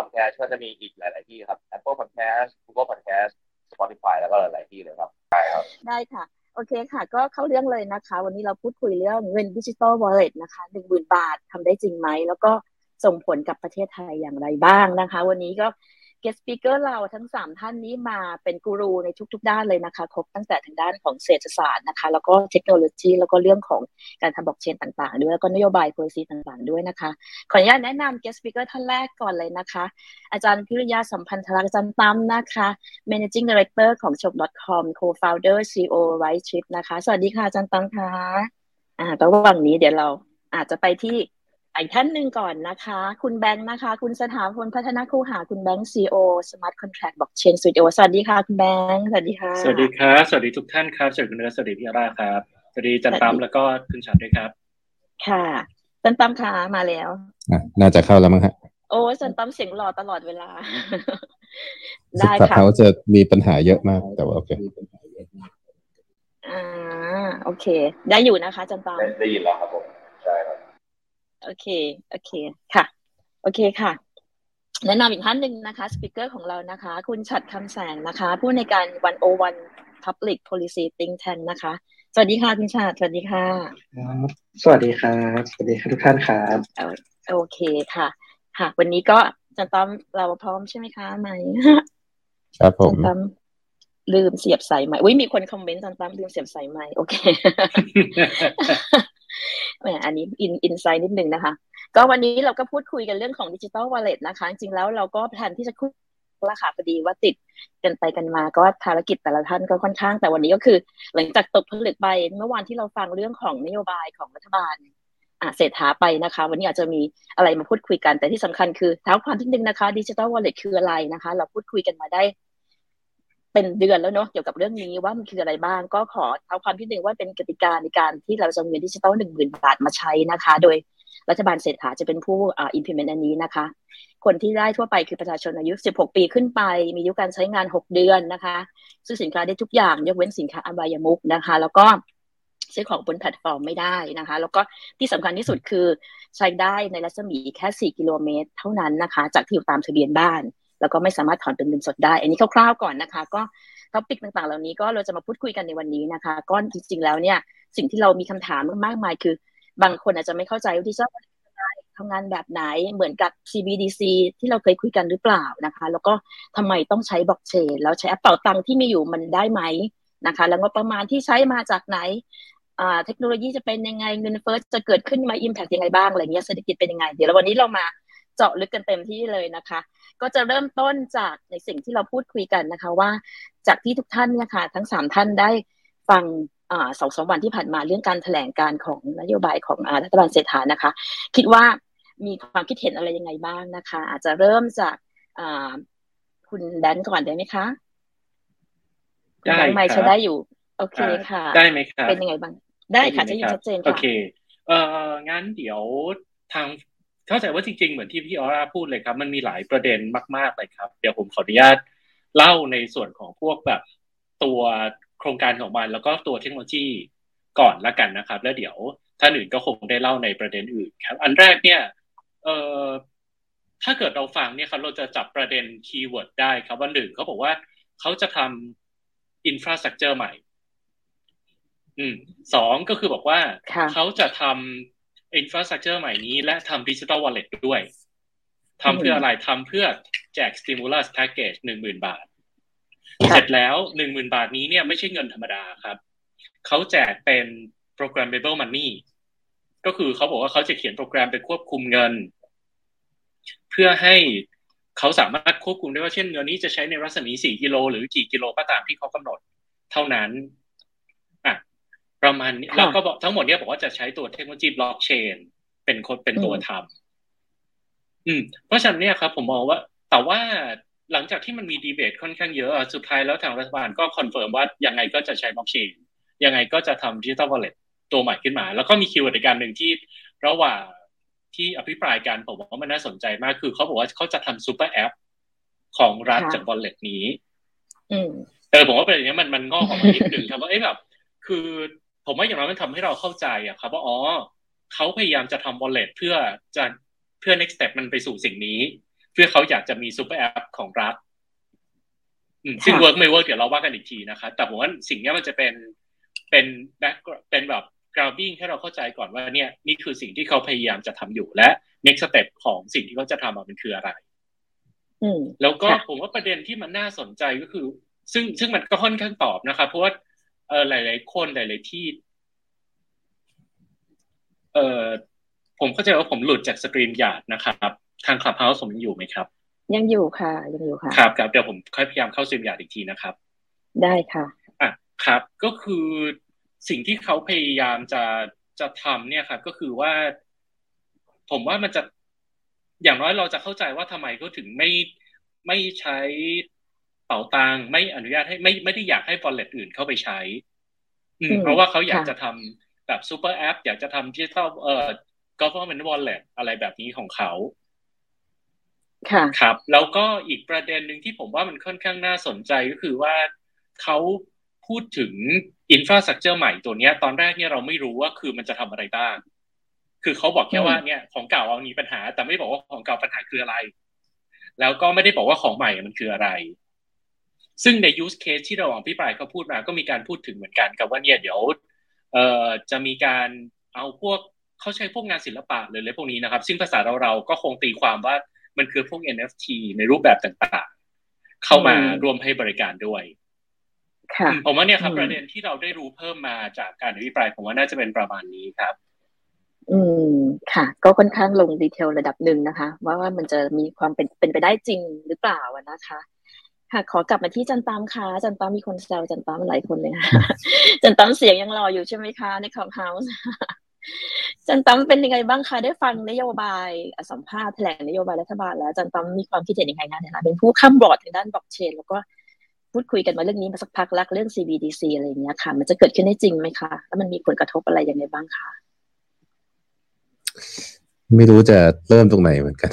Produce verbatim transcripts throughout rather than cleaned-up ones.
Podcast ก็จะมีอีกหลายๆที่ครับ Apple Podcast Google Podcast Spotify แล้วก็หลายๆที่เลยครับใช่ครับได้ค่ะโอเคค่ะก็เข้าเรื่องเลยนะคะวันนี้เราพูดคุยเรื่องเงินดิจิตอลวอลเล็ตนะคะหนึ่งหมื่นบาททำได้จริงไหมแล้วก็ส่งผลกับประเทศไทยอย่างไรบ้างนะคะวันนี้ก็ guest speaker เราทั้งสามท่านนี้มาเป็นกูรูในทุกๆด้านเลยนะคะครบตั้งแต่ทางด้านของเศรษฐศาสตร์นะคะแล้วก็เทคโนโลยีแล้วก็เรื่องของการทำบล็อกเชนต่างๆด้วยแล้วก็นโยบาย policy ต่างๆด้วยนะคะขออนุญาตแนะนำ guest speaker ท่านแรกก่อนเลยนะคะอาจารย์พิริยาสัมพันธลักษณ์อาจารย์ตั้มนะคะ Managing Director ของ ช็อป ดอท คอม Co-founder ซี อี โอ Right Trip นะคะสวัสดีค่ะอาจารย์ตั้มค่ะอ่าระหว่างนี้เดี๋ยวเราอาจจะไปที่อีกท่านหนึ่งก่อนนะคะคุณแบงค์นะคะคุณสถาพลพัฒนาคูหาคุณแบงค์ ซี อี โอ Smart Contract Blockchain Studio สวัสดีค่ะคุณแบงค์สวัสดีค่ะสวัสดีครับสวัสดีทุกท่านครับสวัสดีคุณเนื้อสวัสดีพี่อาร่าครับสวัสดีจันตั้มแล้วก็คุณฉันด้วยครับค่ะจันตั้มค่ะมาแล้วน่าจะเข้าแล้วมั้งฮะโอ้จันตั้มเสียงหล่อตลอดเวลาได้ค่ะเขาจะมีปัญหาเยอะมากแต่ว่าโอเคอ่าโอเคได้อยู่นะคะจันตั้มได้ยินแล้วครับผมใช่ครับโอเคโอเคค่ะโอเคค่ะแนะนำอีกท่านหนึ่งนะคะสปีกเกอร์ของเรานะคะคุณฉัตรคำแสงนะคะผู้ในการหนึ่งศูนย์หนึ่ง Public Policy Think Tank นะคะสวัสดีค่ะคุณฉัตรสวัสดีค่ะสวัสดีครับสวัสดีทุกท่านครับโอเคค่ะค่ะวันนี้ก็จันตั้มเราพร้อมใช่ไหมคะไหมครับผมจันตั้มลืมเสียบสายไมค์อุ้ยมีคนคอมเมนต์จันตั้มลืมเสียบสายไมค์โอเคแหมอันนี้อินอินไซด์นิดนึงนะคะก็วันนี้เราก็พูดคุยกันเรื่องของ Digital Wallet นะคะจริงๆแล้วเราก็แผนที่จะคุยละค่ะพอดีว่าติดกันไปกันมาก็ภารกิจแต่ละท่านก็ค่อนข้างแต่วันนี้ก็คือหลังจากตกผลึกไปเมื่อวานที่เราฟังเรื่องของนโยบายของรัฐบาลอ่ะเศรษฐาไปนะคะวันนี้อาจจะมีอะไรมาพูดคุยกันแต่ที่สำคัญคือเท้าความที่นึงนะคะ Digital Wallet คืออะไรนะคะเราพูดคุยกันมาได้เป็นเดือนแล้วเนาะเกี่ยวกับเรื่องนี้ว่ามันคืออะไรบ้างก็ขอเท้าความที่นึงว่าเป็นกติกาในการที่เราจะเงินดิจิตอลหนึ่งหมื่นบาทมาใช้นะคะโดยรัฐบาลเศรษฐาจะเป็นผู้อ่า implement อันนี้นะคะคนที่ได้ทั่วไปคือประชาชนอายุสิบหกปีขึ้นไปมีอายุการใช้งานหกเดือนนะคะซื้อสินค้าได้ทุกอย่างยกเว้นสินค้าอบายมุขนะคะแล้วก็ซื้อของบนแพลตฟอร์มไม่ได้นะคะแล้วก็ที่สำคัญที่สุดคือใช้ได้ในรัศมีแค่สี่กิโลเมตรเท่านั้นนะคะจากที่อยู่ตามทะเบียนบ้านแล้วก็ไม่สามารถถอนเป็นเงินสดได้อันนี้คร่าวๆก่อนนะคะก็ท็อปิกต่างๆเหล่านี้ก็เราจะมาพูดคุยกันในวันนี้นะคะก็จริงๆแล้วเนี่ยสิ่งที่เรามีคำถามมากมายคือบางคนอาจจะไม่เข้าใจว่าดิจิทัลทำงานแบบไหนเหมือนกับ ซี บี ดี ซี ที่เราเคยคุยกันหรือเปล่านะคะแล้วก็ทำไมต้องใช้บล็อกเชนแล้วใช้แอปเป่าตังค์ที่มีอยู่มันได้ไหมนะคะแล้วก็ประมาณที่ใช้มาจากไหนอ่าเทคโนโลยีจะเป็นยังไงเงินเฟ้อจะเกิดขึ้นมา impact ยังไงบ้างอะไรเงี้ยเศรษฐกิจเป็นยังไงเดี๋ยววันนี้เรามาเจาะลึกกันเต็มที่เลยนะคะก็จะเริ่มต้นจากในสิ่งที่เราพูดคุยกันนะคะว่าจากที่ทุกท่านเนี่ยค่ะทั้งสามท่านได้ฟังอ่าสองสามวันที่ผ่านมาเรื่องการแถลงการของนโยบายของรัฐบาลเศรษฐานะคะคิดว่ามีความคิดเห็นอะไรยังไงบ้างนะคะอาจจะเริ่มจากอ่าคุณแดนก่อนได้ไหมคะคุณแดนไม่ใช้ได้อยู่โอเคค่ะได้ไหมครับเป็นยังไงบ้างได้ค่ะจะยินชัดเจนค่ะโอเคเอ่องั้นเดี๋ยวทางเข้าใจว่าจริงๆเหมือนที่พี่ออร่าพูดเลยครับมันมีหลายประเด็นมากๆเลยครับเดี๋ยวผมขออนุญาตเล่าในส่วนของพวกแบบตัวโครงการของมันแล้วก็ตัวเทคโนโลยีก่อนละกันนะครับแล้วเดี๋ยวท่านอื่นก็คงได้เล่าในประเด็นอื่นครับอันแรกเนี่ยเอ่อถ้าเกิดเราฟังเนี่ยครับเราจะจับประเด็นคีย์เวิร์ดได้ครับว่าหนึ่งเขาบอกว่าเขาจะทำอินฟราสตรัคเจอร์ใหม่อืมสองก็คือบอกว่าเขาจะทำอินฟราสตรัคเจอร์ใหม่นี้และทำดิจิทัลวอลเล็ตด้วยทำเพื่ออะไรทำเพื่อแจกสติมูลัสแพ็กเกจหนึ่งหมื่นบาทเสร็จแล้วหนึ่งหมื่นบาทนี้เนี่ยไม่ใช่เงินธรรมดาครับเขาแจกเป็น programmable money ก็คือเขาบอกว่าเขาจะเขียนโปรแกรมไปควบคุมเงินเพื่อให้เขาสามารถควบคุมได้ว่าเช่นเงินนี้จะใช้ในรัศมีสี่กิโลหรือกี่กิโลก็ตามที่เขากำหนดเท่านั้นอ่ะประมาณนี้แล้วก็บอกทั้งหมดเนี้ยบอกว่าจะใช้ตัวเทคโนโลยีบล็อกเชนเป็นคนเป็นตัวทำอืมเพราะฉะนั้นเนี่ยครับผมมองว่าแต่ว่าหลังจากที่มันมีดีเบตค่อนข้างเยอะสุดท้ายแล้วทางรัฐบาลก็คอนเฟิร์มว่ายังไงก็จะใช้บล็อกเชนยังไงก็จะทำดิจิทัลวอลเล็ตตัวใหม่ขึ้นมาแล้วก็มีคีย์เวิร์ดอีกการหนึ่งที่ระหว่างที่อภิปรายกันผมว่ามันน่าสนใจมากคือเขาบอกว่าเขาจะทำซูเปอร์แอปของรัฐจากวอลเล็ตนี้เออผมว่าเป็นอย่างนี้มันมันงอกออกมานิดนึงครับว่าเอ๊ะแบบคือผมว่าอย่างน้อยมันทำให้เราเข้าใจอะครับว่าอ๋อเขาพยายามจะทำวอลเล็ตเพื่อจะเพื่อ next step มันไปสู่สิ่งนี้เพื่อเขาอยากจะมีซูเปอร์แอปของรัฐซึ่งเวิร์กไม่เวิร์กเดี๋ยวเราว่ากันอีกทีนะคะแต่ผมว่าสิ่งนี้มันจะเป็นเป็นแบ็คเป็นแบบ grounding ให้เราเข้าใจก่อนว่าเนี่ยนี่คือสิ่งที่เขาพยายามจะทำอยู่และ next step ของสิ่งที่เขาจะทำมันคืออะไรแล้วก็ผมว่าประเด็นที่มันน่าสนใจก็คือซึ่งซึ่งมันก็ค่อนข้างตอบนะครับเพราะว่าเออหลายๆคนหลายๆที่เออผมเข้าใจว่าผมหลุดจากสตรีมยาร์ดนะครับทาง Clubhouse ผมยังอยู่ไหมครับยังอยู่ค่ะยังอยู่ค่ะครับครับเดี๋ยวผมค่อยพยายามเข้าสตรีมยาร์ดอีกทีนะครับได้ค่ะอ่ะครับก็คือสิ่งที่เขาพยายามจะจะทำเนี่ยครับก็คือว่าผมว่ามันจะอย่างน้อยเราจะเข้าใจว่าทำไมเขาถึงไม่ไม่ใช้เป๋าตังค์ไม่อนุญาตให้ไม่ไม่ได้อยากให้ wallet อื่นเข้าไปใช้อืมเพราะว่าเขาอยากจะทำแบบซูเปอร์แอปอยากจะทำดิจิทัลเอ่อ government wallet อะไรแบบนี้ของเขาค่ะครับแล้วก็อีกประเด็นหนึ่งที่ผมว่ามันค่อนข้างน่าสนใจก็คือว่าเขาพูดถึง infrastructure ใหม่ตัวนี้ตอนแรกเนี่ยเราไม่รู้ว่าคือมันจะทำอะไรบ้างคือเขาบอกแค่ว่าเนี่ยของเก่าเอามีปัญหาแต่ไม่บอกว่าของเก่าปัญหาคืออะไรแล้วก็ไม่ได้บอกว่าของใหม่มันคืออะไรซึ่งใน use case ที่เราอภิปรายเขาพูดมาก็มีการพูดถึงเหมือนกันกับว่าเนี่ยเดี๋ยวเอ่อจะมีการเอาพวกเขาใช้พวกงานศิลปะเลยเลยพวกนี้นะครับซึ่งภาษาเราเราก็คงตีความว่ามันคือพวก เอ็น เอฟ ที ในรูปแบบต่างๆเข้ามารวมให้บริการด้วยผมว่าเนี่ยครับประเด็นที่เราได้รู้เพิ่มมาจากการอภิปรายผมว่าน่าจะเป็นประมาณนี้ครับอืมค่ะก็ค่อนข้างลงดีเทลระดับหนึ่งนะคะว่าว่ามันจะมีความเป็นเป็นไปได้จริงหรือเปล่านะคะค่ะขอกลับมาที่จันตามค่ะจันตามมีคนแซวจันตามหลายคนเลยค่ะจันตามเสียงยังรออยู่ใช่ไหมคะใน Clubhouse จันตามเป็นยังไงบ้างคะได้ฟังนโยบายสัมภาษณ์แถลงนโยบายรัฐบาลแล้วจันตามมีความคิดเห็นยังไงนะเนี่ยเป็นผู้ข้ามบอร์ดทางด้านบล็อกเชนแล้วก็พูดคุยกันมาเรื่องนี้มาสักพักแล้วเรื่อง ซี บี ดี ซี อะไรอย่างเงี้ยค่ะมันจะเกิดขึ้นได้จริงไหมคะแล้วมันมีผลกระทบอะไรยังไงบ้างคะไม่รู้จะเริ่มตรงไหนเหมือนกัน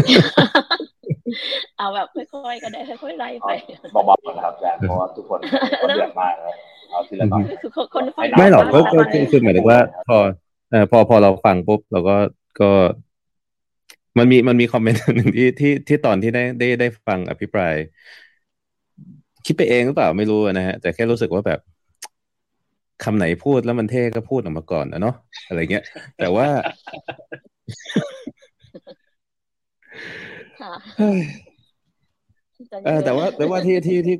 เอาแบบค่อยๆก็ได้ค่อยๆไล่ไปเบาๆนะครับแต่เพราะว่าทุกคนเดือดมากครับเอาทีละหน่อยคือคนฟังไม่หรอกก็ก็คือหมายถึงว่าพอเอ่อพอพอเราฟังปุ๊บเราก็ก็มันมีมันมีคอมเมนต์หนึ่งที่ที่ที่ตอนที่ได้ได้ได้ฟังอภิปรายคิดไปเองหรือเปล่าไม่รู้นะฮะแต่แค่รู้สึกว่าแบบคำไหนพูดแล้วมันเท่ก็พูดออกมาก่อนนะเนาะอะไรเงี้ยแต่ว่าค่ะเออแต่ว่าแต่ว่าที่ที่ที่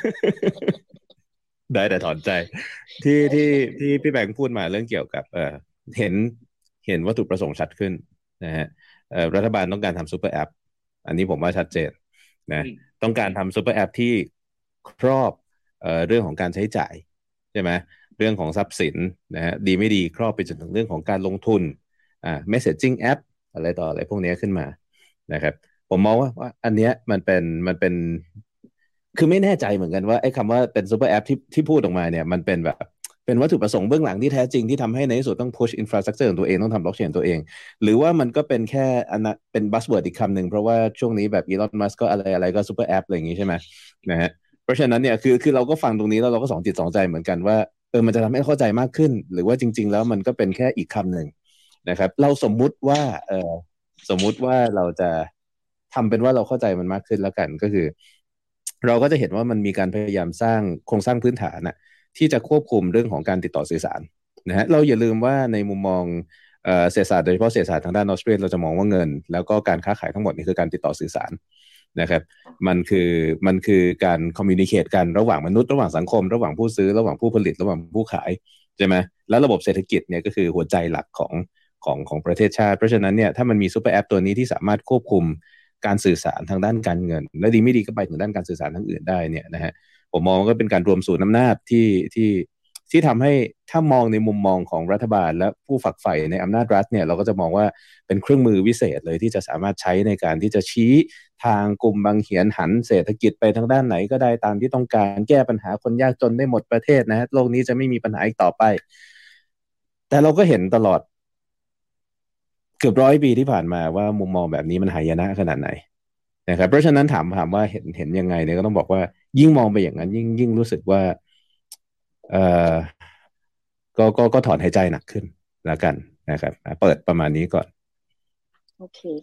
ได้แต่ถอนใจที่ที่ที่พี่แบงค์พูดมาเรื่องเกี่ยวกับเออเห็นเห็นวัตถุประสงค์ชัดขึ้นนะฮะเอ่อรัฐบาลต้องการทำซูเปอร์แอปอันนี้ผมว่าชัดเจนนะต้องการทำซูเปอร์แอปที่ครอบเอ่อเรื่องของการใช้จ่ายใช่ไหมเรื่องของทรัพย์สินนะฮะดีไม่ดีครอบไปจนถึงเรื่องของการลงทุนอ่า messaging app อะไรต่ออะไรพวกนี้ขึ้นมานะครับผมมองว่าว่าอันเนี้ยมันเป็นมันเป็นคือไม่แน่ใจเหมือนกันว่าไอ้คำว่าเป็นซูเปอร์แอปที่ที่พูดออกมาเนี่ยมันเป็นแบบเป็นวัตถุประสงค์เบื้องหลังที่แท้จริงที่ทำให้ในที่สุดต้อง push infrastructure ของตัวเองต้องทำ blockchain ตัวเองหรือว่ามันก็เป็นแค่อันเป็น buzzword อีกคำหนึ่งเพราะว่าช่วงนี้แบบ Elon Musk ก็อะไรอะไรก็ซูเปอร์แอปอะไรอย่างงี้ใช่ไหมนะฮะเพราะฉะนั้นเนี่ยคือคือเราก็ฟังตรงนี้แล้วเราก็สองจิตสองใจเหมือนกันว่าเออมันจะทำให้เข้าใจมากขึ้นหรือว่าจริงๆแล้วมันก็เป็นแค่อีกคำหนึ่งนะครับเราสมมุติว่าเออสมมุติว่าเราจะทำเป็นว่าเราเข้าใจมันมากขึ้นแล้วกันก็คือเราก็จะเห็นว่ามันมีการพยายามสร้างโครงสร้างพื้นฐานนะที่จะควบคุมเรื่องของการติดต่อสื่อสารนะฮะเราอย่าลืมว่าในมุมมองเศรษฐศาสตร์โดยเฉพาะเศรษฐศาสตร์ทางด้านออสเตรเลียเราจะมองว่าเงินแล้วก็การค้าขายทั้งหมดนี่คือการติดต่อสื่อสารนะครับมันคือมันคือการคอมมิวนิเคตกันระหว่างมนุษย์ระหว่างสังคมระหว่างผู้ซื้อระหว่างผู้ผลิตระหว่างผู้ขายใช่ไหมแล้วระบบเศรษฐกิจเนี่ยก็คือหัวใจหลักของของของประเทศชาติเพราะฉะนั้นเนี่ยถ้ามันมีซูเปอร์แอปตัวนี้ที่สามารถควบคุมการสื่อสารทางด้านการเงินและดีไม่ดีก็ไปถึงด้านการสื่อสารทางอื่นได้เนี่ยนะฮะผมมองว่าเป็นการรวมศูนย์อำนาจที่ที่ที่ทำให้ถ้ามองในมุมมองของรัฐบาลและผู้ฝักใฝ่ในอำนาจรัฐเนี่ยเราก็จะมองว่าเป็นเครื่องมือวิเศษเลยที่จะสามารถใช้ในการที่จะชี้ทางกลุ่มบางเหียนหันเศรษฐกิจไปทางด้านไหนก็ได้ตามที่ต้องการแก้ปัญหาคนยากจนได้หมดประเทศนะฮะโลกนี้จะไม่มีปัญหาอีกต่อไปแต่เราก็เห็นตลอดเกือบร้อยปีที่ผ่านมาว่ามุมมองแบบนี้มันหายนะขนาดไหนนะครับเพราะฉะนั้นถามถามว่าเห็นเห็นยังไงเนี่ยก็ต้องบอกว่ายิ่งมองไปอย่างนั้นยิ่งยิ่งรู้สึกว่าเอ่อก็ก็ก็ถอนหายใจหนักขึ้นแล้วกันนะครับเปิดประมาณนี้ก่อนโอเคค่ะ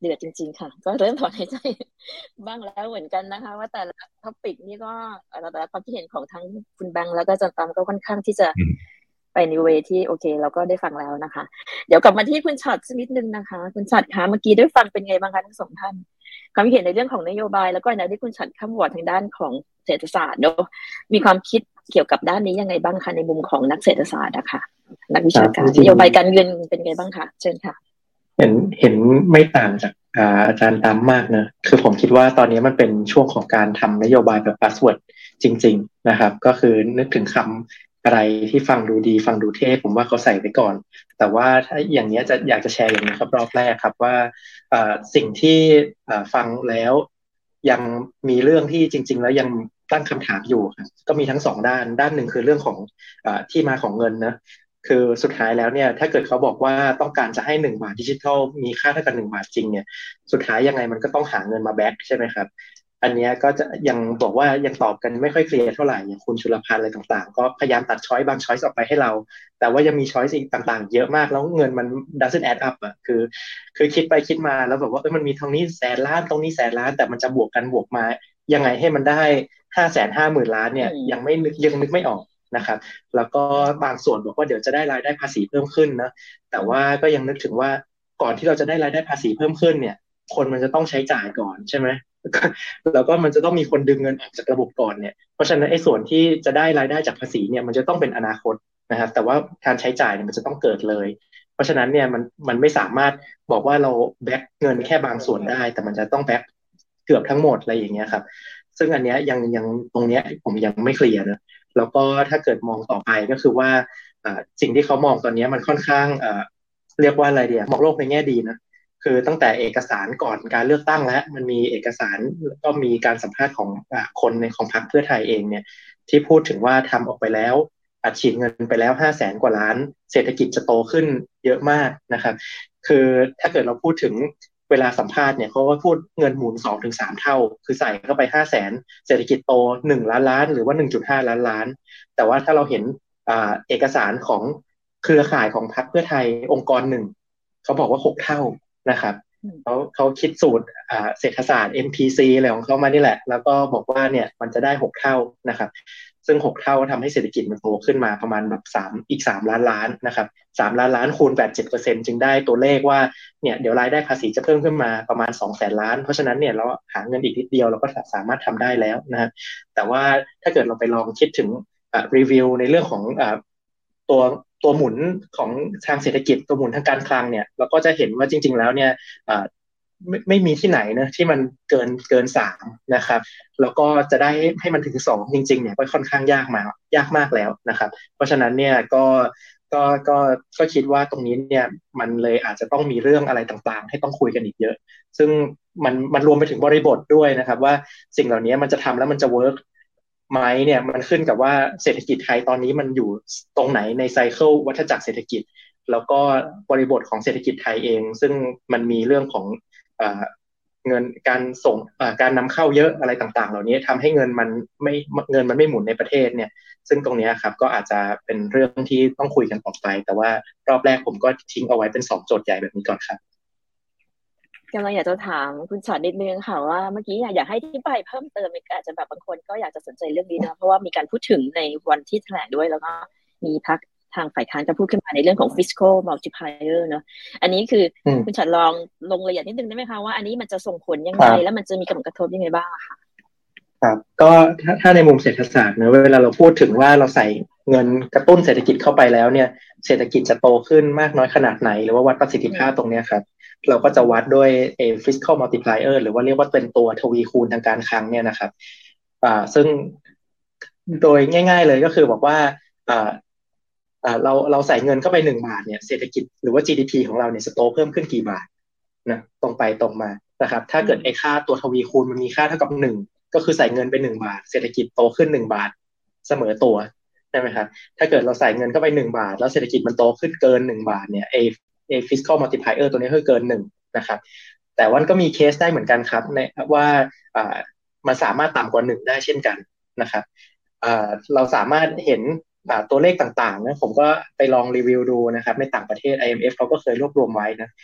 เดือดจริงๆค่ะก็เริ่มถอนหายใจบ้างแล้วเหมือนกันนะคะว่าแต่ละท็อปิกนี่ก็แต่ละความคิดเห็นของทั้งคุณแบงค์แล้วก็อาจารย์ตามก็ค่อนข้างที่จะไปในเวที่โอเคเราก็ได้ฟังแล้วนะคะเดี๋ยวกลับมาที่คุณช็อตสักนิดนึงนะคะคุณช็อตคะเมื่อกี้ได้ฟังเป็นไงบ้างคะทั้งสองท่านความคิดเห็นในเรื่องของนโยบายแล้วก็ในที่คุณช็อตข้ามวอร์ดทางด้านของเศรษฐศาสตร์เนาะมีความคิดเกี่ยวกับด้านนี้ยังไงบ้างคะในมุมของนักเศรษฐศาสตร์อะค่ะนักวิชาการนโยบายการเงินเป็นไงบ้างคะเชิญค่ะเห็นเห็นไม่ต่างจากอาจารย์ตามมากนะคือผมคิดว่าตอนนี้มันเป็นช่วงของการทำนโยบายแบบ buzzword จริงๆนะครับก็คือนึกถึงคำอะไรที่ฟังดูดีฟังดูเท่ผมว่าเขาใส่ไว้ก่อนแต่ว่าถ้าอย่างนี้จะอยากจะแชร์อย่างนี้ครับรอบแรกครับว่าสิ่งที่ฟังแล้วยังมีเรื่องที่จริงๆแล้วยังตั้งคำถามอยู่ครับก็มีทั้งสองด้านด้านหนึ่งคือเรื่องของที่มาของเงินนะคือสุดท้ายแล้วเนี่ยถ้าเกิดเขาบอกว่าต้องการจะให้หนึ่งบาทดิจิทัลมีค่าเท่ากับหนึ่งบาทจริงเนี่ยสุดท้ายยังไงมันก็ต้องหาเงินมาแบ็กใช่ไหมครับอันนี้ก็จะยังบอกว่ายังตอบกันไม่ค่อยเคลียร์เท่าไหร่อย่างคุณชุลพันธ์อะไรต่างๆก็พยายามตัดช้อยบางช้อยออกไปให้เราแต่ว่ายังมีช้อยอีกต่างๆเยอะมากแล้วเงินมัน doesn't add up อ่ะคือคือคิดไปคิดมาแล้วแบบว่าเอ้ยมันมีตรงนี้แสนล้านตรงนี้แสนล้านแต่มันจะบวกกันบวกมายังไงให้มันได้ห้าแสนห้าหมื่นล้านเนี่ยยังไม่นึกยังนึกไม่ออกนะครับแล้วก็บางส่วนบอกว่าเดี๋ยวจะได้รายได้ภาษีเพิ่มขึ้นนะแต่ว่าก็ยังนึกถึงว่าก่อนที่เราจะได้รายได้ภาษีเพิ่มขึ้นเนี่ยคนมันจะต้องใช้จ่ายก่อนใช่ไหมแล้วก็มันจะต้องมีคนดึงเงินออกจากระบบก่อนเนี่ยเพราะฉะนั้นไอ้ส่วนที่จะได้รายได้จากภาษีเนี่ยมันจะต้องเป็นอนาคตนะครับแต่ว่าการใช้จ่ายเนี่ยมันจะต้องเกิดเลยเพราะฉะนั้นเนี่ยมันมันไม่สามารถบอกว่าเราแบ็กเงินแค่บางส่วนได้แต่มันจะต้องแบ็กเกือบทั้งหมดอะไรอย่างเงี้ยครับซึ่งอันเนี้ยยังยังตรงเนี้ยผมยังไม่เคลียร์นะแล้วก็ถ้าเกิดมองต่อไปก็คือว่าสิ่งที่เขามองตอนนี้มันค่อนข้างเรียกว่าอะไรเดียมองโลกในแง่ดีนะคือตั้งแต่เอกสารก่อนการเลือกตั้งแล้วมันมีเอกสารก็มีการสัมภาษณ์ของคนในของพรรคเพื่อไทยเองเนี่ยที่พูดถึงว่าทำออกไปแล้วอัดฉีดเงินไปแล้วห้าแสนกว่าล้านเศรษฐกิจจะโตขึ้นเยอะมากนะครับคือถ้าเกิดเราพูดถึงเวลาสัมภาษณ์เนี่ยเขาก็พูดเงินหมุน สองถึงสาม เท่าคือใส่เข้าไปห้าแสนเศรษฐกิจโตหนึ่งล้านล้านหรือว่า หนึ่งจุดห้า ล้านล้านแต่ว่าถ้าเราเห็นอ่าเอกสารของเครือข่ายของพรรคเพื่อไทยองค์กรหนึ่งเขาบอกว่าหกเท่านะครับเขาเขาคิดสูตรอ่าเศรษฐศาสตร์ เอ็ม พี ซี อะไรของเขามานี่แหละแล้วก็บอกว่าเนี่ยมันจะได้หกเท่านะครับซึ่งหกเท่าทำให้เศรษฐกิจมันโตขึ้นมาประมาณแบบสามอีกสามล้านล้านนะครับสามล้านล้านคูณ แปดสิบเปอร์เซ็นต์ จึงได้ตัวเลขว่าเนี่ยเดี๋ยวรายได้ภาษีจะเพิ่มขึ้นมาประมาณ สองแสน ล้านเพราะฉะนั้นเนี่ยเราหาเงินอีกนิดเดียวเราก็สามารถทำได้แล้วนะแต่ว่าถ้าเกิดเราไปลองคิดถึงอ่ารีวิวในเรื่องของอ่าตัวตัวหมุนของทางเศรษฐกิจตัวหมุนทางการคลังเนี่ยเราก็จะเห็นว่าจริงๆแล้วเนี่ยอ่าไม่ไม่มีที่ไหนนะที่มันเกินเกินสามนะครับแล้วก็จะได้ให้มันถึงสองจริงๆเนี่ยก็ค่อนข้างยากมากยากมากแล้วนะครับเพราะฉะนั้นเนี่ยก็ก็ก็ก็คิดว่าตรงนี้เนี่ยมันเลยอาจจะต้องมีเรื่องอะไรต่างๆให้ต้องคุยกันอีกเยอะซึ่งมันมันรวมไปถึงบริบทด้วยนะครับว่าสิ่งเหล่านี้มันจะทำแล้วมันจะเวิร์กไหมเนี่ยมันขึ้นกับว่าเศรษฐกิจไทยตอนนี้มันอยู่ตรงไหนในไซเคิลวัฏจักรเศรษฐกิจแล้วก็บริบทของเศรษฐกิจไทยเองซึ่งมันมีเรื่องของเงินการส่งการนำเข้าเยอะอะไรต่างๆเหล่านี้ทำให้เงินมันไม่เงินมันไม่หมุนในประเทศเนี่ยซึ่งตรงนี้ครับก็อาจจะเป็นเรื่องที่ต้องคุยกันต่อไปแต่ว่ารอบแรกผมก็ทิ้งเอาไว้เป็นสองโจทย์ใหญ่แบบนี้ก่อนครับกำลังอยากจะถามคุณชอตนิดนึงค่ะว่าเมื่อกี้อยากให้อธิบายเพิ่มเติมอาจจะแบบบางคนก็อยากจะสนใจเรื่องนี้นะเพราะว่ามีการพูดถึงในวันที่แถลงด้วยแล้วก็มีพรรคทางฝ่ายค้านจะพูดขึ้นมาในเรื่องของ fiscal multiplier เนอะอันนี้คือคุณชอตลองลงรายละเอียดนิดนึงได้ไหมคะว่าอันนี้มันจะส่งผลยังไงแล้วมันจะมีผลกระทบยังไงบ้างค่ะครับก็ถ้าถ้าในมุมเศรษฐศาสตร์เนอะเวลาเราพูดถึงว่าเราใส่เงินกระตุ้นเศรษฐกิจเข้าไปแล้วเนี่ยเศรษฐกิจจะโตขึ้นมากน้อยขนาดไหนหรือว่าวัดประสิทธิภาพตรงนี้ครับเราก็จะวัดด้วยเอ fiscal multiplier หรือว่าเรียกว่าเป็นตัวทวีคูณทางการคลังเนี่ยนะครับอ่าซึ่งโดยง่ายๆเลยก็คือบอกว่าอ่าอ่าเราเราใส่เงินเข้าไปหนึ่งบาทเนี่ยเศรษฐกิจหรือว่า จี ดี พี ของเราเนี่ยจะโตเพิ่มขึ้นกี่บาทนะตรงไปตรงมานะครับถ้าเกิดไอ้ค่าตัวทวีคูณมันมีค่าเท่ากับหนึ่งก็คือใส่เงินไปหนึ่งบาทเศรษฐกิจโตขึ้นหนึ่งบาทเสมอตัวใช่ไหมครับถ้าเกิดเราใส่เงินเข้าไปหนึ่งบาทแล้วเศรษฐกิจมันโตขึ้นเกินหนึ่งบาทเนี่ยไอ้ไอ้ fiscal multiplier ตัวนี้คือเกินหนึ่งนะครับแต่ว่าก็มีเคสได้เหมือนกันครับในว่าอ่ามันสามารถต่ำกว่าหนึ่งได้เช่นกันนะครับอ่าเราสามารถเห็นตัวเลขต่างๆนะผมก็ไปลองรีวิวดูนะครับในต่างประเทศ ไอ เอ็ม เอฟ เขาก็เคยรวบรวมไว้นะ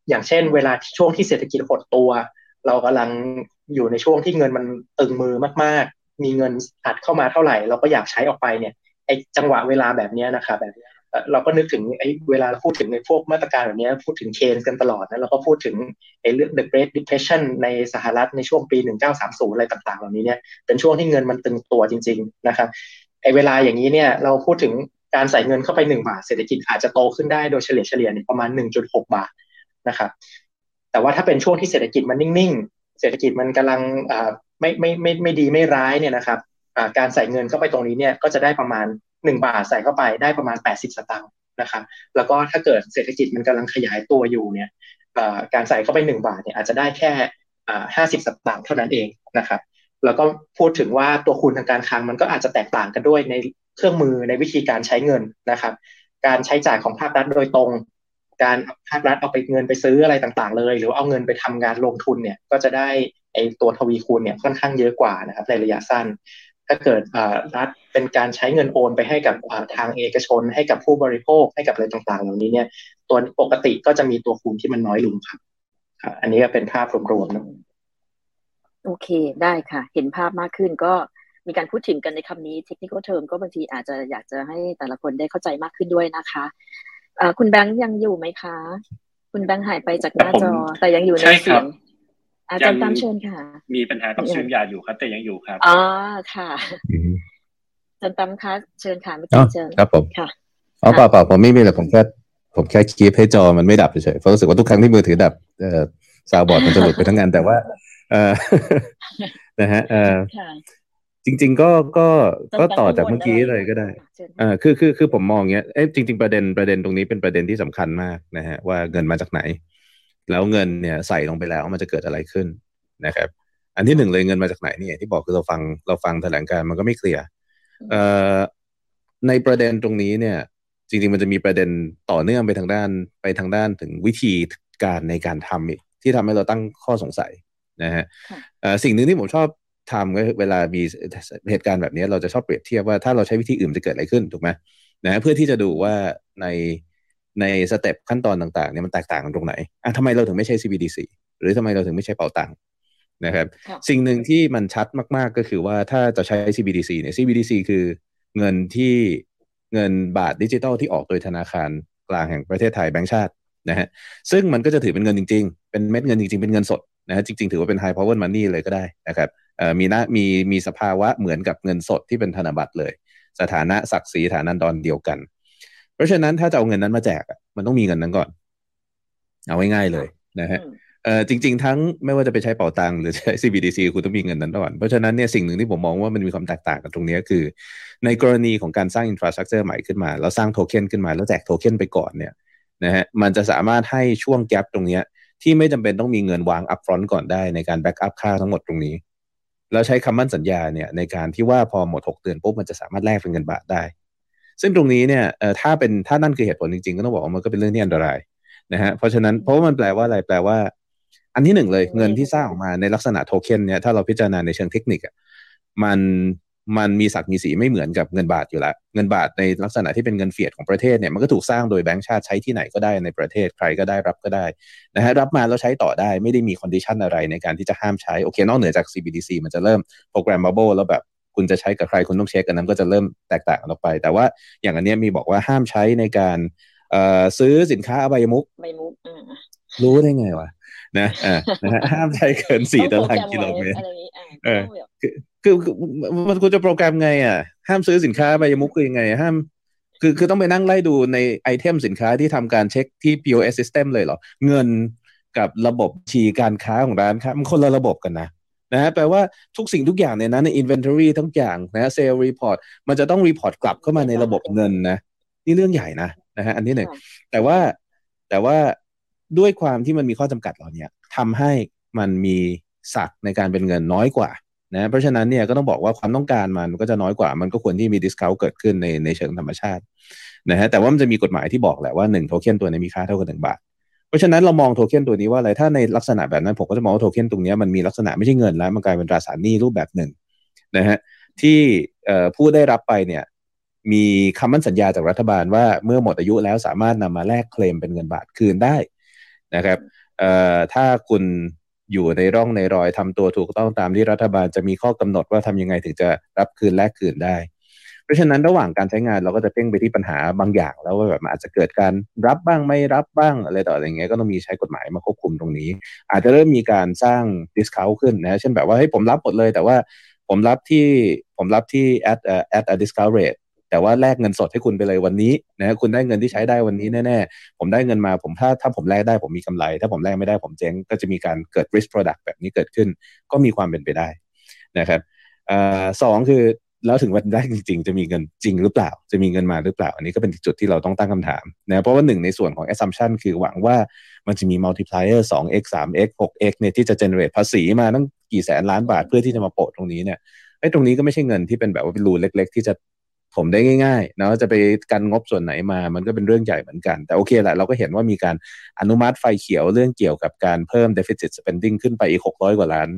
อย่างเช่นเวลาช่วงที่เศรษฐกิจหดตัวเรากำลังอยู่ในช่วงที่เงินมันตึงมือมากๆมีเงินอัดเข้ามาเท่าไหร่เราก็อยากใช้ออกไปเนี่ยไอ้จังหวะเวลาแบบนี้นะครับแบบเราก็นึกถึงไอ้เวลาพูดถึงในพวกมาตรการแบบนี้พูดถึงเคนส์กันตลอดนะเราก็พูดถึงไอ้เรื่อง The Great Depression ในสหรัฐในช่วงปีหนึ่งเก้าสามศูนย์อะไรต่างๆเหล่านี้เนี่ยเป็นช่วงที่เงินมันตึงตัวจริงๆนะครับไอ้เวลาอย่างนี้เนี่ยเราพูดถึงการใส่เงินเข้าไปหนึ่งบาทเศรษฐกิจอาจจะโตขึ้นได้โดยเฉลี่ยเฉลี่ยเนี่ยประมาณ หนึ่งจุดหก บาทนะครับแต่ว่าถ้าเป็นช่วงที่เศรษฐกิจมันนิ่งๆเศรษฐกิจมันกำลังอ่าไม่ไม่ไม่ไม่ดีไม่ร้ายเนี่ยนะครับอ่าการใส่เงินเข้าไปตรงนี้เนี่ยก็จะได้ประมาณหนึ่งบาทใส่เข้าไปได้ประมาณแปดสิบสตางค์นะครับแล้วก็ถ้าเกิดเศรษฐกิจมันกำลังขยายตัวอยู่เนี่ยการใส่เข้าไปหนึ่งบาทเนี่ยอาจจะได้แค่ห้าสิบสตางค์เท่านั้นเองนะครับแล้วก็พูดถึงว่าตัวคูณทางการคลังมันก็อาจจะแตกต่างกันด้วยในเครื่องมือในวิธีการใช้เงินนะครับการใช้จ่ายของภาครัฐโดยตรงการภาครัฐเอาไปเงินไปซื้ออะไรต่างๆเลยหรือเอาเงินไปทำงานลงทุนเนี่ยก็จะได้ไอตัวทวีคูณเนี่ยค่อนข้างเยอะกว่านะครับในระยะสั้นถ้าเกิดรัฐเป็นการใช้เงินโอนไปให้กับทางเอกชนให้กับผู้บริโภคให้กับอะไรต่างๆเหล่านี้เนี่ยตัวปกติก็จะมีตัวคูณที่มันน้อยลงครับอันนี้ก็เป็นภาพรวมๆนะโอเคได้ค่ะเห็นภาพมากขึ้นก็มีการพูดถึงกันในคำนี้ technical term ก็บางทีอาจจะอยากจะให้แต่ละคนได้เข้าใจมากขึ้นด้วยนะคะคุณแบงค์ยังอยู่ไหมคะคุณแบงค์หายไปจากหน้าจอแต่ยังอยู่ในเสียงอาจารย์ตามเชิญค่ะมีปัญหากับสตรีมยาอยู่ครับแต่ยังอยู่ครับอ๋อค่ะอาจารย์ตามคะเชิญค่ะไม่ต้องเชิญครับผมค่ะอ๋อเปล่าเปล่าผมไม่มีอะไรผมแค่ผมแค่คีปให้จอมันไม่ดับเฉยๆเพราะรู้สึกว่าทุกครั้งที่มือถือดับเอ่อซาวด์บอร์ดมันจะหลุดไปทั้งงานแต่ว่าเอ่อนะฮะเอ่อจริงๆก็ก็ก็ต่อจากเมื่อกี้เลยก็ได้อ่าคือคือคือผมมองเงี้ยเอ๊ะจริงๆประเด็นประเด็นตรงนี้เป็นประเด็นที่สำคัญมากนะฮะว่าเงินมาจากไหนแล้วเงินเนี่ยใส่ลงไปแล้วมันจะเกิดอะไรขึ้นนะครับอันที่หนึ่งเลยเงินมาจากไหนเนี่ยที่บอกคือเราฟังเราฟังแถลงการมันก็ไม่เคลียร์เอ่อในประเด็นตรงนี้เนี่ยจริงๆมันจะมีประเด็นต่อเนื่องไปทางด้านไปทางด้านถึงวิธีการในการทำอีกที่ทำให้เราตั้งข้อสงสัยนะฮะเอ่อสิ่งหนึ่งที่ผมชอบทำก็เวลามีเหตุการณ์แบบนี้เราจะชอบเปรียบเทียบว่าถ้าเราใช้วิธีอื่นจะเกิดอะไรขึ้นถูกไหมนะเพื่อที่จะดูว่าในในสเต็ปขั้นตอนต่างๆเนี่ยมันแตกต่างกันตรงไหนอ่ะทำไมเราถึงไม่ใช่ ซี บี ดี ซี หรือทำไมเราถึงไม่ใช้เป๋าตังค์นะครับสิ่งหนึ่งที่มันชัดมากๆก็คือว่าถ้าจะใช้ ซี บี ดี ซี เนี่ย ซี บี ดี ซี คือเงินที่เงินบาทดิจิทัลที่ออกโดยธนาคารกลางแห่งประเทศไทยแบงก์ชาตินะฮะซึ่งมันก็จะถือเป็นเงินจริงๆเป็นเม็ดเงินจริงๆเป็นเงินสดนะฮะจริงๆถือว่าเป็น high power money เลยก็ได้นะครับเอ่อมีนะมีมีสภาวะเหมือนกับเงินสดที่เป็นธนบัตรเลยสถานะศักดิ์ศรีฐานันดรเดียวกันเพราะฉะนั้นถ้าจะเอาเงินนั้นมาแจกมันต้องมีเงินนั้นก่อนเอาง่ายๆเลยนะฮะเอ่อจริงๆทั้งไม่ว่าจะไปใช้เป๋าตังค์หรือใช้ ซี บี ดี ซี คุณต้องมีเงินนั้นก่อนเพราะฉะนั้นเนี่ยสิ่งหนึ่งที่ผมมองว่ามันมีความแตกต่างกันตรงนี้คือในกรณีของการสร้างอินฟราสตรัคเจอร์ใหม่ขึ้นมาแล้วสร้างโทเค็นขึ้นมาแล้วแจกโทเค็นไปก่อนเนี่ยนะฮะมันจะสามารถให้ช่วงแกปตรงนี้ที่ไม่จำเป็นต้องมีเงินวางอัพฟรอนต์ก่อนได้ในการแบ็กอัพค่าทั้งหมดตรงนี้แล้วใช้คำมั่นสัญญาเนี่ยในการที่ว่าพอหมดหกเดือนปุ๊บมันจะสามารถแลกเป็นเงินบาทได้ซึ่งตรงนี้เนี่ยเอ่อถ้าเป็นถ้านั่นคือเหตุผลจริงๆก็ต้องบอกว่ามันก็เป็นเรื่องที่อันตรายนะฮะเพราะฉะนั้นเพราะว่ามันแปลว่าอะไรแปลว่าอันที่หนึ่งเลยเงินที่สร้างออกมาในลักษณะโทเค็นเนี่ยถ้าเราพิจารณาในเชิงเทคนิคอ่ะมันมันมีศักดิ์มีสีไม่เหมือนกับเงินบาทอยู่แล้วเงินบาทในลักษณะที่เป็นเงินเฟียตของประเทศเนี่ยมันก็ถูกสร้างโดยแบงก์ชาติใช้ที่ไหนก็ได้ในประเทศใครก็ได้รับก็ได้นะฮะรับมาแล้วใช้ต่อได้ไม่ได้มีคอนดิชันอะไรในการที่จะห้ามใช้โอเคนอกเหนือจาก ซี บี ดี ซี มันจะเริ่ม programmable แล้วแบบคุณจะใช้กับใครคุณต้องเช็คกันนั้นก็จะเริ่มแตกต่างกันออกไปแต่ว่าอย่างอันนี้มีบอกว่าห้ามใช้ในการเอ่อซื้อสินค้าอบายมุขอบายมุขรู้ได้ไงวะนะอ่านะฮะห้ามใช้เกินสี่ตารางกิโลเมตรเออคือคือมันควรจะโปรแกรมไงอ่ะห้ามซื้อสินค้าอบายมุขคือยังไงห้ามคือคือต้องไปนั่งไล่ดูในไอเทมสินค้าที่ทำการเช็คที่ พี โอ เอส system เลยเหรอเงินกับระบบบัญชีการค้าของร้านค้ามันคนละระบบกันนะนะฮะแปลว่าทุกสิ่งทุกอย่างในนั้นใน inventory ทั้งอย่างนะ sale report มันจะต้อง report กลับเข้ามาในระบบเงินนะนี่เรื่องใหญ่นะนะฮะอันที่หนึ่งแต่ว่าแต่ว่าด้วยความที่มันมีข้อจำกัดเหล่านี้ทำให้มันมีศักดิ์ในการเป็นเงินน้อยกว่านะเพราะฉะนั้นเนี่ยก็ต้องบอกว่าความต้องการมันก็จะน้อยกว่ามันก็ควรที่มี discount เกิดขึ้นในในเชิงธรรมชาตินะฮะแต่ว่ามันจะมีกฎหมายที่บอกแหละว่าหนึ่งโทเค็นตัวนี้มีค่าเท่ากับหนึ่งบาทเพราะฉะนั้นเรามองโทเค็นตัวนี้ว่าอะไรถ้าในลักษณะแบบนั้นผมก็จะมองว่าโทเค็นตรงนี้มันมีลักษณะไม่ใช่เงินแล้วมันกลายเป็นตราสารหนี้รูปแบบหนึ่งนะฮะที่เอ่อผู้ได้รับไปเนี่ยมีคำมั่นสัญญาจากรัฐบาลว่าเมื่อหมดอายุแล้วสามารถนำมาแลกเคลมเป็นเงินบาทคืนได้นะครับเอ่อถ้าคุณอยู่ในร่องในรอยทำตัวถูกต้องตามที่รัฐบาลจะมีข้อกำหนดว่าทำยังไงถึงจะรับคืนแลกคืนได้เพราะฉะนั้นระหว่างการใช้งานเราก็จะเพ่งไปที่ปัญหาบางอย่างแล้วว่าแบบมันอาจจะเกิดการรับบ้างไม่รับบ้างอะไรต่ออะไรเงี้ยก็ต้องมีใช้กฎหมายมาควบคุมตรงนี้อาจจะเริ่มมีการสร้าง discount ขึ้นนะเช่นแบบว่าให้ผมรับหมดเลยแต่ว่าผมรับที่ผมรับที่ at uh, at a discount rate แต่ว่าแลกเงินสดให้คุณไปเลยวันนี้นะคุณได้เงินที่ใช้ได้วันนี้แน่ๆผมได้เงินมาผมถ้าถ้าผมแลกได้ผมมีกำไรถ้าผมแลกไม่ได้ผมเจ๊งก็จะมีการเกิด risk product แบบนี้เกิดขึ้นก็มีความเป็นไปได้นะครับอ่าสองคือแล้วถึงวันแรกจริงๆจะมีเงินจริงหรือเปล่าจะมีเงินมาหรือเปล่าอันนี้ก็เป็นจุดที่เราต้องตั้งคำถามนะเพราะว่าหนึ่งในส่วนของ assumption คือหวังว่ามันจะมี multiplier สอง x สาม x หก x เนี่ยที่จะ generate ภาษีมาตั้งกี่แสนล้านบาทเพื่อที่จะมาโปะตรงนี้เนี่ยไอ้ตรงนี้ก็ไม่ใช่เงินที่เป็นแบบว่าเป็นรูเล็กๆที่จะผมได้ง่ายๆนะจะไปกันงบส่วนไหนมามันก็เป็นเรื่องใหญ่เหมือนกันแต่โอเคแหละเราก็เห็นว่ามีการอนุมัติไฟเขียวเรื่องเกี่ยวกับการเพิ่ม deficit spending ขึ้นไปอีกหกร้อยกว่าล้าน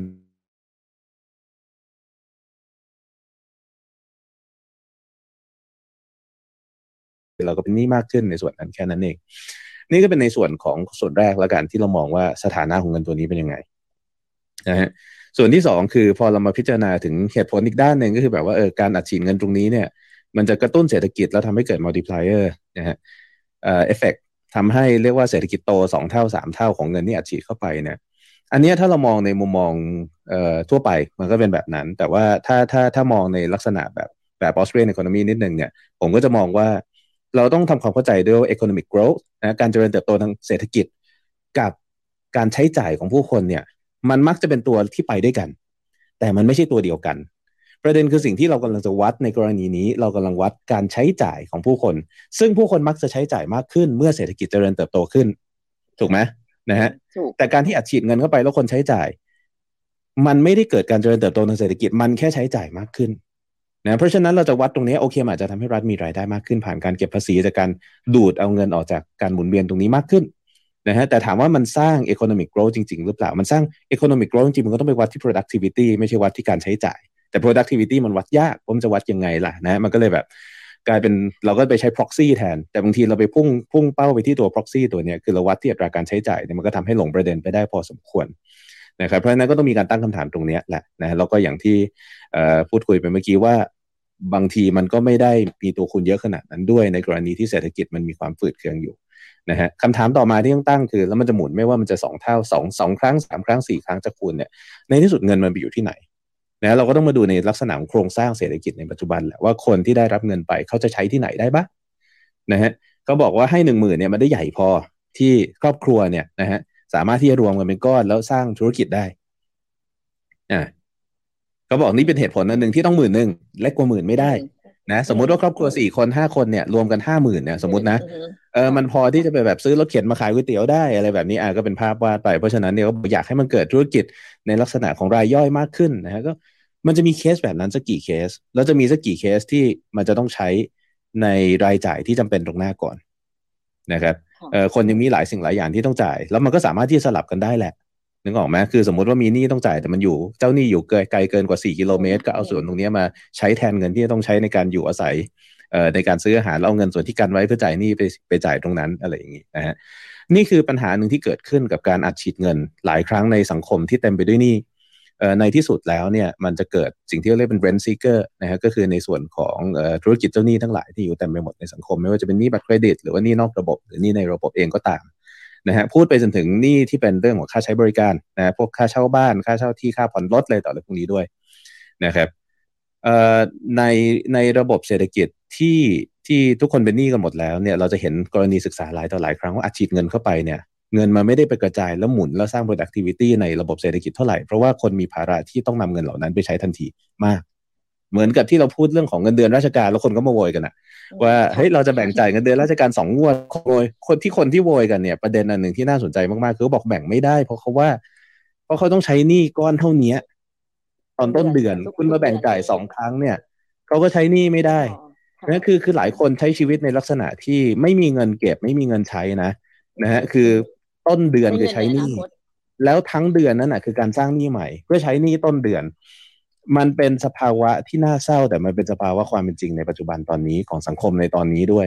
เราก็เป็นหนี้มากขึ้นในส่วนนั้นแค่นั้นเองนี่ก็เป็นในส่วนของส่วนแรกแล้วกันที่เรามองว่าสถานะของเงินตัวนี้เป็นยังไงนะฮะส่วนที่สองคือพอเรามาพิจารณาถึงเหตุผลอีกด้านหนึ่งก็คือแบบว่าเออการอัดฉีดเงินตรงนี้เนี่ยมันจะกระตุ้นเศรษฐกิจแล้วทำให้เกิด multiplier นะฮะเอ่อ effect ทำให้เรียกว่าเศรษฐกิจโตสองเท่าสามเท่าของเงินที่อัดฉีดเข้าไปเนี่ยอันนี้ถ้าเรามองในมุมมองเอ่อทั่วไปมันก็เป็นแบบนั้นแต่ว่าถ้าถ้าถ้ามองในลักษณะแบบแบบ Australian economy นิดนึงเนี่ยผมก็จะมองว่าเราต้องทำความเข้าใจด้วย economic growth นะการเจริญเติบโตทางเศรษฐกิจกับการใช้จ่ายของผู้คนเนี่ยมันมักจะเป็นตัวที่ไปด้วยกันแต่มันไม่ใช่ตัวเดียวกันประเด็นคือสิ่งที่เรากำลังจะวัดในกรณีนี้เรากำลังวัดการใช้จ่ายของผู้คนซึ่งผู้คนมักจะใช้จ่ายมากขึ้นเมื่อเศรษฐกิจเจริญเติบโตขึ้นถูกไหมนะฮะแต่การที่อัดฉีดเงินเข้าไปแล้วคนใช้จ่ายมันไม่ได้เกิดการเจริญเติบโตทางเศรษฐกิจมันแค่ใช้จ่ายมากขึ้นนะเพราะฉะนั้นเราจะวัดตรงนี้โอเคมันอาจจะทำให้รัฐมีรายได้มากขึ้นผ่านการเก็บภาษีจากการดูดเอาเงินออกจากการหมุนเวียนตรงนี้มากขึ้นนะฮะแต่ถามว่ามันสร้าง economic growth จริงๆหรือเปล่ามันสร้าง economic growth จริงๆมันก็ต้องไปวัดที่ productivity ไม่ใช่วัดที่การใช้จ่ายแต่ productivity มันวัดยากผมจะวัดยังไงล่ะนะมันก็เลยแบบกลายเป็นเราก็ไปใช้ proxy แทนแต่บางทีเราไปพุ่งพุ่งเป้าไปที่ตัว proxy ตัวเนี้ยคือเราวัดที่อัตราการใช้จ่ายเนี่ยมันก็ทำให้หลงประเด็นไปได้พอสมควรนะครับเพราะฉะนั้นก็ต้องมีการตั้งคำถามตรงนี้แหละนะแล้วก็อย่างที่พูดคุยไปเมื่อกี้ว่าบางทีมันก็ไม่ได้มีตัวคูณเยอะขนาดนั้นด้วยในกรณีที่เศรษฐกิจมันมีความฝืดเคืองอยู่นะฮะคำถามต่อมาที่ต้องตั้งคือแล้วมันจะหมุนไม่ว่ามันจะสองเท่าสองสองครั้งสามครั้งสี่ครั้งจะคูณเนี่ยในที่สุดเงินมันไปอยู่ที่ไหนนะเราก็ต้องมาดูในลักษณะของโครงสร้างเศรษฐกิจในปัจจุบันแหละว่าคนที่ได้รับเงินไปเขาจะใช้ที่ไหนได้บ้างนะฮะเขาบอกว่าให้หนึ่งหมื่นเนี่ยมันได้ใหญ่พอที่ครอบครัวเนี่ยนะฮะสามารถที่จะรวมกันเป็นก้อนแล้วสร้างธุรกิจได้อ่าเขาบอกนี่เป็นเหตุผลอันหนึ่งที่ต้องหมื่นหนึ่งเล็กกว่าหมื่นไม่ได้นะสมมติว่าครอบครัวสี่คนห้าคนเนี่ยรวมกันห้าหมื่นเนี่ยสมมตินะเออมันพอที่จะไปแบบซื้อรถเข็นมาขายก๋วยเตี๋ยวได้อะไรแบบนี้อ่ะก็เป็นภาพวาดไปเพราะฉะนั้นเนี่ยก็อยากให้มันเกิดธุรกิจในลักษณะของรายย่อยมากขึ้นนะฮะก็มันจะมีเคสแบบนั้นสักกี่เคสแล้วจะมีสักกี่เคสที่มันจะต้องใช้ในรายจ่ายที่จำเป็นตรงหน้าก่อนนะครับเออคนยังมีหลายสิ่งหลายอย่างที่ต้องจ่ายแล้วมันก็สามารถที่จะสลับกันได้แหละนึกออกไหมคือสมมติว่ามีหนี้ต้องจ่ายแต่มันอยู่เจ้าหนี้อยู่ไกลไกลเกินกว่าสี่กิโลเมตรก็เอาส่วนตรงนี้มาใช้แทนเงินที่จะต้องใช้ในการอยู่อาศัยเอ่อในการซื้ออาหารแล้วเอาเงินส่วนที่กันไว้เพื่อจ่ายหนี้ไปไปจ่ายตรงนั้นอะไรอย่างนี้นะฮะนี่คือปัญหาหนึ่งที่เกิดขึ้นกับการอัดฉีดเงินหลายครั้งในสังคมที่เต็มไปด้วยหนี้เอ่อในที่สุดแล้วเนี่ยมันจะเกิดสิ่งที่เรียกเป็น rent seeker นะฮะก็คือในส่วนของเอ่อธุรกิจเจ้าหนี้ทั้งหลายที่อยู่เต็มไปหมดในสังคมไม่ว่าจะเป็นหนี้บัตรเครดิตหรือว่าหนี้นอกระบบหรือหนี้ในระบบเองก็ตามนะฮะพูดไปจนถึงหนี้ที่เป็นเรื่องของค่าใช้บริการนะพวกค่าเช่าบ้านค่าเช่าที่ค่าผ่อนรถอะไรต่ออะไรพวกนี้ด้วยนะครับเอ่อในในระบบเศรษฐกิจที่ที่ทุกคนเป็นหนี้กันหมดแล้วเนี่ยเราจะเห็นกรณีศึกษาหลายต่อหลายครั้งว่าอัดฉีดเงินเข้าไปเนี่ยเงินมันไม่ได้ไปกระจายแล้วหมุนแล้วสร้าง productivity ในระบบเศรษฐกิจเท่าไหร่เพราะว่าคนมีภาระที่ต้องนำเงินเหล่านั้นไปใช้ทันทีมากเหมือนกับที่เราพูดเรื่องของเงินเดือนราชการแล้วคนก็มาโวยกันอะว่าเฮ้ยเราจะแบ่งจ่ายเงินเดือนราชการสองงวดโวยคนที่คนที่โวยกันเนี่ยประเด็นอันหนึ่งที่น่าสนใจมากๆคือเขาบอกแบ่งไม่ได้เพราะเขาว่าเพราะเขาต้องใช้หนี้ก้อนเท่านี้ตอนต้นเดือนคุณมาแบ่งจ่ายสองครั้งเนี่ยเขาก็ใช้หนี้ไม่ได้นั่นคือคือหลายคนใช้ชีวิตในลักษณะที่ไม่มีเงินเก็บไม่มีเงินใช้นะนะฮะคือต้นเดือนคือใช้หนี้แล้วทั้งเดือนนั้นน่ะคือการสร้างหนี้ใหม่เพื่อใช้หนี้ต้นเดือนมันเป็นสภาวะที่น่าเศร้าแต่มันเป็นสภาวะความเป็นจริงในปัจจุบันตอนนี้ของสังคมในตอนนี้ด้วย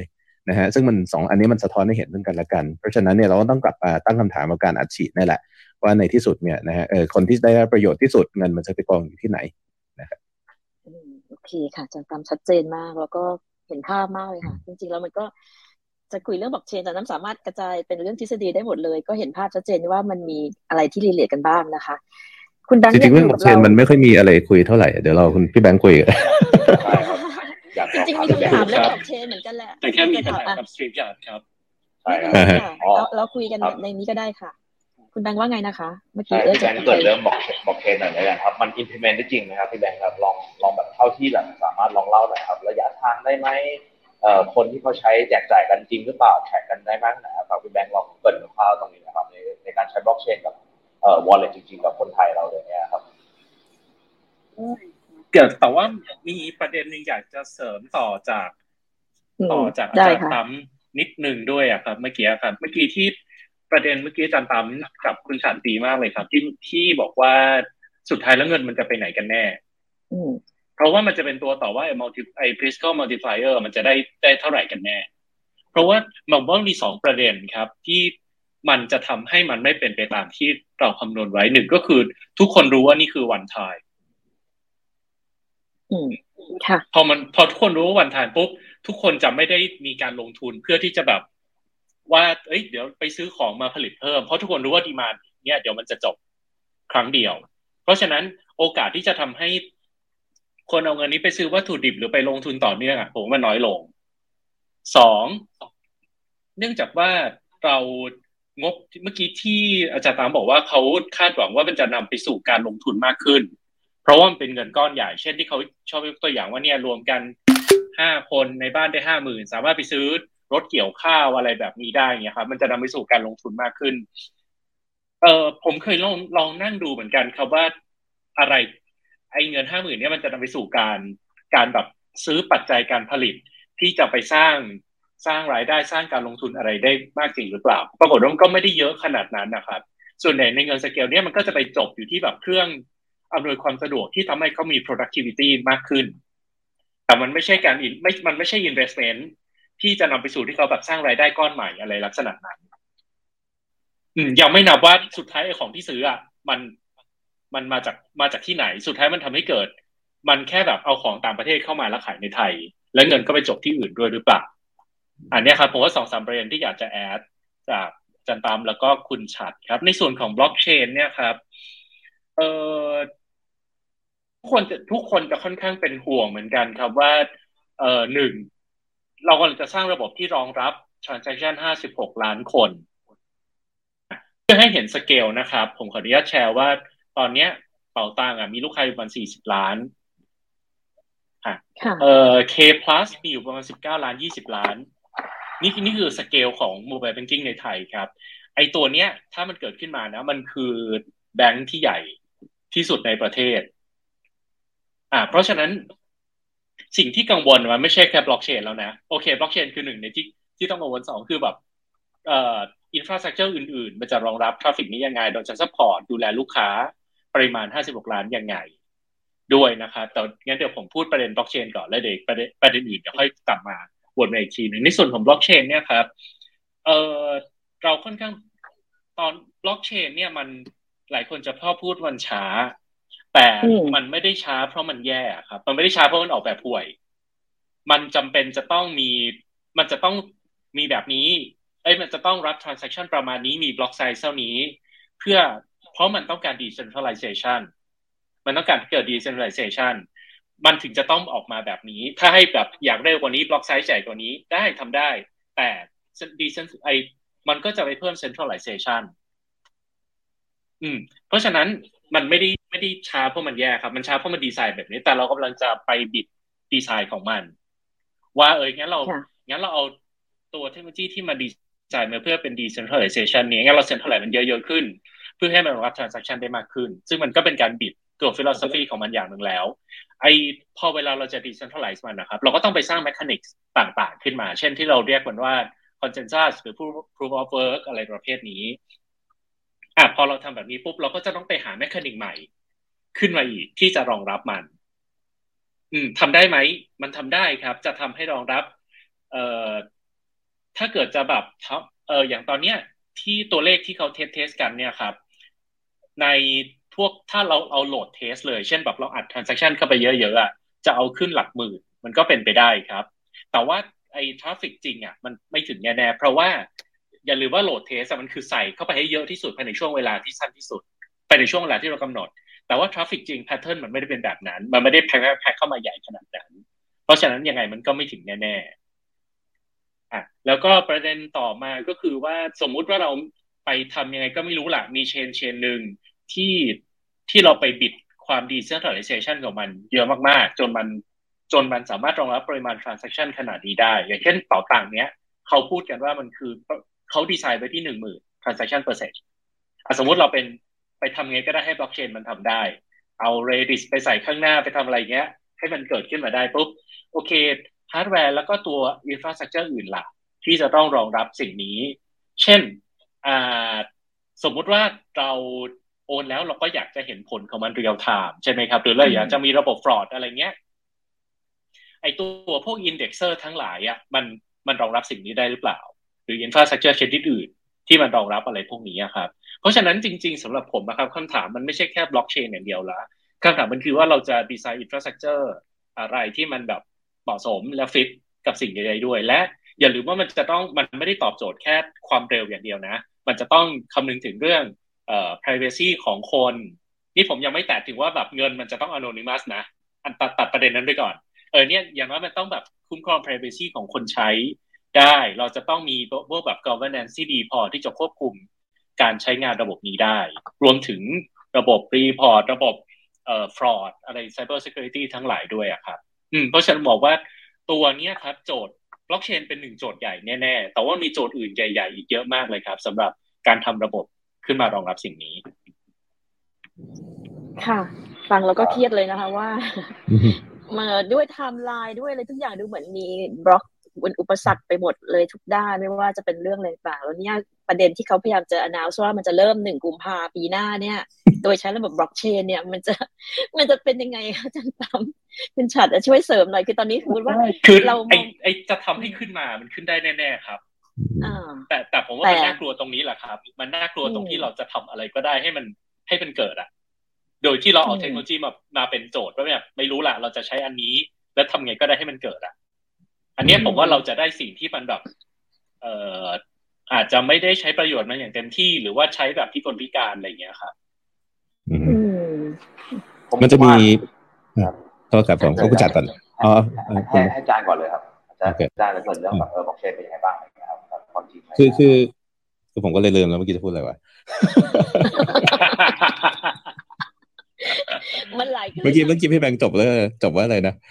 นะฮะซึ่งมันสองอันนี้มันสะท้อนให้เห็นซึ่งกันและกันเพราะฉะนั้นเนี่ยเราก็ต้องกลับมาตั้งคำถามกับการอัดฉีดนี่แหละว่าในที่สุดเนี่ยนะฮะเออคนที่ได้ประโยชน์ที่สุดเงินมันจะไปกองอยู่ที่ไหนนะครับโอเคค่ะอาจารย์ตามชัดเจนมากแล้วก็เห็นภาพมากเลยค่ะจริงๆแล้วมันก็จะคุยเรื่องบล็อกเชนแต่น้ำสามารถกระจายเป็นเรื่องทฤษฎีได้หมดเลยก็เห็นภาพชัดเจนว่ามันมีอะไรที่รีเลทกันบ้างนะคะคุณแบงค์จริงๆเรื่องบล็อกเชนมันไม่ค่อยมีอะไรคุยเท่าไหร่เดี๋ยวเราคุณพี่แบงค์คุยกันจริงๆมีคำถามเรื่องบล็อกเชนเหมือนกันแหละแต่แค่มีปัญหากับ StreamYard ครับใช่ครับเราเราคุยกันในนี้ก็ได้ค่ะคุณแบงค์ว่าไงนะคะเมื่อกี้เออพี่แบงค์เกิดเรื่องบล็อกบล็อกเชนหน่อยเลยครับมัน implement ได้จริงไหมครับพี่แบงค์ครับลองลองแบบเท่าที่แบบสามารถลองเล่าหน่อยครับระยะทางได้ไหมเอ่อคนที่เขาใช้แจกจ่ายกันจริงหรือเปล่าแท็กกันได้มากนะครับพี่แบงค์ลองเปิดคร่าวๆตรงนี้นะครับในในการใช้บล็อกเชนกับเอ่อ wallet จริงๆกับคนไทยเราเลยเนี่ยครับเกิดแต่ว่ามีประเด็นนึงอยากจะเสริมต่อจากต่อจากอาจารย์ตั้มนิดนึงด้วยอ่ะครับเมื่อกี้ครับเมื่อกี้ที่ประเด็นเมื่อกี้อาจารย์ตั้มกับคุณฉันตีมากเลยครับที่ที่บอกว่าสุดท้ายแล้วเงินมันจะไปไหนกันแน่เพราะว่ามันจะเป็นตัวต่อว่าไอ้ multi ไอ้ Pascal multiplier มันจะได้ได้เท่าไหร่กันแน่เพราะว่ามันว่ามีสองประเด็นครับที่มันจะทำให้มันไม่เป็นไปตามที่เราคำนวณไว้หนึ่งก็คือทุกคนรู้ว่านี่คือ one time อืมค่ะพอมันพอทุกคนรู้ว่า one time ปุ๊บทุกคนจะไม่ได้มีการลงทุนเพื่อที่จะแบบว่าเอ้ยเดี๋ยวไปซื้อของมาผลิตเพิ่มเพราะทุกคนรู้ว่าดีมานด์เนี่ยเดี๋ยวมันจะจบครั้งเดียวเพราะฉะนั้นโอกาสที่จะทำให้คนเอาเงินนี้ไปซื้อวัตถุดิบหรือไปลงทุนต่อเนื่องอ่ะผมว่ามันน้อยลงสองเนื่องจากว่าเรางบเมื่อกี้ที่อาจารย์ตามบอกว่าเขาคาดหวังว่ามันจะนำไปสู่การลงทุนมากขึ้นเพราะว่ามันเป็นเงินก้อนใหญ่เช่นที่เขาชอบยกตัวอย่างว่าเนี่ยรวมกันห้าคนในบ้านได้ห้าหมื่นสามารถไปซื้อรถเกี่ยวข้าวอะไรแบบนี้ได้เนี่ยครับมันจะนำไปสู่การลงทุนมากขึ้นเออผมเคยลองลองนั่งดูเหมือนกันครับว่าอะไรไอ้เงินห้าหมื่นเนี่ยมันจะนำไปสู่การการแบบซื้อปัจจัยการผลิตที่จะไปสร้างสร้างรายได้สร้างการลงทุนอะไรได้มากจริงหรือเปล่าปรากฏว่ามันก็ไม่ได้เยอะขนาดนั้นนะครับส่วนใหญ่ในเงินสเกลเนี่ยมันก็จะไปจบอยู่ที่แบบเครื่องอำนวยความสะดวกที่ทำให้เขามี productivity มากขึ้นแต่มันไม่ใช่การไม่มันไม่ใช่ investment ที่จะนำไปสู่ที่เขาแบบสร้างรายได้ก้อนใหม่อะไรลักษณะนั้นอืมยังไม่นับว่าสุดท้ายไอ้ของที่ซื้ออ่ะมันมันมาจากมาจากที่ไหนสุดท้ายมันทำให้เกิดมันแค่แบบเอาของต่างประเทศเข้ามาแล้วขายในไทยแล้วเงินก็ไปจบที่อื่นด้วยหรือเปล่าอันนี้ครับผมว่าสองสามประเด็นที่อยากจะแอดจากจันตามแล้วก็คุณฉัตรครับในส่วนของบล็อกเชนเนี่ยครับเอ่อทุกคนจะทุกคนจะค่อนข้างเป็นห่วงเหมือนกันครับว่าเอ่อหนึ่งเรากำลังจะสร้างระบบที่รองรับ transaction ห้าสิบหกล้านคนเพื่อให้เห็นสเกลนะครับผมขออนุญาตแชร์ว่าตอนนี้เป๋าตังอ่ะมีลูกค้าอยู่ประมาณสี่สิบล้านค่ะเอ่อ K plus มีอยู่ประมาณสิบเก้าล้านยี่สิบล้านนี่นี่คือสเกลของ mobile banking ในไทยครับไอตัวเนี้ยถ้ามันเกิดขึ้นมานะมันคือแบงค์ที่ใหญ่ที่สุดในประเทศอ่าเพราะฉะนั้นสิ่งที่กังวลมันไม่ใช่แค่บล็อกเชนแล้วนะโอเคบล็อกเชนคือหนึ่งในที่ที่ต้องกังวลสองคือแบบเอ่ออินฟราสตรัคเจอร์อื่นๆมันจะรองรับทราฟฟิกนี้ยังไงโดยจะซัพพอร์ตดูแลลูกค้าปริมาณห้าสิบหกล้านยังไงด้วยนะครับแต่งั้นเดี๋ยวผมพูดประเด็นบล็อกเชนก่อนแล้วเดี๋ยวประเด็นประเด็นอื่นเดี๋ยวค่อยกลับมาวนมาอีกทีนึงในส่วนของบล็อกเชนเนี่ยครับเอ่อเราค่อนข้างตอนบล็อกเชนเนี่ยมันหลายคนจะชอบพูดวันช้าแต่มันไม่ได้ช้าเพราะมันแย่ครับมันไม่ได้ช้าเพราะมันออกแบบห่วยมันจำเป็นจะต้องมีมันจะต้องมีแบบนี้เอ้ยมันจะต้องรับ transaction ประมาณนี้มี block size เท่านี้เพื่อเพราะมันต้องการ decentralization มันต้องการเกิด decentralization มันถึงจะต้องออกมาแบบนี้ถ้าให้แบบอยากเร็วกว่านี้ block size ใหญ่กว่านี้ได้ทำได้แต่ decent ไอมันก็จะไปเพิ่ม centralization อืมเพราะฉะนั้นมันไม่ได้ไม่ได้ช้าเพราะมันแย่ครับมันช้าเพราะมันดีไซน์แบบนี้แต่เรากำลังจะไปบิดดีไซน์ของมันว่าเอองั้นเรางั้นเราเอาตัวเทคโนโลยีที่มาดีไซน์มาเพื่อเป็น decentralization นี้งั้นเรา centralize มันเยอะๆขึ้นเพื่อให้มันรับ transaction ได้มากขึ้นซึ่งมันก็เป็นการบิดตัว philosophy ของมันอย่างหนึ่งแล้วไอพอเวลาเราจะ decentralize มันนะครับเราก็ต้องไปสร้าง mechanics ต่างๆขึ้นมาเช่นที่เราเรียกมันว่า consensus หรือ proof of work อะไรประเภทนี้อ่ะพอเราทำแบบนี้ปุ๊บเราก็จะต้องไปหา mechanic ใหม่ขึ้นมาอีกที่จะรองรับมันอืมทำได้ไหมมันทำได้ครับจะทำให้รองรับเอ่อถ้าเกิดจะแบบเอออย่างตอนเนี้ยที่ตัวเลขที่เขาเทสเทสกันเนี่ยครับในพวกถ้าเราเอาโหลดเทสเลยเช่นแบบเราอัด transaction เข้าไปเยอะๆอ่ะจะเอาขึ้นหลักหมื่นมันก็เป็นไปได้ครับแต่ว่าไอ้ทราฟฟิกจริงอ่ะมันไม่ถึงแน่ๆเพราะว่าอย่าลืมว่าโหลดเทสมันคือใส่เข้าไปให้เยอะที่สุดภายในช่วงเวลาที่สั้นที่สุดไปในช่วงเวลาที่เรากำหนดแต่ว่าทราฟฟิกจริงแพทเทิร์นมันไม่ได้เป็นแบบนั้นมันไม่ได้แพ็คแพ็คเข้ามาใหญ่ขนาดนั้นเพราะฉะนั้นยังไงมันก็ไม่ถึงแน่ๆอ่ะแล้วก็ประเด็นต่อมาก็คือว่าสมมุติว่าเราไปทำยังไงก็ไม่รู้ล่ะมีเชนเชนหนึ่งที่ที่เราไปบิดความ decentralization ของมันเยอะมากๆจนมันจนมันสามารถรองรับปริมาณ transaction ขนาดนี้ได้อย่างเช่นเป๋าตังค์เนี้ยเขาพูดกันว่ามันคือเขาดีไซน์ไว้ที่หนึ่งหมื่น transaction per second สมมุติเราเป็นไปทำไงก็ได้ให้บล็อกเชนมันทำได้เอา Redis ไปใส่ข้างหน้าไปทำอะไรเงี้ยให้มันเกิดขึ้นมาได้ปุ๊บโอเคฮาร์ดแวร์แล้วก็ตัว infrastructure อื่นล่ะที่จะต้องรองรับสิ่งนี้เช่นอ่าสมมุติว่าเราโอนแล้วเราก็อยากจะเห็นผลของมันเรียลไทม์ใช่ไหมครับหรือเราอยากจะมีระบบ fraud อะไรเงี้ยไอตัวพวก indexer ทั้งหลายอ่ะมันมันรองรับสิ่งนี้ได้หรือเปล่าหรือ infrastructure ชนิดอื่นที่มันรองรับอะไรพวกนี้ครับเพราะฉะนั้นจริงๆสำหรับผมนะครับคำถามมันไม่ใช่แค่บล็อกเชนอย่างเดียวละคำถามมันคือว่าเราจะดีไซน์ infrastructure อะไรที่มันแบบเหมาะสมและฟิตกับสิ่งใดๆด้วยและอย่าลืมว่ามันจะต้องมันไม่ได้ตอบโจทย์แค่ความเร็วอย่างเดียวนะมันจะต้องคำนึงถึงเรื่องเอ่อ privacy ของคนนี่ผมยังไม่แตะถึงว่าแบบเงินมันจะต้อง anonymous นะอันตัดตัดประเด็นนั้นไปก่อนเออเนี่ยอย่างน้อยมันต้องแบบคุ้มครอง privacy ของคนใช้ได้เราจะต้องมีพวกแบบ governance ที่ดีพอที่จะควบคุมการใช้งานระบบนี้ได้รวมถึงระบบ report ระบบเอ่อ fraud อะไร cyber security ทั้งหลายด้วยอะครับอืมเพราะฉะนั้นบอกว่าตัวเนี้ยครับโจทย์บล็อกเชนเป็นหนึ่งโจทย์ใหญ่แน่ๆแต่ว่ามีโจทย์อื่นใหญ่ๆอีกเยอะมากเลยครับสำหรับการทำระบบขึ้นมารองรับสิ่งนี้ค่ะฟังแล้วก็เครียดเลยนะคะว่ามาด้วยไทม์ไลน์ด้วยอะไรทุกอย่างดูเหมือนมีบล็อกเป็นอุปสรรคไปหมดเลยทุกด้านไม่ว่าจะเป็นเรื่องอะไรต่างแล้วเนี่ยประเด็นที่เขาพยายามจะ announce ว่ามันจะเริ่มหนึ่งกุมภาพันธ์ปีหน้าเนี่ยโดยใช้ระบบบล็อกเชนเนี่ยมันจะมันจะเป็นยังไงคะอาจารย์ตั้มคุณฉัตรช่วยเสริมหน่อยคือตอนนี้สมมติว่าคือเราไอไอจะทำให้ขึ้นมามันขึ้นได้แน่ๆครับแต่แต่ผมว่ามันน่ากลัวตรงนี้แหละครับมันน่ากลัวตรงที่เราจะทำอะไรก็ได้ให้มันให้มันเกิดอะโดยที่เราเอาเทคโนโลยีมามาเป็นโจทย์ว่าแบบไม่รู้ล่ะเราจะใช้อันนี้แล้วทำไงก็ได้ให้มันเกิดอ่ะอันนี้ผมว่าเราจะได้สิ่งที่มันแบบเอ่ออาจจะไม่ได้ใช้ประโยชน์มันอย่างเต็มที่หรือว่าใช้แบบที่คนพิการอะไรอย่างเงี้ยครับมันจะมีโทษครับผมก็จัดก่อนอ๋อให้ให้อาจารย์ก่อนเลยครับอาจารย์อาจารย์แล้วส่วนเรื่องแบบเออบล็อกเชนเป็นยังไงบ้างนะครับความจริงคือคือคือผมก็เลยลืมแล้วเมื่อกี้จะพูดอะไรวะมันหลายเมื่อกี้เมื่อกี้พี่แบงค์จบแล้วจบว่าอะไรนะ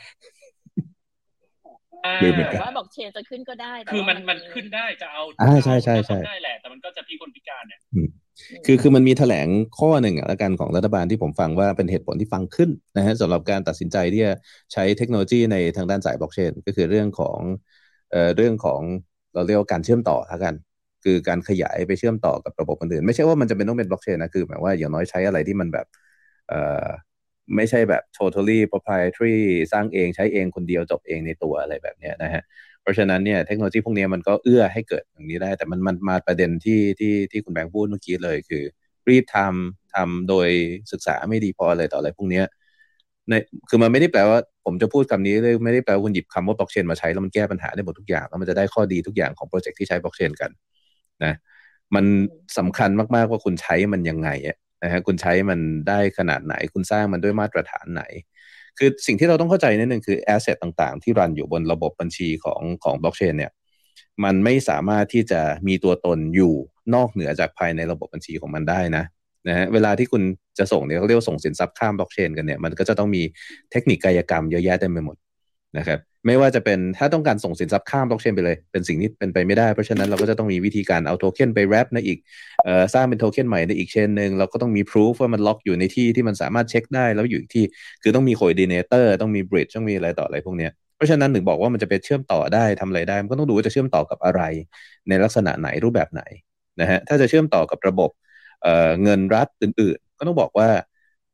ลืมเหมือนกันว่าบอกเชนจะขึ้นก็ได้คือมันมันขึ้นได้จะเอาอ่าใช่ใช่ใช่ได้แหละแต่มันก็จะพี่คนพิการเนี่ยคือคือมันมีแถลงข้อหนึ่งอ่ะแล้วกันของรัฐบาลที่ผมฟังว่าเป็นเหตุผลที่ฟังขึ้นนะฮะสำหรับการตัดสินใจที่จะใช้เทคโนโลยีในทางด้านสายบล็อกเชนก็คือเรื่องของเอ่อเรื่องของเราเรียกว่าการเชื่อมต่อละกันคือการขยายไปเชื่อมต่อกับระบบอื่นไม่ใช่ว่ามันจะเป็นต้องเป็นบล็อกเชนนะคือหมายว่าอย่างน้อยใช้อะไรที่มันแบบเอ่อไม่ใช่แบบ totally proprietary สร้างเองใช้เองคนเดียวจบเองในตัวอะไรแบบนี้นะฮะเพราะฉะนั้นเนี่ยเทคโนโลยีพวกนี้มันก็เอื้อให้เกิดอย่างนี้ได้แต่มันมันมาประเด็นที่ที่ที่คุณแบงค์พูดเมื่อกี้เลยคือรีบทำทำโดยศึกษาไม่ดีพอเลยต่ออะไรพวกนี้ในคือมันไม่ได้แปลว่าผมจะพูดคำนี้เลยไม่ได้แปลว่าคุณหยิบคำว่าบล็อกเชนมาใช้แล้วมันแก้ปัญหาได้หมดทุกอย่างแล้วมันจะได้ข้อดีทุกอย่างของโปรเจกต์ที่ใช้บล็อกเชนกันนะมันสำคัญมากๆว่าคุณใช้มันยังไงนะฮะคุณใช้มันได้ขนาดไหนคุณสร้างมันด้วยมาตรฐานไหนคือสิ่งที่เราต้องเข้าใจนิดนึงคือ asset ต่างๆที่รันอยู่บนระบบบัญชีของของบล็อกเชนเนี่ยมันไม่สามารถที่จะมีตัวตนอยู่นอกเหนือจากภายในระบบบัญชีของมันได้นะนะฮะเวลาที่คุณจะส่งเนี่ยเขาเรียกว่าส่งสินทรัพย์ข้ามบล็อกเชนกันเนี่ยมันก็จะต้องมีเทคนิคกายกรรมเยอะแยะเต็มไปหมดนะครับไม่ว่าจะเป็นถ้าต้องการส่งสินทรัพย์ข้ามบล็อกเชนไปเลยเป็นสิ่งที่เป็นไปไม่ได้เพราะฉะนั้นเราก็จะต้องมีวิธีการเอาโทเค็นไปแรปในอีกเอ่อสร้างเป็นโทเค็นใหม่ในอีกเชนนึงเราก็ต้องมีพิสูจว่ามันล็อกอยู่ในที่ที่มันสามารถเช็คได้แล้วอยู่ที่คือต้องมีโคดิเนเตอร์ต้องมีบริดจ์ต้องมีอะไรต่ออะไรพวกเนี้ยเพราะฉะนั้นถึงบอกว่ามันจะไปเชื่อมต่อได้ทำอะไรได้มันก็ต้องดูว่าจะเชื่อมต่อกับอะไรในลักษณะไหนรูปแบบไหนนะฮะถ้าจะเชื่อมต่อกับระบบเอ่อเงินรัฐอื่นๆก็ต้องบอกว่า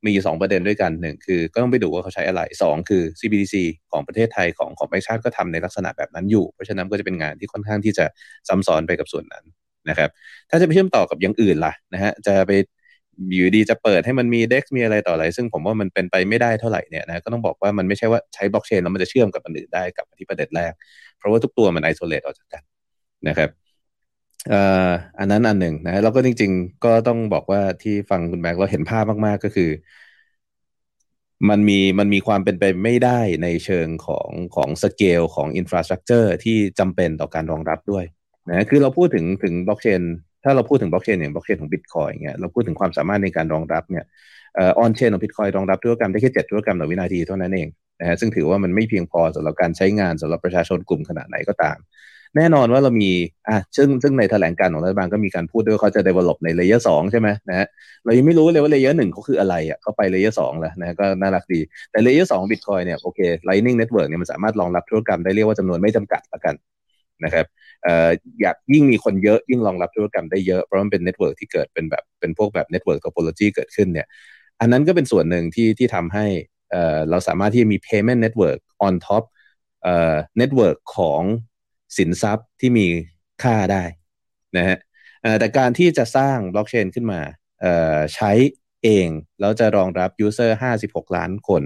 มีสองประเด็นด้วยกันหนึ่งคือก็ต้องไปดูว่าเขาใช้อะไรสองคือ ซี บี ดี ซี ของประเทศไทยของของแบงก์ชาติก็ทำในลักษณะแบบนั้นอยู่เพราะฉะนั้นก็จะเป็นงานที่ค่อนข้างที่จะซ้ำซ้อนไปกับส่วนนั้นนะครับถ้าจะไปเชื่อมต่อกับอย่างอื่นล่ะนะฮะจะไปอยู่ดีจะเปิดให้มันมี Dex มีอะไรต่ออะไรซึ่งผมว่ามันเป็นไปไม่ได้เท่าไหร่เนี่ยนะก็ต้องบอกว่ามันไม่ใช่ว่าใช้บล็อกเชนแล้วมันจะเชื่อมกับอันอื่นได้กับที่ประเด็นแรกเพราะว่าทุกตัวมันไอโซเลตออกจากกันนะครับเอ่ออันนั้นอันหนึ่งนะแล้วก็จริงๆก็ต้องบอกว่าที่ฟังคุณแบงค์เราเห็นภาพมากๆก็คือมันมีมันมีความเป็นไปไม่ได้ในเชิงของของสเกลของอินฟราสตรักเจอร์ที่จำเป็นต่อการรองรับด้วยนะคือเราพูดถึงถึงบล็อกเชนถ้าเราพูดถึงบล็อกเชนอย่างบล็อกเชนของ Bitcoin เงี้ยเราพูดถึงความสามารถในการรองรับเนี่ยเอ่อออนเชนของ Bitcoin รองรับธุรกรรมได้แค่เจ็ดธุรกรรมต่อวินาทีเท่านั้นเองนะฮะซึ่งถือว่ามันไม่เพียงพอสำหรับการใช้งานสำหรับประชาชนกลุ่มขนาดไหนก็ตามแน่นอนว่าเรามีอ่ะซึ่งซึ่งในแถลงการของรัฐบาลก็มีการพูดด้วยว่าเขาจะ develop ใน layer สองใช่ไหมนะฮะเรายังไม่รู้เลยว่า layer หนึ่งเขาคืออะไรอ่ะเขาไป layer สองแล้วนะก็น่ารักดีแต่ layer สอง Bitcoin เนี่ยโอเค Lightning Network เนี่ยมันสามารถรองรับธุรกรรมได้เรียกว่าจำนวนไม่จำกัดละกันนะครับเอ่ออยากยิ่งมีคนเยอะยิ่งรองรับธุรกรรมได้เยอะเพราะมันเป็นเน็ตเวิร์กที่เกิดเป็นแบบเป็นพวกแบบเน็ตเวิร์กโทโปโลจีเกิดขึ้นเนี่ยอันนั้นก็เป็นส่วนหนึ่งที่ที่ทำให้เอ่อเราสามารถที่จะมี payment network on top เอ่อ network ของสินทรัพย์ที่มีค่าได้นะฮะเอ่อแต่การที่จะสร้างบล็อกเชนขึ้นมาเอ่อใช้เองแล้วจะรองรับ user ห้าสิบหกล้านคน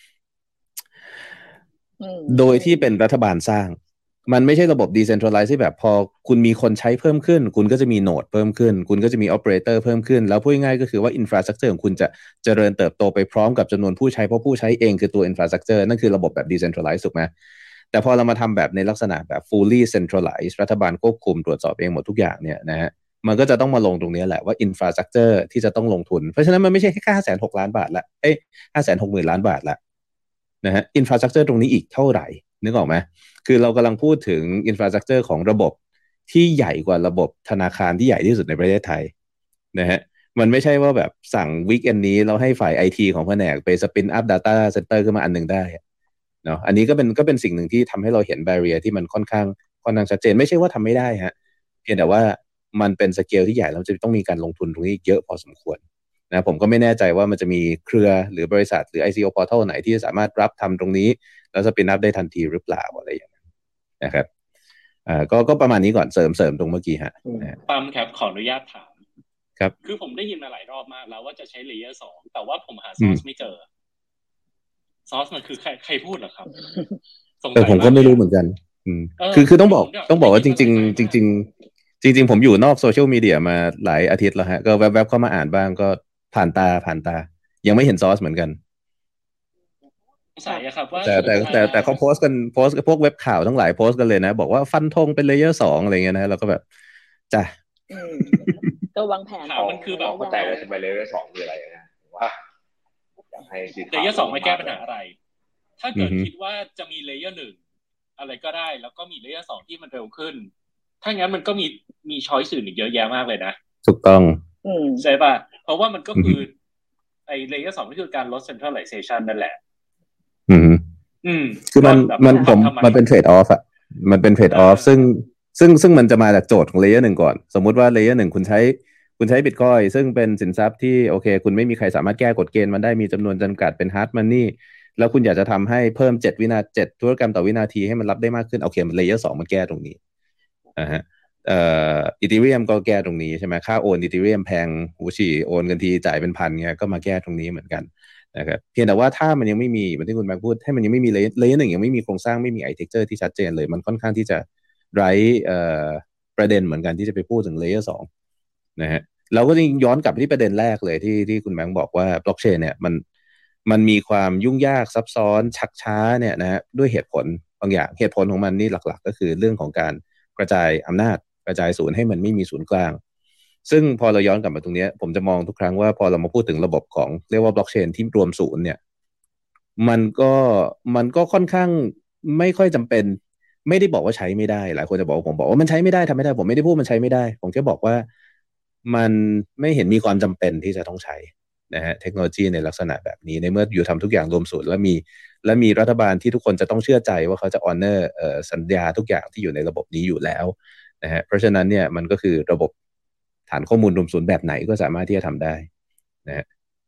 โดยที่เป็นรัฐบาลสร้างมันไม่ใช่ระบบ decentralized ที่แบบพอคุณมีคนใช้เพิ่มขึ้นคุณก็จะมีโนดเพิ่มขึ้นคุณก็จะมี operator เพิ่มขึ้นแล้วพูดง่ายๆก็คือว่า infrastructure ของคุณจะเจริญเติบโตไปพร้อมกับจำนวนผู้ใช้เพราะผู้ใช้เองคือตัว infrastructure นั่นคือระบบแบบ decentralized ถูกไหมแต่พอเรามาทำแบบในลักษณะแบบ fully centralized รัฐบาลควบคุมตรวจสอบเองหมดทุกอย่างเนี่ยนะฮะมันก็จะต้องมาลงตรงนี้แหละว่า infrastructure ที่จะต้องลงทุนเพราะฉะนั้นมันไม่ใช่แค่ ห้าแสนหก ล้านบาทละเอ้ย ห้าแสนหกหมื่น ล้านบาทละนะฮะ infrastructure ตรงนี้อีกเท่าไหร่นึกออกไหมคือเรากำลังพูดถึง infrastructure ของระบบที่ใหญ่กว่าระบบธนาคารที่ใหญ่ที่สุดในประเทศไทยนะฮะมันไม่ใช่ว่าแบบสั่งวีคเอนนี้เราให้ฝ่าย ไอ ที ของแผนกไปสปินอัพ data center ขึ้นมาอันหนึ่งได้เนาะอันนี้ก็เป็นก็เป็นสิ่งหนึ่งที่ทำให้เราเห็น barrier ที่มันค่อนข้างค่อนข้างชัดเจนไม่ใช่ว่าทำไม่ได้ฮะเพียงแต่ว่ามันเป็นสเกลที่ใหญ่แล้วจะต้องมีการลงทุนตรงนี้เยอะพอสมควรนะผมก็ไม่แน่ใจว่ามันจะมีเครือหรือบริษัทหรือ ไอ ซี โอ Portal ไหนที่สามารถรับทำตรงนี้แล้วสปินอัพได้ทันทีหรือเปล่าอะไรอย่างนั้นนะครับอ่าก็ก็ประมาณนี้ก่อนเสริมเสริมตรงเมื่อกี้ฮะปั๊มครับขออนุญาตถามครับคือผมได้ยินมาหลายรอบมากแล้วว่าจะใช้เลเยอร์สองแต่ว่าผมหาซอสไม่เจอซอสมันคือใครใครพูดเหรอครับแต่ผมก็ไม่รู้เหมือนกันอืมคือคือต้องบอกต้องบอกว่าจริงๆจริงๆจริงๆผมอยู่นอกโซเชียลมีเดียมาหลายอาทิตย์แล้วฮะก็แวบๆเข้ามาอ่านบ้างก็ผ่านตาผ่านตายังไม่เห็นซอสเหมือนกันใช่ครับว่าแต่แต่แต่แต่เขาโพสต์กันโพสต์พวกเว็บข่าวทั้งหลายโพสต์กันเลยนะบอกว่าฟันธงเป็นเลเยอร์สองอะไรเงี้ยนะเราก็แบบจ้ะก็วางแผนมันคือแบบเข้าใจว่าจะไปเลเยอร์สองคืออะไรนะว่าอยากให้เลเยอร์สองมาแก้ปัญหาอะไรถ้าเกิดคิดว่าจะมีเลเยอร์หนึ่งอะไรก็ได้แล้วก็มีเลเยอร์สองที่มันเร็วขึ้นถ้างั้นมันก็มีมีช้อยส์อื่นอีกเยอะแยะมากเลยนะถูกต้องใช่ป่ะเพราะว่ามันก็คือไอ้เลเยอร์สองนี่คือการลด centralization นั่นแหละอืมอืมคือมันมันผมมันเป็นเทรดออฟอะมันเป็นเทรดออฟซึ่งซึ่งซึ่งมันจะมาจากโจทย์ของเลเยอร์หนึ่งก่อนสมมุติว่าเลเยอร์หนึ่งคุณใช้คุณใช้ Bitcoin ซึ่งเป็นสินทรัพย์ที่โอเคคุณไม่มีใครสามารถแก้กฎเกณฑ์มันได้มีจำนวนจำกัดเป็น hard money แล้วคุณอยากจะทำให้เพิ่มเจ็ดวินาทีเจ็ดธุรกรรมต่อวินาทีให้มันรับได้มากขึ้นโอเคเลเยอร์สองมันแก้ตรงนี้อ่าฮะเอ่อ Ethereum ก็แก้ตรงนี้ใช่ไหมค่าโอน Ethereum แพงหูฉี่โอนกันทีจ่ายเป็นพันเงี้ยก็มาแก้ตรงนี้เหมือนกันนะครับเพียงแต่ว่าถ้ามันยังไม่มีเหมือนที่คุณแม็กพูดถ้ามันยังไม่มีเลเยอร์หนึ่งยังไม่มีโครงสร้างไม่มีอาร์คิเทคเจอร์ที่ชัดเจนเลยมันค่อนข้างที่จะไร้เอ่อประเด็นเหมือนกันที่จะไปพูดถึงเลเยอร์สองนะฮะเราก็ย้อนกลับที่ประเด็นแรกเลยที่ที่คุณแม็กบอกว่าบล็อกเชนเนี่ยมันมันมีความยุ่งยากซับซ้อนชักช้าเนี่ยนะฮะด้วยเหตุผลบางอย่างเหตุผลของมันนี่หลักๆก็คือเรื่องของการกระจายอำนาจกระจายศูนย์ให้มันไม่มีศูนย์กลางซึ่งพอเราย้อนกลับมาตรงนี้ผมจะมองทุกครั้งว่าพอเรามาพูดถึงระบบของเรียกว่าบล็อกเชนที่รวมศูนย์เนี่ยมันก็มันก็ค่อนข้างไม่ค่อยจำเป็นไม่ได้บอกว่าใช้ไม่ได้หลายคนจะบอกผมบอกว่ามันใช้ไม่ได้ทำไม่ได้ผมไม่ได้พูดมันใช้ไม่ได้ผมแค่บอกว่ามันไม่เห็นมีความจำเป็นที่จะต้องใช้นะฮะเทคโนโลยีในลักษณะแบบนี้ในเมื่ออยู่ทำทุกอย่างรวมศูนย์แล้วมีและมีรัฐบาลที่ทุกคนจะต้องเชื่อใจว่าเขาจะ honor เอ่อสัญญาทุกอย่างที่อยู่ในระบบนี้อยู่แล้วนะฮะเพราะฉะนั้นเนี่ยมันก็คือระบบฐานข้อมูลรวมศูนย์แบบไหนก็สามารถที่จะทำได้นะฮะ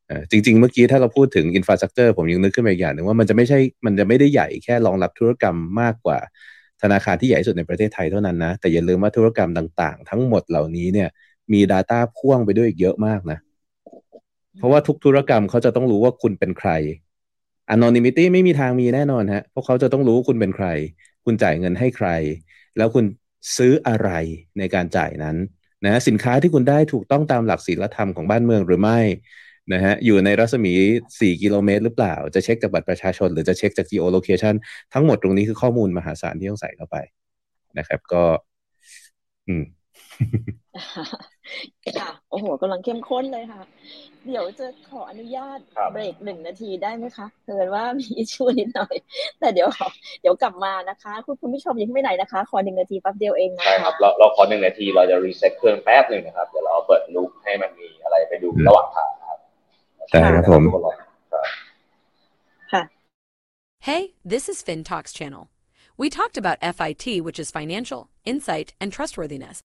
จริงๆเมื่อกี้ถ้าเราพูดถึง infrastructure ผมยังนึกขึ้นมาอีกอย่างหนึ่งว่ามันจะไม่ใช่มันจะไม่ได้ใหญ่แค่รองรับธุรกรรมมากกว่าธนาคารที่ใหญ่ที่สุดในประเทศไทยเท่านั้นนะแต่อย่าลืมว่าธุรกรรมต่างๆทั้งหมดเหล่านี้เนี่ยมี data พ่วงไปด้วยอีกเยอะมากนะเพราะว่าทุกธุรกรรมเขาจะต้องรู้ว่าคุณเป็นใคร anonymity ไม่มีทางมีแน่นอนฮะเพราะเขาจะต้องรู้ว่าคุณเป็นใครคุณจ่ายเงินให้ใครแล้วคุณซื้ออะไรในการจ่ายนั้นนะสินค้าที่คุณได้ถูกต้องตามหลักศีลธรรมของบ้านเมืองหรือไม่นะฮะอยู่ในรัศมีสี่กิโลเมตรหรือเปล่าจะเช็คจากบัตรประชาชนหรือจะเช็คจาก geolocation ทั้งหมดตรงนี้คือข้อมูลมหาศาลที่ต้องใส่เข้าไปนะครับก็อืมค่ะโอ้โหกำลังเข้มข้นเลยค่ะเดี๋ยวจะขออนุญาตเบรกหนึ่งนาทีได้ไหมคะเกิดว่ามีอิชชูนิดหน่อยแต่เดี๋ยวเดี๋ยวกลับมานะคะคุณคุณผู้ชมยังไม่ไหนนะคะขอหนึ่งนาทีแป๊บเดียวเองนะคะใช่ครับเราเราขอหนึ่งนาทีเราจะรีเซ็ตเครื่องแป๊บหนึ่งนะครับเดี๋ยวเราเปิดลูปให้มันมีอะไรไปดูระหว่างทางครับใช่ครับผม Hey, this is FinTalks channel. We talked about F I T, which is financial, insight, and trustworthiness.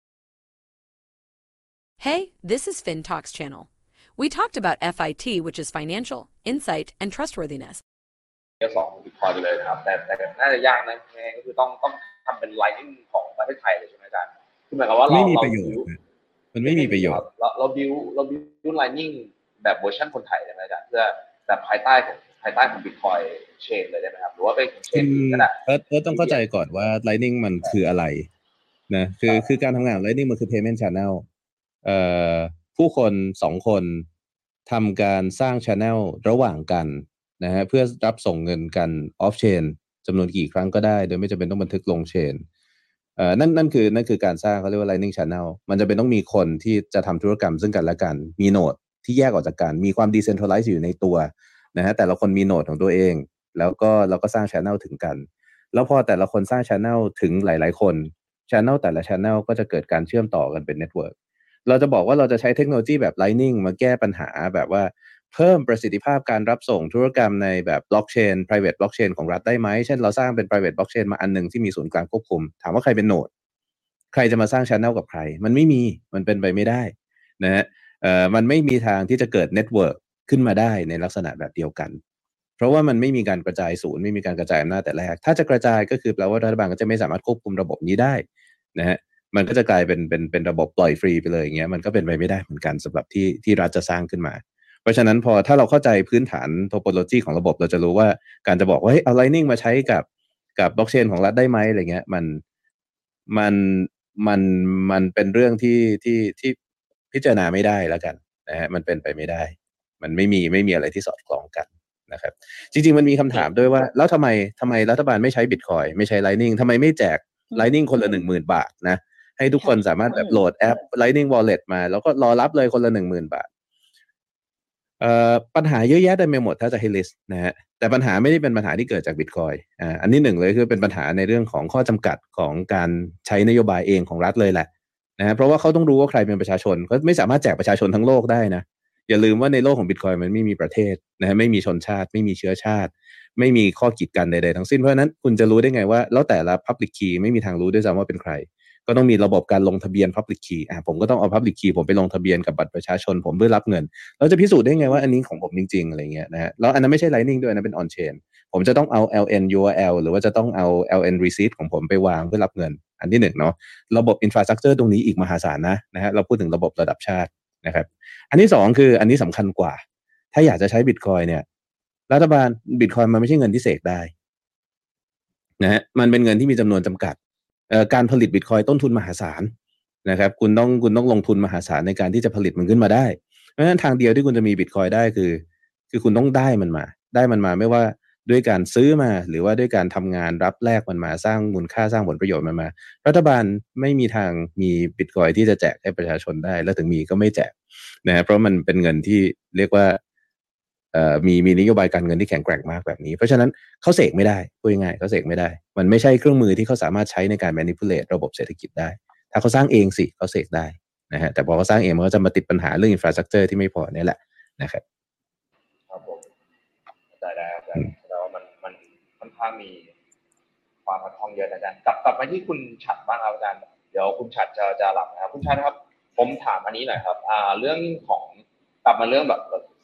Hey, this is FinTalks channel. We talked about F I T, which is financial, insight, and trustworthiness. สองบิตคอยน์ไปเลยนะครับแต่แต่น่าจะยากนะก็คือต้องต้องทำเป็นไลนิ่งของประเทศไทยเลยใช่ไหมอาจารย์คือหมายความว่าเราไม่มีประโยชน์มันไม่มีประโยชน์เราเราบิวเราบิวไลนิ่งแบบเวอร์ชันคนไทยใช่ไหมอาจารย์เพื่อแต่ภายใต้ของภายใต้ของบิตคอยน์เชนเลยได้ไหมครับหรือว่าเป็นเชนก็ได้ก็ต้องเข้าใจก่อนว่า Lightning มันคืออะไรนะคือคือการทำงานของ Lightning มันคือ payment channel เอ่อผู้คนสองคนทำการสร้าง channel ระหว่างกันนะฮะเพื่อรับส่งเงินกัน off chain จำนวนกี่ครั้งก็ได้โดยไม่จำเป็นต้องบันทึกลง chain เอ่อนั่นนั่นคือนั่นคือการสร้างเขาเรียกว่า Lightning channel มันจะเป็นต้องมีคนที่จะทำธุรกรรมซึ่งกันและกันมีโนดที่แยกออกจากกันมีความ decentralize อยู่ในตัวนะฮะแต่ละคนมีโนดของตัวเองแล้วก็เราก็สร้าง channel ถึงกันแล้วพอแต่ละคนสร้าง channel ถึงหลายๆคน channel แต่ละ channel ก็จะเกิดการเชื่อมต่อกันเป็น network เราจะบอกว่าเราจะใช้เทคโนโลยีแบบ Lightning มาแก้ปัญหาแบบว่าเพิ่มประสิทธิภาพการรับส่งธุรกรรมในแบบ blockchain private blockchain ของรัฐได้ไหมเช่นเราสร้างเป็น private blockchain มาอันนึงที่มีศูนย์กลางควบคุมถามว่าใครเป็นโนดใครจะมาสร้าง channel กับใครมันไม่มีมันเป็นไปไม่ได้นะฮะเอ่อมันไม่มีทางที่จะเกิด network ขึ้นมาได้ในลักษณะแบบเดียวกันเพราะว่ามันไม่มีการกระจายศูนย์ไม่มีการกระจายอำนาจแต่แรกถ้าจะกระจายก็คือแปลว่ารัฐบาลก็จะไม่สามารถควบคุมระบบนี้ได้นะฮะมันก็จะกลายเป็นเป็นเป็นระบบปล่อยฟรีไปเลยอย่างเงี้ยมันก็เป็นไปไม่ได้เหมือนกันสำหรับที่ที่รัฐจะสร้างขึ้นมาเพราะฉะนั้นพอถ้าเราเข้าใจพื้นฐานโทโปโลจีของระบบเราจะรู้ว่าการจะบอกว่าเฮ้ยเอา Lightning มาใช้กับกับบล็อกเชนของรัฐได้ไหมอะไรเงี้ยมันมันมันมันเป็นเรื่องที่ที่ที่พิจารณาไม่ได้แล้วกันนะฮะมันเป็นไปไม่ได้มันไม่มีไม่มีอะไรที่สอดคล้องกันนะครับจริงๆมันมีคำถามด้วยว่าแล้วทำไมทำไมรัฐบาลไม่ใช้ Bitcoin ไม่ใช้ Lightning ทำไมไม่แจก Lightning คนละ หนึ่งหมื่น บาทนะให้ทุกคนสามารถแบบโหลดแอป Lightning Wallet มาแล้วก็รอรับเลยคนละ หนึ่งหมื่น บาทเอ่อปัญหาเยอะแยะเต็มไปหมดถ้าจะให้ list นะฮะแต่ปัญหาไม่ได้เป็นปัญหาที่เกิดจาก Bitcoin อ่าอันที่หนึ่งเลยคือเป็นปัญหาในเรื่องของข้อจำกัดของการใช้นโยบายเองของรัฐเลยแหละนะฮะเพราะว่าเขาต้องรู้ว่าใครเป็นประชาชนเขาไม่สามารถแจกประชาชนทั้งโลกได้นะอย่าลืมว่าในโลกของ Bitcoin มันไม่มีประเทศนะฮะไม่มีชนชาติไม่มีเชื้อชาติไม่มีข้อกีดกันใดๆทั้งสิ้นเพราะฉะนั้นคุณจะรู้ได้ไงว่าแล้วแต่ละ public key ไม่มีทางรู้ด้วยซ้ำว่าเป็นใครก็ต้องมีระบบการลงทะเบียน public key อ่ะผมก็ต้องเอา public key ผมไปลงทะเบียนกับบัตรประชาชนผมเพื่อรับเงินเราจะพิสูจน์ได้ไงว่าอันนี้ของผมจริงๆอะไรเงี้ยนะฮะแล้วอันนั้นไม่ใช่ Lightning ด้วยนะเป็น on chain ผมจะต้องเอา แอล เอ็น ยู อาร์ แอล หรือว่าจะต้องเอา แอล เอ็น receipt ของผมไปวางเพื่อรับเงินอันที่หนึ่งเนาะระบบ infrastructure ตรงนี้อีกมหาศาลนะนะฮะเราพูดถึงระบบระดับชาตินะครับอันที่สองคืออันนี้สำคัญกว่าถ้าอยากจะใช้ Bitcoin เนี่ยรัฐบาล Bitcoin มันไม่ใช่เงินที่เสกได้นะฮะมันเป็นเงินที่มีจำนวนจำกัดเอ่อการผลิต Bitcoin ต้นทุนมหาศาลนะครับคุณต้องคุณต้องลงทุนมหาศาลในการที่จะผลิตมันขึ้นมาได้เพราะฉะนั้นทางเดียวที่คุณจะมี Bitcoin ได้คือคือคุณต้องได้มันมาได้มันมาไม่ว่าด้วยการซื้อมาหรือว่าด้วยการทำงานรับแลกมันมาสร้างมูลค่าสร้างผลประโยชน์มันมารัฐบาลไม่มีทางมี Bitcoin ที่จะแจกให้ประชาชนได้แล้วถึงมีก็ไม่แจกนะฮะเพราะมันเป็นเงินที่เรียกว่าเอ่อมีมีนโยบายการเงินที่แข็งแกร่งมากแบบนี้เพราะฉะนั้นเขาเสกไม่ได้พูดง่ายๆเขาเสกไม่ได้มันไม่ใช่เครื่องมือที่เขาสามารถใช้ในการ manipulate ระบบเศรษฐกิจได้ถ้าเขาสร้างเองสิเขาเสกได้นะฮะแต่พอเขาสร้างเองมันก็จะมาติดปัญหาเรื่อง infrastructure ที่ไม่พอนี่แหละนะครับครับผมได้ได้ครับแต่ว่ามันมันค่อนข้างมีความขัดข้องเยอะนะอาจารย์กลับกลับมาที่คุณฉัดบ้างครับอาจารย์เดี๋ยวคุณฉัดจะจะหลับนะครับคุณฉัดครับผมถามอันนี้หน่อยครับอ่าเรื่องของกลับมาเรื่องแบบ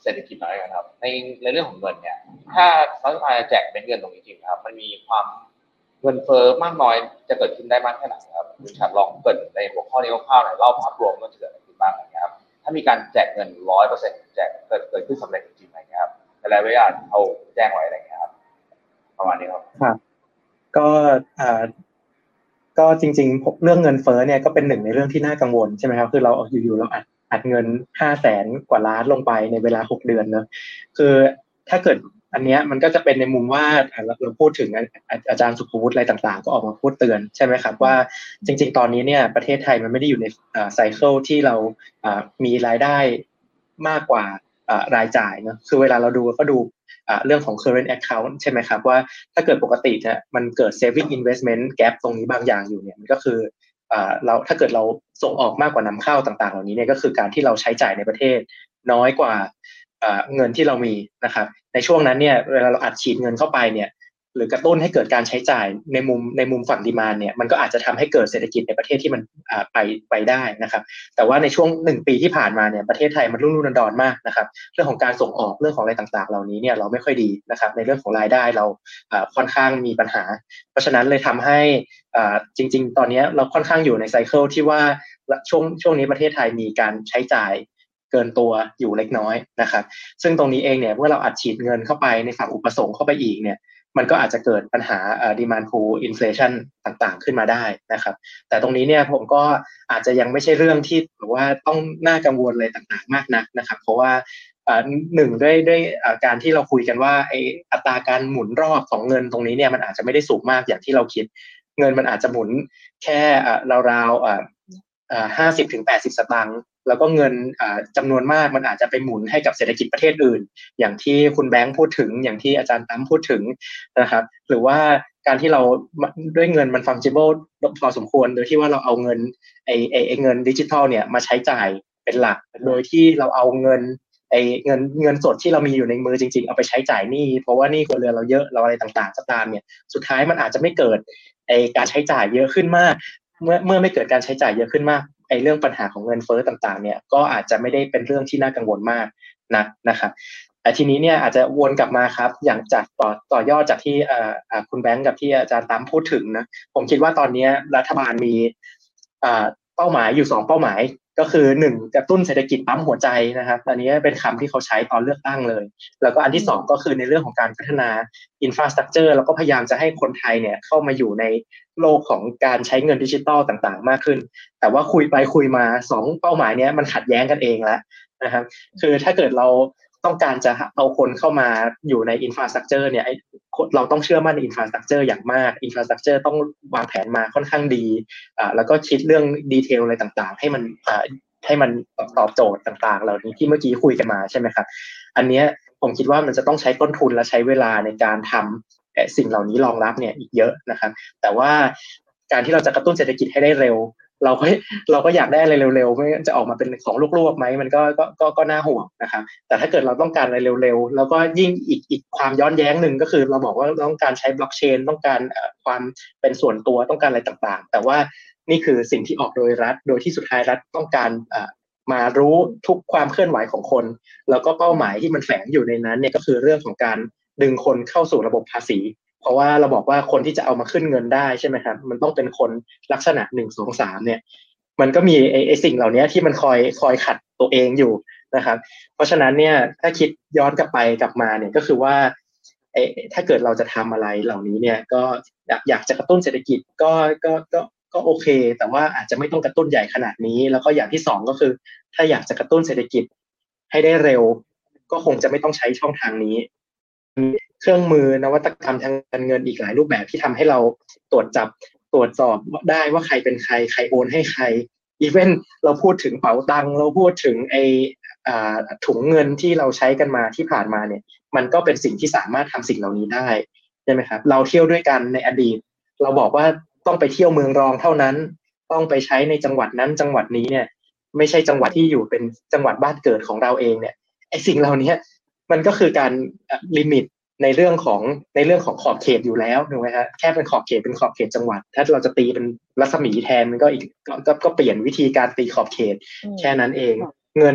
เศรษฐกิจหน่อยกันครับในในเรื่องของเงินเนี่ยถ้ารัฐบาลจะแจกเป็นเงินตรงนี้จริงครับมันมีความเงินเฟ้อมากน้อยจะเกิดขึ้นได้มากแค่ไหนครับคุณชัดลองเปิดในหัวข้อนี้คร่าวๆหน่อยเล่าภาพรวมว่าจะเกิดอะไรขึ้นบ้างนะครับถ้ามีการแจกเงิน ร้อยเปอร์เซ็นต์ แจกเกิดเกิดขึ้นสำเร็จจริงๆนะครับในรายเวลาเขาแจ้งไว้อะไรอย่างเงี้ยครับประมาณนี้ครับครับก็อ่าก็จริงๆเรื่องเงินเฟ้อเนี่ยก็เป็นหนึ่งในเรื่องที่น่ากังวลใช่ไหมครับคือเราอยู่ๆเราอัดอัดเงินห้าแสนกว่าล้านลงไปในเวลาหกเดือนเนอะคือถ้าเกิดอันเนี้ยมันก็จะเป็นในมุมว่าเราพูดถึงอาจารย์สุภวุฒิอะไรต่างๆก็ออกมาพูดเตือนใช่ไหมครับว่าจริงๆตอนนี้เนี่ยประเทศไทยมันไม่ได้อยู่ในไซเคิลที่เรามีรายได้มากกว่ารายจ่ายเนอะคือเวลาเราดูก็ดูเรื่องของ current account ใช่ไหมครับว่าถ้าเกิดปกติเนี่ยมันเกิด saving investment gap ตรงนี้บางอย่างอยู่เนี่ยมันก็คือเราถ้าเกิดเราส่งออกมากกว่านำเข้าต่างๆเหล่านี้เนี่ยก็คือการที่เราใช้จ่ายในประเทศน้อยกว่าเงินที่เรามีนะครับในช่วงนั้นเนี่ยเวลาเราอัดฉีดเงินเข้าไปเนี่ยหรือกระตุ้นให้เกิดการใช้จ่ายในมุมในมุมฝั่งดีมานด์เนี่ยมันก็อาจจะทำให้เกิดเศรษฐกิจในประเทศที่มันไปไปได้นะครับแต่ว่าในช่วงหนึ่งปีที่ผ่านมาเนี่ยประเทศไทยมันรุ่มรุ่มดอนๆมากนะครับเรื่องของการส่งออกเรื่องของอะไรต่างๆเหล่านี้เนี่ยเราไม่ค่อยดีนะครับในเรื่องของรายได้เราค่อนข้างมีปัญหาเพราะฉะนั้นเลยทำให้จริงๆตอนนี้เราค่อนข้างอยู่ในไซเคิลที่ว่าช่วงช่วงนี้ประเทศไทยมีการใช้จ่ายเกินตัวอยู่เล็กน้อยนะครับซึ่งตรงนี้เองเนี่ยเมื่อเราอัดฉีดเงินเข้าไปในฝั่งอุปสงค์เข้าไปอีกเนี่ยมันก็อาจจะเกิดปัญหา demand pull inflation ต่างๆขึ้นมาได้นะครับแต่ตรงนี้เนี่ยผมก็อาจจะยังไม่ใช่เรื่องที่แบบว่าต้องน่ากังวลอะไรต่างๆมากนักนะครับเพราะว่าหนึ่งด้วยด้วยการที่เราคุยกันว่าไอ้อัตราการหมุนรอบของเงินตรงนี้เนี่ยมันอาจจะไม่ได้สูงมากอย่างที่เราคิดเงินมันอาจจะหมุนแค่ราวๆห้าสิบถึงแปดสิบสตางค์แล้วก็เงินจำนวนมากมันอาจจะไปหมุนให้กับเศรษฐกิจประเทศอื่นอย่างที่คุณแบงค์พูดถึงอย่างที่อาจารย์ตั้มพูดถึงนะครับหรือว่าการที่เราด้วยเงินมัน fungible พอสมควรโดยที่ว่าเราเอาเงินไอ้ไอ้เงินดิจิทัลเนี่ยมาใช้จ่ายเป็นหลักโดยที่เราเอาเงินไอ้เงินเงินสดที่เรามีอยู่ในมือจริงๆเอาไปใช้จ่ายหนี้เพราะว่าหนี้ครัวเรือนเราเยอะเราอะไรต่างๆก็ตามเนี่ยสุดท้ายมันอาจจะไม่เกิดไอ้การใช้จ่ายเยอะขึ้นมากเมื่อเมื่อไม่เกิดการใช้จ่ายเยอะขึ้นมากไอ้เรื่องปัญหาของเงินเฟ้อต่างๆเนี่ยก็อาจจะไม่ได้เป็นเรื่องที่น่ากังวลมากนักนะครับแต่ทีนี้เนี่ยอาจจะวนกลับมาครับอย่างจากต่อต่อยอดจากที่เอ่อคุณแบงค์กับที่อาจารย์ตั้มพูดถึงนะผมคิดว่าตอนนี้รัฐบาลมีอ่าเป้าหมายอยู่สองเป้าหมายก็คือหนึ่งกระตุ้นเศรษฐกิจปั๊มหัวใจนะครับอันนี้เป็นคำที่เขาใช้ตอนเลือกตั้งเลยแล้วก็อันที่สองก็คือในเรื่องของการพัฒนาอินฟราสตรัคเจอร์แล้วก็พยายามจะให้คนไทยเนี่ยเข้ามาอยู่ในโลกของการใช้เงินดิจิตอลต่างๆมากขึ้นแต่ว่าคุยไปคุยมาสองเป้าหมายนี้มันขัดแย้งกันเองแล้วนะครับคือถ้าเกิดเราต้องการจะเอาคนเข้ามาอยู่ในอินฟราสตรัคเจอร์เนี่ยเราต้องเชื่อมั่นในอินฟราสตรัคเจอร์อย่างมากอินฟราสตรัคเจอร์ต้องวางแผนมาค่อนข้างดีอ่าแล้วก็คิดเรื่องดีเทลอะไรต่างๆให้มันอ่าให้มันตอบโจทย์ต่างๆเหล่านี้ที่เมื่อกี้คุยกันมาใช่ไหมครับอันนี้ผมคิดว่ามันจะต้องใช้ต้นทุนและใช้เวลาในการทำสิ่งเหล่านี้รองรับเนี่ยอีกเยอะนะครับแต่ว่าการที่เราจะกระตุ้นเศรษฐกิจให้ได้เร็วเราก็เราก็อยากได้อะไรเร็วๆไม่จะออกมาเป็นของลวกๆไหมมันก็ก็ก็ก็น่าห่วงนะครับแต่ถ้าเกิดเราต้องการอะไรเร็วๆแล้วก็ยิ่งอีกอีกความย้อนแย้งหนึ่งก็คือเราบอกว่าเราต้องการใช้บล็อกเชนต้องการความเป็นส่วนตัวต้องการอะไรต่างๆแต่ว่านี่คือสิ่งที่ออกโดยรัฐโดยที่สุดท้ายรัฐต้องการมารู้ทุกความเคลื่อนไหวของคนแล้วก็เป้าหมายที่มันแฝงอยู่ในนั้นเนี่ยก็คือเรื่องของการดึงคนเข้าสู่ระบบภาษีเพราะว่าเราบอกว่าคนที่จะเอามาขึ้นเงินได้ใช่ไหมครับมันต้องเป็นคนลักษณะหนึ่ง สอง สามเนี่ยมันก็มีไอ้ไอ้สิ่งเหล่านี้ที่มันคอยคอยขัดตัวเองอยู่นะครับเพราะฉะนั้นเนี่ยถ้าคิดย้อนกลับไปกลับมาเนี่ยก็คือว่าไอ้ถ้าเกิดเราจะทำอะไรเหล่านี้เนี่ยก็อยากจะกระตุ้นเศรษฐกิจก็ก็ก็ก็โอเคแต่ว่าอาจจะไม่ต้องกระตุ้นใหญ่ขนาดนี้แล้วก็อย่างที่สองก็คือถ้าอยากจะกระตุ้นเศรษฐกิจให้ได้เร็วก็คงจะไม่ต้องใช้ช่องทางนี้เครื่องมือนวัตกรรมทางการเงินอีกหลายรูปแบบที่ทำให้เราตรวจจับตรวจสอบได้ว่าใครเป็นใครใครโอนให้ใครอีเวนเราพูดถึงเป๋าตังค์เราพูดถึงไออ่าถุงเงินที่เราใช้กันมาที่ผ่านมาเนี่ยมันก็เป็นสิ่งที่สามารถทำสิ่งเหล่านี้ได้ใช่ไหมครับเราเที่ยวด้วยกันในอดีตเราบอกว่าต้องไปเที่ยวเมืองรองเท่านั้นต้องไปใช้ในจังหวัดนั้นจังหวัดนี้เนี่ยไม่ใช่จังหวัดที่อยู่เป็นจังหวัดบ้านเกิดของเราเองเนี่ยไอ้สิ่งเหล่านี้มันก็คือการลิมิตในเรื่องของในเรื่องของขอบเขตอยู่แล้วถูกไหมฮะแค่เป็นขอบเขตเป็นขอบเขตจังหวัดถ้าเราจะตีเป็นรัศมีแทนมันก็อีกก็ก็เปลี่ยนวิธีการตีขอบเขตแค่นั้นเองเงิน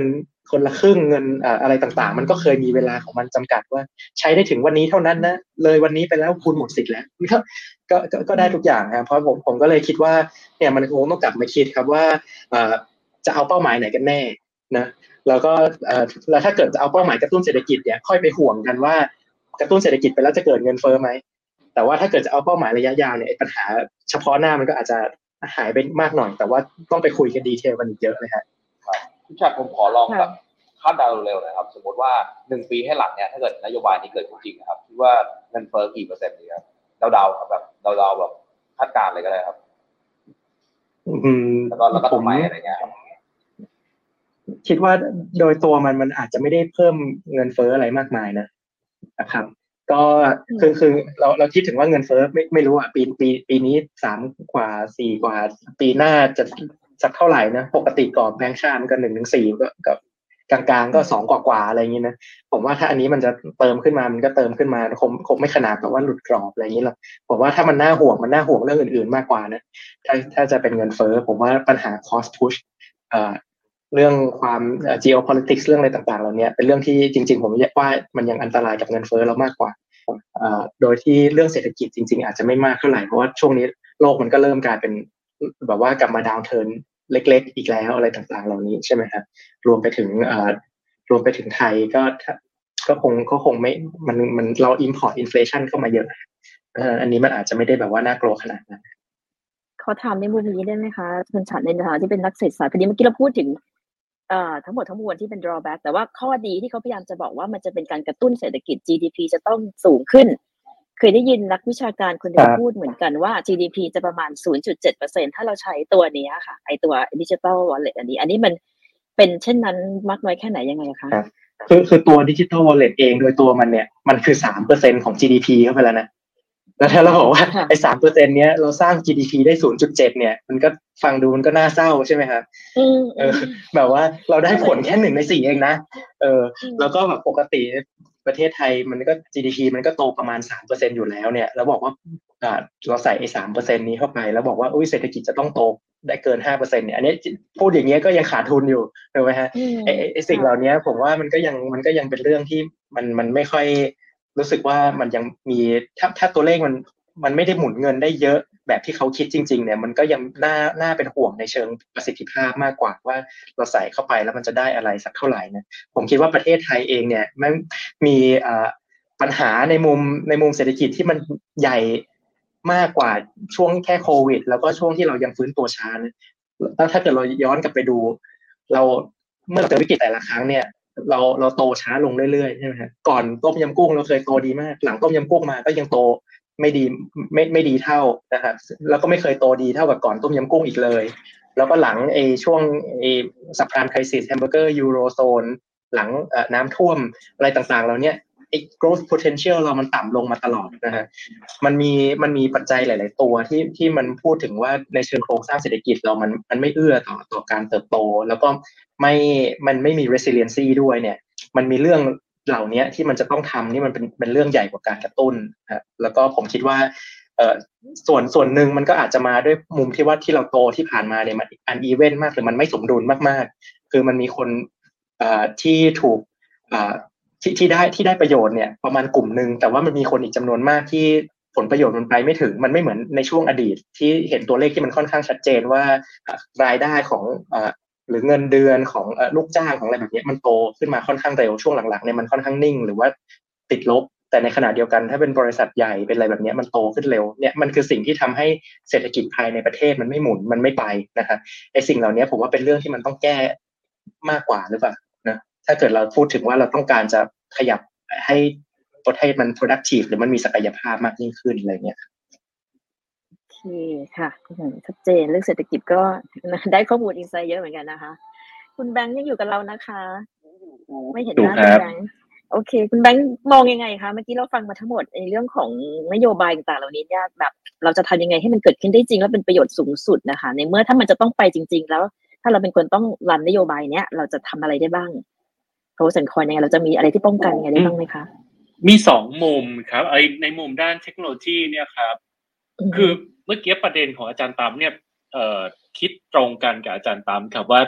คนละครึ่งเงินอะไรต่างๆมันก็เคยมีเวลาของมันจำกัดว่าใช้ได้ถึงวันนี้เท่านั้นนะเลยวันนี้ไปแล้วคุณหมดสิทธิ์แล้วก็ก็ก็ได้ทุกอย่างครับเพราะผมผมก็เลยคิดว่าเนี่ยมันคงต้องกลับมาคิดครับว่าจะเอาเป้าหมายไหนกันแน่นะแล้วก็แล้วถ้าเกิดจะเอาเป้าหมายกระตุ้นเศรษฐกิจเนี่ยค่อยไปห่วงกันว่ากระตุ้นเศรษฐกิจไปแล้วจะเกิดเงินเฟ้อไหมแต่ว่าถ้าเกิดจะเอาเป้าหมายระยะยาวเนี่ยปัญหาเฉพาะหน้ามันก็อาจจะหายไปมากหน่อยแต่ว่าต้องไปคุยกันดีเทลกันอีกเยอะเลยครับพี่ชาติผมขอลองแบบคาดเดาเร็วๆนะครับสมมติว่าหนึ่งปีให้หลังเนี่ยถ้าเกิดนโยบายนี้เกิดจริงนะครับคิดว่าเงินเฟ้อกี่เปอร์เซ็นต์ดีครับเดาๆครับแบบเดาๆแบบคาดการณ์เลยก็ได้ครับอืมแล้วก็แล้วก็ทำไมอะไรเงี้ยคิดว่าโดยตัวมันมันอาจจะไม่ได้เพิ่มเงินเฟ้ออะไรมากมายนะนะครับก็คือคือเราเราคิดถึงว่าเงินเฟ้อไม่ไม่รู้อ่ะปีปีปีนี้สามกว่าสี่กว่าปีหน้าจะสักเท่าไหร่นะปกติกรอบแบงก์ชาติมันก็หนึ่งถึงสี่ก็กับกลางๆก็สองกว่าๆอะไรอย่างนี้นะผมว่าถ้าอันนี้มันจะเติมขึ้นมามันก็เติมขึ้นมาคงคงไม่ขนาดแบบว่าหลุดกรอบอะไรอย่างนี้หรอกผมว่าถ้ามันน่าห่วงมันน่าห่วงเรื่องอื่นๆมากกว่านะถ้าถ้าจะเป็นเงินเฟ้อผมว่าปัญหา cost push เอ่อเรื่องความ geopolitics เรื่องอะไรต่างๆเหล่านี้เป็นเรื่องที่จริงๆผมว่ามันยังอันตรายกับเงินเฟ้อเรามากกว่าโดยที่เรื่องเศรษฐกิจจริงๆอาจจะไม่มากเท่าไหร่เพราะว่าช่วงนี้โลกมันก็เริ่มกลายเป็นแบบว่ากลับมาดาวน์เทิร์นเล็กๆอีกแล้วอะไรต่างๆเหล่านี้ใช่ไหมครับรวมไปถึงรวมไปถึงไทยก็ก็คงก็คงไม่มันมันเรา import inflation เข้ามาเยอะอันนี้มันอาจจะไม่ได้แบบว่าน่ากลัวขนาดนั้นขอถามในมุมนี้ได้ไหมคะคุณฉันในฐานะที่เป็นนักเศรษฐศาสตร์พอดีเมื่อกี้เราพูดถึงเอ่อทั้งหมดทั้งมวลที่เป็น drawback แต่ว่าข้อดีที่เขาพยายามจะบอกว่ามันจะเป็นการกระตุ้นเศรษฐกิจ จี ดี พี จะต้องสูงขึ้นเคยได้ยินนักวิชาการคนหนึ่งพูดเหมือนกันว่า จี ดี พี จะประมาณ ศูนย์จุดเจ็ดเปอร์เซ็นต์ ถ้าเราใช้ตัวนี้ค่ะไอตัว Digital Wallet อันนี้อันนี้มันเป็นเช่นนั้นมากน้อยแค่ไหนยังไงคะคือคือตัว Digital Wallet เองโดยตัวมันเนี่ยมันคือ สามเปอร์เซ็นต์ ของ จี ดี พี เข้าไปแล้วนะแล้วถ้าเราบอกว่าไอ้ สามเปอร์เซ็นต์ เนี้ยเราสร้าง จี ดี พี ได้ ศูนย์จุดเจ็ด เนี่ยมันก็ฟังดูมันก็น่าเศร้าใช่ไหมครับเออแบบว่าเราได้ผลแค่หนึ่งในสี่เองนะเออแล้วก็แบบปกติประเทศไทยมันก็ จี ดี พี มันก็โตประมาณ สามเปอร์เซ็นต์ อยู่แล้วเนี่ยแล้วบอกว่าอ่าเราใส่ไอ้ สามเปอร์เซ็นต์ นี้เข้าไปแล้วบอกว่าอุ้ยเศรษฐกิจจะต้องโตได้เกิน ห้าเปอร์เซ็นต์ เนี่ยอันนี้พูดอย่างเงี้ยก็ยังขาดทุนอยู่ถูกมั้ยฮะไอ้ไอ้สิ่งเหล่านี้ผมว่ามันก็ยังมันก็ยังเป็นเรื่องที่มันมันไม่ค่อยรู้สึกว่ามันยังมีถ้าถ้าตัวเลขมันมันไม่ได้หมุนเงินได้เยอะแบบที่เขาคิดจริงๆเนี่ยมันก็ยังน่าน่าเป็นห่วงในเชิงประสิทธิภาพมากกว่าว่าเราใส่เข้าไปแล้วมันจะได้อะไรสักเท่าไหร่นะผมคิดว่าประเทศไทยเองเนี่ยมันมีปัญหาในมุมในมุมเศรษฐกิจที่มันใหญ่มากกว่าช่วงแค่โควิดแล้วก็ช่วงที่เรายังฟื้นตัวช้านะแล้วถ้าเกิดเราย้อนกลับไปดูเราเมื่อเจอวิกฤตแต่ละครั้งเนี่ยเราเราโตช้าลงเรื่อยๆใช่ไหมครับก่อนต้มยำกุ้งเราเคยโตดีมากหลังต้มยำกุ้งมาก็ยังโตไม่ดีไม่ไม่ดีเท่านะครับแล้วก็ไม่เคยโตดีเท่ากับก่อนต้มยำกุ้งอีกเลยแล้วก็หลังไอ้ช่วงไอ้ซับไพรม์ไครซิสแฮมเบอร์เกอร์ยูโรโซนหลังเอ่อน้ำท่วมอะไรต่างๆเราเนี่ยไอ้ growth potential เรามันต่ำลงมาตลอดนะฮะมันมีมันมีปัจจัยหลายๆตัวที่ที่มันพูดถึงว่าในเชิงโครงสร้างเศรษฐกิจเรามันมันไม่เอื้อต่อต่อการเติบโตแล้วก็ไม่มันไม่มี resiliency ด้วยเนี่ยมันมีเรื่องเหล่านี้ที่มันจะต้องทำนี่มันเป็นเป็นเรื่องใหญ่กว่าการกระตุ้นนะแล้วก็ผมคิดว่าเอ่อส่วนส่วนหนึ่งมันก็อาจจะมาด้วยมุมที่ว่าที่เราโตที่ผ่านมาเนี่ยมันอันอีเวนต์มากหรือมันไม่สมดุลมากๆคือมันมีคนเอ่อที่ถูกเอ่อที่ที่ได้ที่ได้ประโยชน์เนี่ยประมาณกลุ่มนึงแต่ว่ามันมีคนอีกจำนวนมากที่ผลประโยชน์มันไปไม่ถึงมันไม่เหมือนในช่วงอดีตที่เห็นตัวเลขที่มันค่อนข้างชัดเจนว่ารายได้ของเอ่อหรือเงินเดือนของเอ่อลูกจ้างของอะไรแบบนี้มันโตขึ้นมาค่อนข้างเร็วช่วงหลังๆเนี่ยมันค่อนข้างนิ่งหรือว่าติดลบแต่ในขณะเดียวกันถ้าเป็นบริษัทใหญ่เป็นอะไรแบบนี้มันโตขึ้นเร็วเนี่ยมันคือสิ่งที่ทำให้เศรษฐกิจภายในประเทศมันไม่หมุนมันไม่ไปนะครับไอ้สิ่งเหล่านี้ผมว่าเป็นเรื่องที่มันต้องแก้มากกว่าหรือเปล่านะถ้าเกิดเราพูดถึงว่าเราต้องการจะขยับให้ประเทศมัน productive หรือมันมีศักยภาพมากยิ่งขึ้นอะไรเงี้ยโอเคค่ะชัดเจนเรื่องเศรษฐกิจก็ได้ข้อมูลอินไซต์เยอะเหมือนกันนะคะคุณแบงค์ยังอยู่กับเรานะคะไม่เห็นหน้าคุณแบงค์โอเคคุณแบงค์มองยังไงคะเมื่อกี้เราฟังมาทั้งหมดในเรื่องของนโยบายต่างๆเหล่านี้เนี่ยแบบเราจะทำยังไงให้มันเกิดขึ้นได้จริงและเป็นประโยชน์สูงสุดนะคะในเมื่อถ้ามันจะต้องไปจริงๆแล้วถ้าเราเป็นคนต้องรันนโยบายเนี้ยเราจะทำอะไรได้บ้างโพสต์คอยยังไงเราจะมีอะไรที่ป้องกันยังไงได้บ้างไหมคะมีสองมุมครับไอในมุมด้านเทคโนโลยีเนี่ยครับคือเมื่อกี้ประเด็นของอาจารย์ตามเนี่ยเอ่อคิดตรงกันกับอาจารย์ตามครับว่า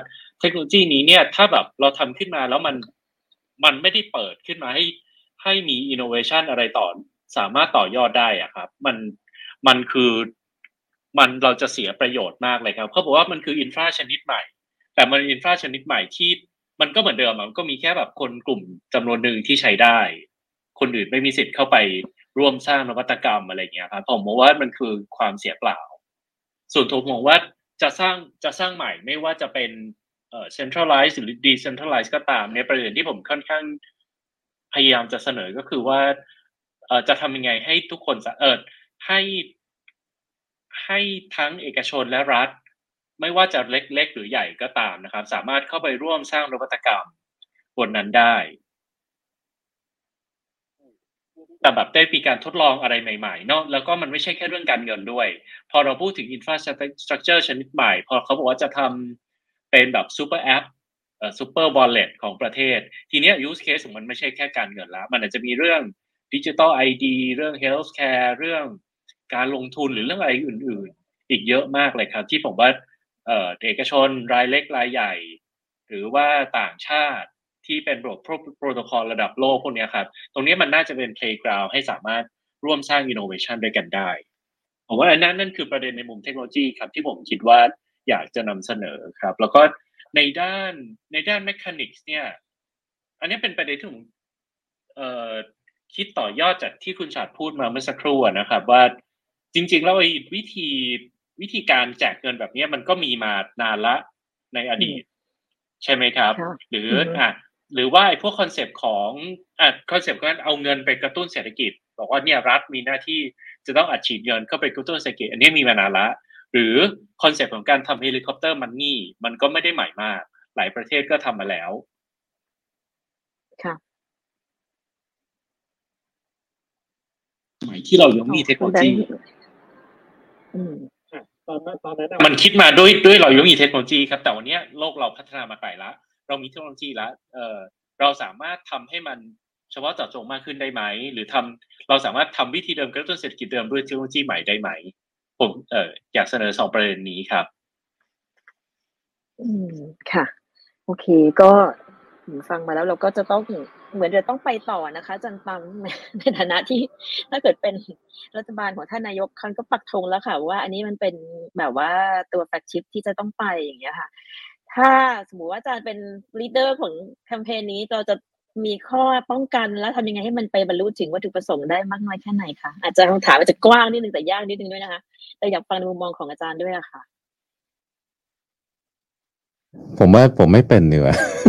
เทคโนโลยีนี้เนี่ยถ้าแบบเราทำขึ้นมาแล้วมันมันไม่ได้เปิดขึ้นมาให้ให้มี innovation อะไรต่อสามารถต่อยอดได้อะครับมันมันคือมันเราจะเสียประโยชน์มากเลยครับเขาบอกว่ามันคืออินฟราชนิดใหม่แต่มันอินฟราชนิดใหม่ที่มันก็เหมือนเดิมมันก็มีแค่แบบคนกลุ่มจำนวนหนึ่งที่ใช้ได้คนอื่นไม่มีสิทธิ์เข้าไปร่วมสร้างนวัตกรรมอะไรอย่างเงี้ยครับผมมองว่ามันคือความเสียเปล่าส่วนตัวผมมองว่าจะสร้างจะสร้างใหม่ไม่ว่าจะเป็นเอ่อ centralized หรือ decentralized ก็ตามเนี่ยประเด็นที่ผมค่อนข้างพยายามจะเสนอก็คือว่าเอ่อจะทำยังไงให้ทุกคนเออให้ให้ทั้งเอกชนและรัฐไม่ว่าจะเล็กๆหรือใหญ่ก็ตามนะครับสามารถเข้าไปร่วมสร้างนวัตกรรมบนนั้นได้แต่แบบได้มีการทดลองอะไรใหม่ๆเนาะแล้วก็มันไม่ใช่แค่เรื่องการเงินด้วยพอเราพูดถึง infrastructure ชนิดใหม่พอเขาบอกว่าจะทำเป็นแบบ super app เอ่อ super wallet ของประเทศทีเนี้ย use case ของมันไม่ใช่แค่การเงินแล้วมันอาจจะมีเรื่อง digital ไอ ดี เรื่อง healthcare เรื่องการลงทุนหรือเรื่องอะไรอื่นๆอีกเยอะมากเลยครับที่ผมว่าเอ่อเอกชนรายเล็กรายใหญ่หรือว่าต่างชาติที่เป็นระบบโปรโตคอลระดับโลกพวกนี้ครับตรงนี้มันน่าจะเป็น playground ให้สามารถร่วมสร้าง innovation ด้วยกันได้ผมว่าอันนั้นนั่นคือประเด็นในมุมเทคโนโลยีครับที่ผมคิดว่าอยากจะนำเสนอครับแล้วก็ในด้านในด้าน mechanics เนี่ยอันนี้เป็นประเด็นที่ผมเอ่อคิดต่อยอดจากที่คุณชาติพูดมาเมื่อสักครู่นะครับว่าจริงๆแล้วไอ้วิธีวิธีการแจกเงินแบบนี้มันก็มีมานานละในอดีตใช่ไหมครับหรืออ่ะหรือว่าไอ้พวกคอนเซปต์ของอ่ะคอนเซปต์การเอาเงินไปกระตุ้นเศรษฐกิจบอกว่าเนี่ยรัฐมีหน้าที่จะต้องอัดฉีดเงินเข้าไปกระตุ้นเศรษฐกิจอันนี้มีมานานละหรือคอนเซปต์ของการทำเฮลิคอปเตอร์มันนี่มันก็ไม่ได้ใหม่มากหลายประเทศก็ทำมาแล้วค่ะสมัยที่เรายังมีเทคโนโลยีตอนนั้นตอนนั้นมันคิดมาด้วยด้วยเรายังมีเทคโนโลยีครับแต่วันนี้โลกเราพัฒนามาไกลแล้วเรามีเทคโนโลยีแล้วเอ่อเราสามารถทำให้มันเฉพาะเจาะจงมากขึ้นได้ไหมหรือทำเราสามารถทำวิธีเดิมกระตุ้นเศรษฐกิจเดิมด้วยเทคโนโลยีใหม่ได้ไหมผมเอ่ออยากเสนอสองประเด็นนี้ครับอืมค่ะโอเคก็ฟังมาแล้วเราก็จะต้องเหมือนจะต้องไปต่อนะคะอาจารย์ปั๊มในฐานะที่ถ้าเกิดเป็นรัฐบาลของท่านนายกท่านก็ปักธงแล้วค่ะว่าอันนี้มันเป็นแบบว่าตัวแฟลกชิพที่จะต้องไปอย่างเงี้ยค่ะถ้าสมมุติว่าอาจารย์เป็นลีดเดอร์ของแคมเปญนี้เราจะมีข้อป้องกันแล้วทำยังไงให้มันไปบรรลุถึงวัตถุประสงค์ได้มากน้อยแค่ไหนคะอาจจะคำถามอาจจะกว้างนิดนึงแต่ยากนิดนึงด้วยนะคะแต่อยากฟังในมุมมองของอาจารย์ด้วยอะค่ะผมว่าผมไม่เป็นเนื้อ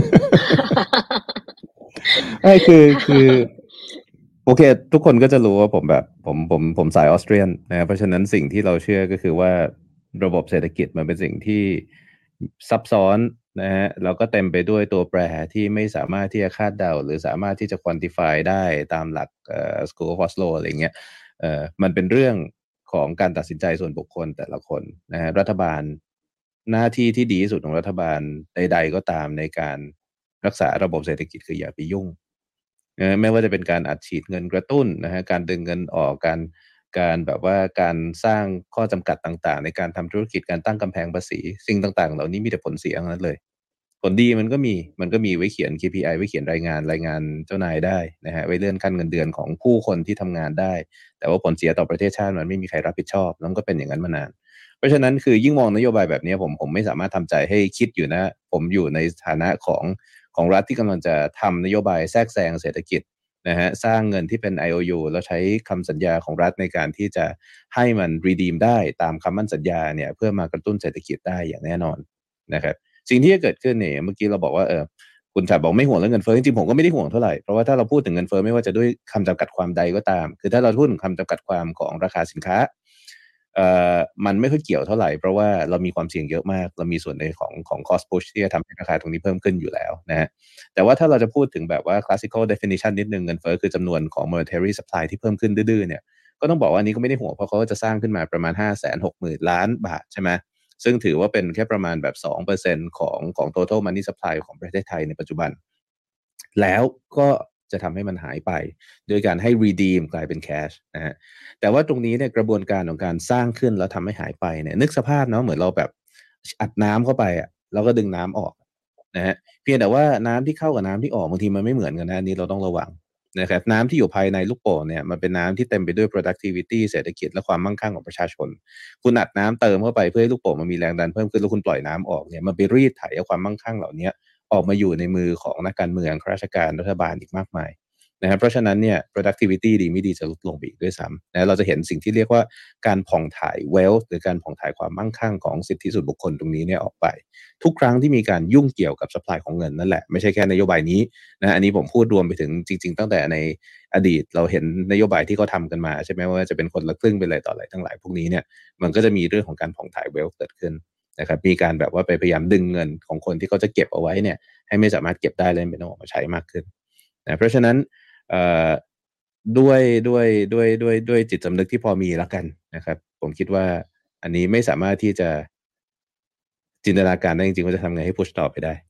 ไม่คือคือโอเคทุกคนก็จะรู้ว่าผมแบบผมผมผมสายออสเตรียนนะครับเพราะฉะนั้นสิ่งที่เราเชื่อก็คือว่าระบบเศรษฐกิจมันเป็นสิ่งที่ซับซ้อนนะฮะแล้วก็เต็มไปด้วยตัวแปรที่ไม่สามารถที่จะคาดเดาหรือสามารถที่จะ quantify ได้ตามหลักเอ่อ School of Oslo อะไรเงี้ยเอ่อมันเป็นเรื่องของการตัดสินใจส่วนบุคคลแต่ละคนนะฮะรัฐบาลหน้าที่ที่ดีที่สุดของรัฐบาลใดๆก็ตามในการรักษาระบบเศรษฐกิจคืออย่าไปยุ่งนะไม่ว่าจะเป็นการอัดฉีดเงินกระตุ้นนะฮะการดึงเงินออกการการแบบว่าการสร้างข้อจำกัดต่างๆในการทำธุรกิจการตั้งกำแพงภาษีสิ่งต่างๆเหล่านี้มีแต่ผลเสียทั้งนั้นเลยผลดีมันก็มีมันก็มีไว้เขียน เค พี ไอ ไว้เขียนรายงานรายงานเจ้านายได้นะฮะไว้เลื่อนขั้นเงินเดือนของผู้คนที่ทำงานได้แต่ว่าผลเสียต่อประเทศชาติมันไม่มีใครรับผิดชอบแล้วก็เป็นอย่างนั้นมานานเพราะฉะนั้นคือยิ่งมองนโยบายแบบนี้ผมผมไม่สามารถทำใจให้คิดอยู่นะผมอยู่ในฐานะของของรัฐที่กำลังจะทำนโยบายแทรกแซงเศรษฐกิจนะฮะสร้างเงินที่เป็น ไอ โอ ยู แล้วใช้คำสัญญาของรัฐในการที่จะให้มัน redeem ได้ตามคำมั่นสัญญาเนี่ยเพื่อมากระตุ้นเศรษฐกิจได้อย่างแน่นอนนะครับสิ่งที่จะเกิดขึ้นเนี่ยเมื่อกี้เราบอกว่าเออคุณชัดบอกไม่ห่วงเรื่องเงินเฟ้อจริงๆผมก็ไม่ได้ห่วงเท่าไหร่เพราะว่าถ้าเราพูดถึงเงินเฟ้อไม่ว่าจะด้วยคำจำกัดความใดก็ตามคือถ้าเราพูดถึงคำจำกัดความของราคาสินค้าเอ่อมันไม่ค่อยเกี่ยวเท่าไหร่เพราะว่าเรามีความเสี่ยงเยอะมากเรามีส่วนในของของ cost push ที่จะทำให้ราคาตรงนี้เพิ่มขึ้นอยู่แล้วนะฮะแต่ว่าถ้าเราจะพูดถึงแบบว่า classical definition นิดนึงเงินเฟ้อคือจำนวนของ monetary supply ที่เพิ่มขึ้นดื้อๆเนี่ยก็ต้องบอกว่าอันนี้ก็ไม่ได้ห่วงเพราะเขาจะสร้างขึ้นมาประมาณ ห้าแสนหกหมื่น ล้านบาทใช่ไหมซึ่งถือว่าเป็นแค่ประมาณแบบ สองเปอร์เซ็นต์ ของของ total money supply ของประเทศไทยในปัจจุบันแล้วก็จะทำให้มันหายไปโดยการให้ redeem กลายเป็น cash นะฮะแต่ว่าตรงนี้เนี่ยกระบวนการของการสร้างขึ้นแล้วทำให้หายไปเนี่ยนึกสภาพเนาะเหมือนเราแบบอัดน้ำเข้าไปอ่ะแล้วก็ดึงน้ำออกนะฮะเพียงแต่ว่าน้ำที่เข้ากับน้ำที่ออกบางทีมันไม่เหมือนกันนะอันนี้เราต้องระวังนะครับน้ำที่อยู่ภายในลูกโป่งเนี่ยมันเป็นน้ำที่เต็มไปด้วย productivity เศรษฐกิจและความมั่งคั่งของประชาชนคุณอัดน้ำเติมเข้าไปเพื่อให้ลูกโป่งมันมีแรงดันเพิ่มขึ้นแล้วคุณปล่อยน้ำออกเนี่ยมันไปรีดไถเอาความมั่งคั่งเหล่านี้ออกมาอยู่ในมือของนักการเมืองข้าราชการรัฐบาลอีกมากมายนะครับเพราะฉะนั้นเนี่ย productivity ดีไม่ดีจะลดลงไปอีกด้วยซ้ำนะเราจะเห็นสิ่งที่เรียกว่าการผ่องถ่าย wealth หรือการผ่องถ่ายความมั่งคั่งของสิทธิส่วนบุคคลตรงนี้เนี่ยออกไปทุกครั้งที่มีการยุ่งเกี่ยวกับ supply ของเงินนั่นแหละไม่ใช่แค่นโยบายนี้นะอันนี้ผมพูดรวมไปถึงจริงๆตั้งแต่ในอดีตเราเห็นนโยบายที่เขาทำกันมาใช่ไหมว่าจะเป็นคนละครึ่งไปเลยต่ออะไรทั้งหลายพวกนี้เนี่ยมันก็จะมีเรื่องของการผ่องถ่าย wealth เกิดขึ้นนะครับมีการแบบว่าไปพยายามดึงเงินของคนที่เขาจะเก็บเอาไว้เนี่ยให้ไม่สามารถเก็บได้เลยไม่ต้องออกมาใช้มากขึ้นนะเพราะฉะนั้นเอ่อด้วยด้วยด้วยด้วยด้วยจิตสำนึกที่พอมีแล้วกันนะครับผมคิดว่าอันนี้ไม่สามารถที่จะจินตนาการได้จริงๆว่าจะทำไงให้พุชต่อไปได้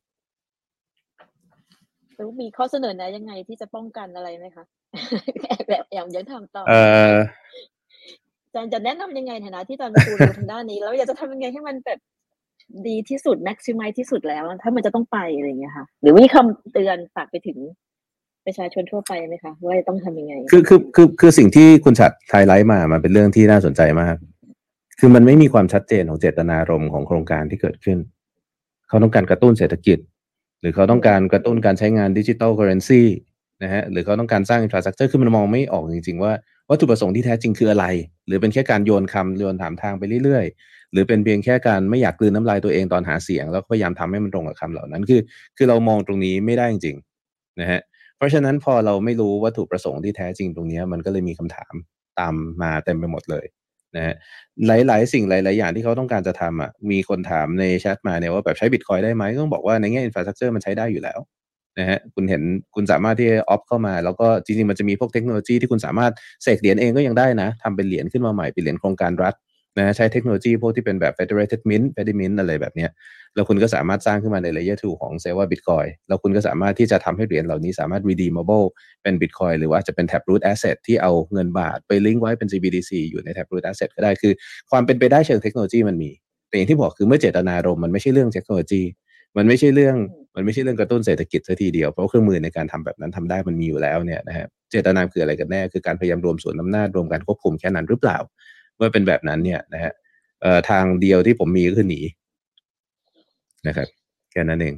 แล้วมีข้อเสนอแนะยังไงที่จะป้องกันอะไรไหมคะ แบบอย่างยังทำต่อเอ่ออาจารย์จะแนะนำยังไงในฐานะที่อาจารย์เป็นผู้รู้ทางด้านนี้แล้วอยากจะทำยังไงให้มันแบบดีที่สุด maximize ที่สุดแล้วถ้ามันจะต้องไปอะไรอย่างเงี้ยค่ะหรือมีคำเตือนฝากไปถึงประชาชนทั่วไปไหมคะว่าต้องทำยังไงคือคือคือคือสิ่งที่คุณฉัตรไฮไลท์มามันเป็นเรื่องที่น่าสนใจมากคือมันไม่มีความชัดเจนของเจตนารมณ์ของโครงการที่เกิดขึ้นเขาต้องการกระตุ้นเศรษฐกิจหรือเขาต้องการกระตุ้นการใช้งานดิจิทัลเคอเรนซีนะฮะหรือเขาต้องการสร้างอินฟราสตรัคเจอร์คือมันมองไม่ออกจริงๆว่าวัตถุประสงค์ที่แท้จริงคืออะไรหรือเป็นแค่การโยนคำโยนถามทางไปเรื่อยๆหรือเป็นเพียงแค่การไม่อยากกลืนน้ำลายตัวเองตอนหาเสียงแล้วพยายามทำให้มันตรงกับคำเหล่านั้นคือคือเรามองตรงนี้ไม่ได้จริงๆนะฮะเพราะฉะนั้นพอเราไม่รู้วัตถุประสงค์ที่แท้จริงตรงนี้มันก็เลยมีคำถามตามมาเต็มไปหมดเลยนะฮะหลายๆสิ่งหลายๆอย่างที่เขาต้องการจะทำอ่ะมีคนถามในแชทมาเนี่ยว่าแบบใช้ Bitcoin ได้ไหมต้องบอกว่าในแง่ infrastructure มันใช้ได้อยู่แล้วนะฮะคุณเห็นคุณสามารถที่จะออฟเข้ามาแล้วก็จริงๆมันจะมีพวกเทคโนโลยีที่คุณสามารถเสกเหรียญเองก็ยังได้นะทำเป็นเหรียญขึ้นมาใหม่เป็นเหรียญโครงการรัฐนะใช้เทคโนโลยีพวกที่เป็นแบบ federated mint fedimint อะไรแบบเนี้ยแล้วคุณก็สามารถสร้างขึ้นมาใน layer ทูของเซว่า Bitcoin แล้วคุณก็สามารถที่จะทำให้เหรียญเหล่านี้สามารถ redeemable เป็น Bitcoin หรือว่าจะเป็น Taproot Asset ที่เอาเงินบาทไปลิงก์ไว้เป็น ซี บี ดี ซี อยู่ใน Taproot Asset ก็ได้คือความเป็นไปได้เชิงเทคโนโลยีมันมีแต่อย่างที่บอกคือเมื่อเจตนารมณ์มันไม่ใช่เรื่องเทคโนโลยีมันไม่ใช่เรื่องมันไม่ใช่เรื่องกระตุ้นเศรษฐกิจซะทีเดียวเพราะเครื่องมือในการทำแบบนั้นทำได้มันมีอยู่แล้วเนี่ยนะฮะเจตนาคืออะไรกันแน่คือการพยายามรวมส่วนอำนาจรวมการควบคุมแค่นั้นหรือเปล่าเมื่อเป็นแบบนั้นเนี่ยนะฮะเอ่อทางเดียวที่ผมมีก็คือหนีนะครับแค่นั้นเอง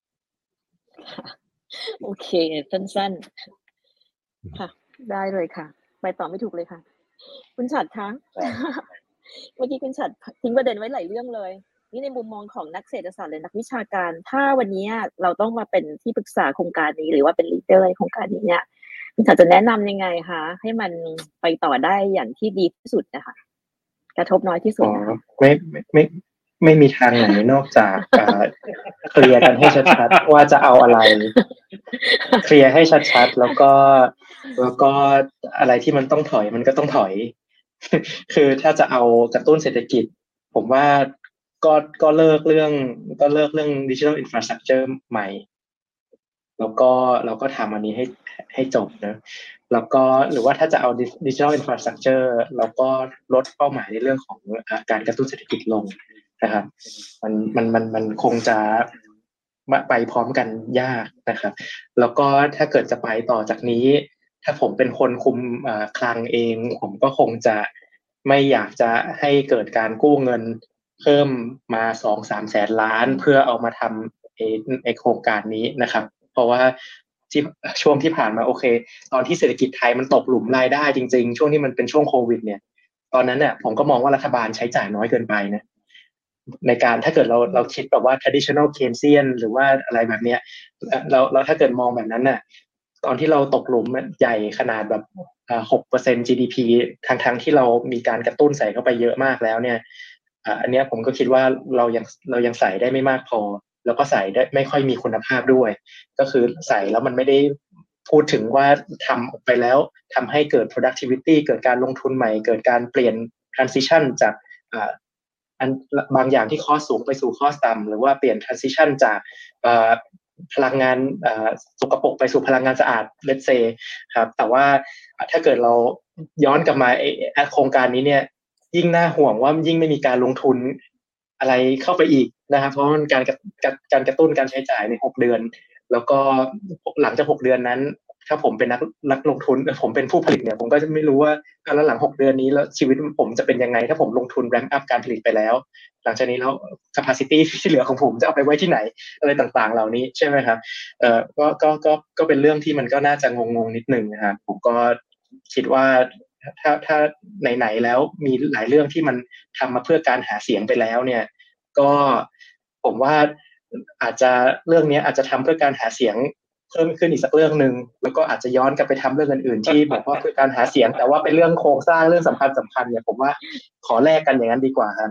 โอเคสั้นๆค่ะได้เลยค่ะไปต่อไม่ถูกเลยค่ะคุณฉัตรคะเมื่อกี้คุณฉัตรทิ้งประเด็นไว้หลายเรื่องเลยนี่ในมุมมองของนักเศรษฐศาสตร์หรือนักวิชาการถ้าวันนี้เราต้องมาเป็นที่ปรึกษาโครงการนี้หรือว่าเป็นลีดเดอร์ในโครงการนี้เนี่ยคุณฉัตรจะแนะนำยังไงคะให้มันไปต่อได้อย่างที่ดีที่สุดนะคะกระทบน้อยที่สุดนะคะไม่ไม่ไม่ไม่มีทางไหนนอกจากเคลียร์กันให้ชัดๆว่าจะเอาอะไรเคลียร์ให้ชัดๆแล้วก็แล้วก็อะไรที่มันต้องถอยมันก็ต้องถอยคือถ้าจะเอากระตุ้นเศรษฐกิจผมว่าก็ก็เลิกเรื่องก็เลิกเรื่อง Digital Infrastructure ใหม่แล้วก็เราก็ทำอันนี้ให้ให้จบนะแล้วก็หรือว่าถ้าจะเอา Digital Infrastructure แล้วก็ลดเป้าหมายในเรื่องของการกระตุ้นเศรษฐกิจลงนะครับมันมันมันมันคงจะไปพร้อมกันยากนะครับแล้วก็ถ้าเกิดจะไปต่อจากนี้ถ้าผมเป็นคนคุมคลังเองผมก็คงจะไม่อยากจะให้เกิดการกู้เงินเพิ่มมา สองถึงสามแสนล้านเพื่อเอามาทำไอ้ไอ้โครงการนี้นะครับเพราะว่าที่ช่วงที่ผ่านมาโอเคตอนที่เศรษฐกิจไทยมันตกหลุมรายได้จริงๆช่วงที่มันเป็นช่วงโควิดเนี่ยตอนนั้นเนี่ยผมก็มองว่ารัฐบาลใช้จ่ายน้อยเกินไปนะในการถ้าเกิดเราเราคิดแบบว่า traditional Keynesian หรือว่าอะไรแบบเนี้ยเราเราถ้าเกิดมองแบบนั้นน่ะตอนที่เราตกหลุมใหญ่ขนาดแบบอ่า หกเปอร์เซ็นต์ จี ดี พี ทั้งๆที่เรามีการกระตุ้นใส่เข้าไปเยอะมากแล้วเนี่ยอ่าอันเนี้ยผมก็คิดว่าเรายังเรายังใส่ได้ไม่มากพอแล้วก็ใส่ได้ไม่ค่อยมีคุณภาพด้วยก็คือใส่แล้วมันไม่ได้พูดถึงว่าทำออกไปแล้วทำให้เกิด productivity เกิดการลงทุนใหม่เกิดการเปลี่ยน transition จากอ่าอันบางอย่างที่คอสสูงไปสู่คอสต่ำหรือว่าเปลี่ยน transition จากพลังงานสกปรกไปสู่พลังงานสะอาด let's say ครับแต่ว่าถ้าเกิดเราย้อนกลับมาโครงการนี้เนี่ยยิ่งน่าห่วงว่ายิ่งไม่มีการลงทุนอะไรเข้าไปอีกนะครับเพราะมันการการกระตุ้นการใช้จ่ายในหกเดือนแล้วก็หลังจากหกเดือนนั้นถ้าผมเป็นนักนักลงทุนผมเป็นผู้ผลิตเนี่ยผมก็จะไม่รู้ว่าแล้วหลังหกเดือนนี้แล้วชีวิตผมจะเป็นยังไงถ้าผมลงทุน ramp up การผลิตไปแล้วหลังจากนี้แล้ว capacity ที่เหลือของผมจะเอาไปไว้ที่ไหนอะไรต่างๆเหล่านี้ใช่ไหมครับเอ่อก็ก็ก็ก็เป็นเรื่องที่มันก็น่าจะงงๆนิดนึงนะครับผมก็คิดว่าถ้าถ้าไหนๆแล้วมีหลายเรื่องที่มันทำมาเพื่อการหาเสียงไปแล้วเนี่ยก็ผมว่าอาจจะเรื่องนี้อาจจะทำเพื่อการหาเสียงเพิ่มขึ้นอีกสักเรื่องนึงแล้วก็อาจจะย้อนกลับไปทำเรื่องอื่นๆที่บอกว่าเพื่อการหาเสียงแต่ว่าเป็นเรื่องโครงสร้างเรื่องสำคัญสำคัญเนี่ยผมว่าขอแลกกันอย่างนั้นดีกว่าครับ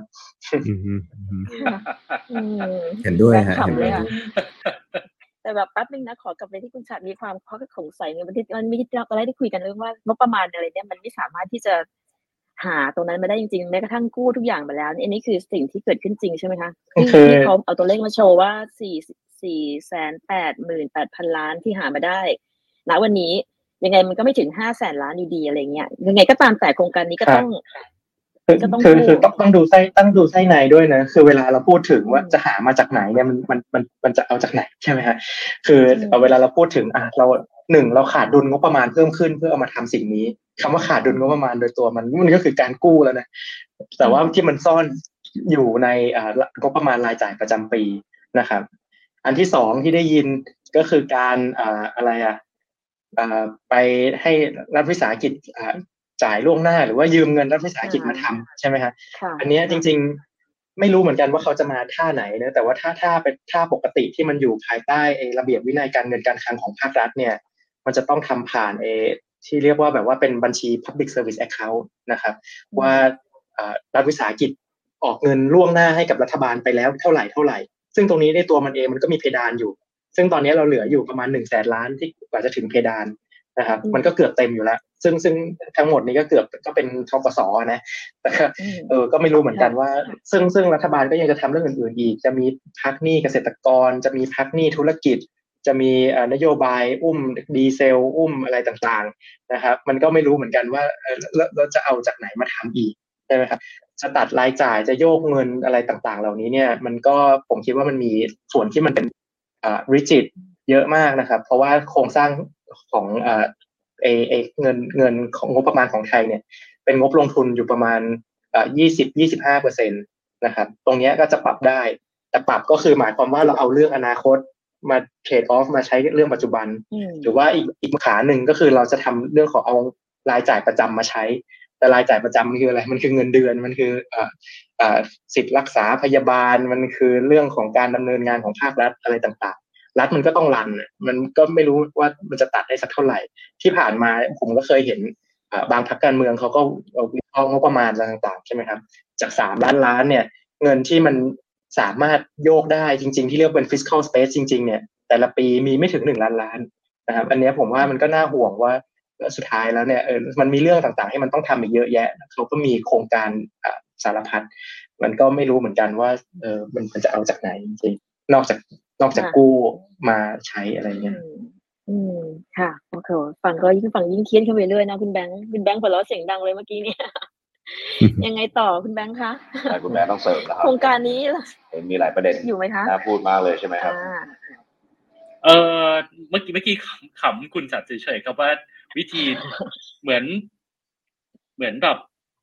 เห็นด้วยฮะแต่แบบแป๊บนึงนะขอกลับไปที่คุณชัดมีความข้อสงสัยในวันที่มันมีที่เราก็ได้คุยกันเรื่องว่างบประมาณอะไรเนี่ยมันไม่สามารถที่จะหาตรงนั้นมาได้จริงๆแม้กระทั่งกู้ทุกอย่างมาแล้วอันนี้คือสิ่งที่เกิดขึ้นจริงใช่ไหมคะที่เขาเอาตัวเลขมาโชว์ว่าสี่สี่แสนแปดหมื่นแปดพันล้านที่หามาได้ณวันนี้ยังไงมันก็ไม่ถึงห้าแสนล้านอยู่ดีอะไรเงี้ยยังไงก็ตามแต่โครงการนี้ก็ต้องคือคือต้องต้องดูไส้ต้องดูไส้ในด้วยนะคือเวลาเราพูดถึงว่าจะหามาจากไหนเนี่ยมันมันมันมันจะเอาจากไหนใช่ไหมฮะคือเวลาเราพูดถึงอ่ะเราหนึ่งเราขาดดุลงบประมาณเพิ่มขึ้นเพื่อเอามาทำสิ่งนี้คำว่าขาดดุลงบประมาณโดยตัวมันมันก็คือการกู้แล้วนะแต่ว่าที่มันซ่อนอยู่ในอ่างบประมาณรายจ่ายประจำปีนะครับอันที่สองที่ได้ยินก็คือการอ่าอะไรอ่ะอ่าไปให้รัฐวิสาหกิจอ่าจ่ายล่วงหน้าหรือว่ายืมเงินรัฐวิสาหกิจมาทำใช่ไหมฮะอันนี้จริงๆไม่รู้เหมือนกันว่าเขาจะมาท่าไหนนะแต่ว่าถ้าท่าเป็นท่าปกติที่มันอยู่ภายใต้ระเบียบวินัยการเงินการคลังของภาครัฐเนี่ยมันจะต้องทำผ่านเอที่เรียกว่าแบบว่าเป็นบัญชี public service account นะครับว่ารัฐวิสาหกิจออกเงินล่วงหน้าให้กับรัฐบาลไปแล้วเท่าไหร่เท่าไหร่ซึ่งตรงนี้ในตัวมันเองมันก็มีเพดานอยู่ซึ่งตอนนี้เราเหลืออยู่ประมาณหนึ่งแสนล้านที่กว่าจะถึงเพดานนะครับมันก็เกือบเต็มอยู่แล้วซึ่งซึ่งทั้งหมดนี้ก็เกือบก็เป็นธกส.นะแต่เออก็ไม่รู้เหมือนกันว่าซึ่งซึ่งรัฐบาลก็ยังจะทำเรื่องอื่นๆอีกจะมีพักหนี้เกษตรกรจะมีพักหนี้ธุรกิจจะมีนโยบายอุ้มดีเซลอุ้มอะไรต่างๆนะครับมันก็ไม่รู้เหมือนกันว่าเราจะเอาจากไหนมาทำอีกใช่ไหมครับจะตัดรายจ่ายจะโยกเงินอะไรต่างๆเหล่านี้เนี่ยมันก็ผมคิดว่ามันมีส่วนที่มันเป็นอ่า rigid เยอะมากนะครับเพราะว่าโครงสร้างของอ่าเอเอเงินเงินของงบประมาณของไทยเนี่ยเป็นงบลงทุนอยู่ประมาณอ่ายี่สิบ ยี่สิบห้าเปอร์เซ็นต์ นะครับตรงนี้ก็จะปรับได้แต่ปรับก็คือหมายความว่าเราเอาเรื่องอนาคตมาเทรดออฟมาใช้เรื่องปัจจุบันหรือว่าอีกอีกขาหนึ่งก็คือเราจะทำเรื่องของเอารายจ่ายประจำมาใช้แต่รายจ่ายประจำมันคืออะไรมันคือเงินเดือนมันคืออ่าอ่าสิทธิ์รักษาพยาบาลมันคือเรื่องของการดำเนินงานของภาครัฐอะไรต่างๆรัฐมันก็ต้องรันมันก็ไม่รู้ว่ามันจะตัดได้สักเท่าไหร่ที่ผ่านมาผมก็เคยเห็นอ่าบางพรรคการเมืองเขาก็เอางบประมาณต่างๆใช่ไหมครับจากสามล้านล้านเนี่ยเงินที่มันสามารถโยกได้จริงๆที่เรียกเป็น fiscal space จริงๆเนี่ยแต่ละปีมีไม่ถึงหนึ่งล้านล้านนะครับอันนี้ผมว่ามันก็น่าห่วงว่าสุดท้ายแล้วเนี่ยเออมันมีเรื่องต่างๆให้มันต้องทำอีกเยอะแยะเขาก็มีโครงการสารพัดมันก็ไม่รู้เหมือนกันว่าเออมันจะเอาจากไหนจริงๆนอกจากนอกจากกู้มาใช้อะไรเงี้ยอืมค่ะโอเคฟังก็ยิ่งฟังยิ่งเครียดขึ้นไปเรื่อยนะคุณแบงค์คุณแบงค์หัวเราะเสียงดังเลยเมื่อกี้เนี่ยยังไงต่อคุณแบงค์คะคุณแบงค์ต้องเสริมนะครับโครงการนี้มีหลายประเด็นอยู่ไหมคะน่าพูดมากเลยใช่ไหมครับเออเมื่อกี้เมื่อกี้ขำคุณจัดเฉยๆครับว่าวิธีเหมือนเหมือนแบบ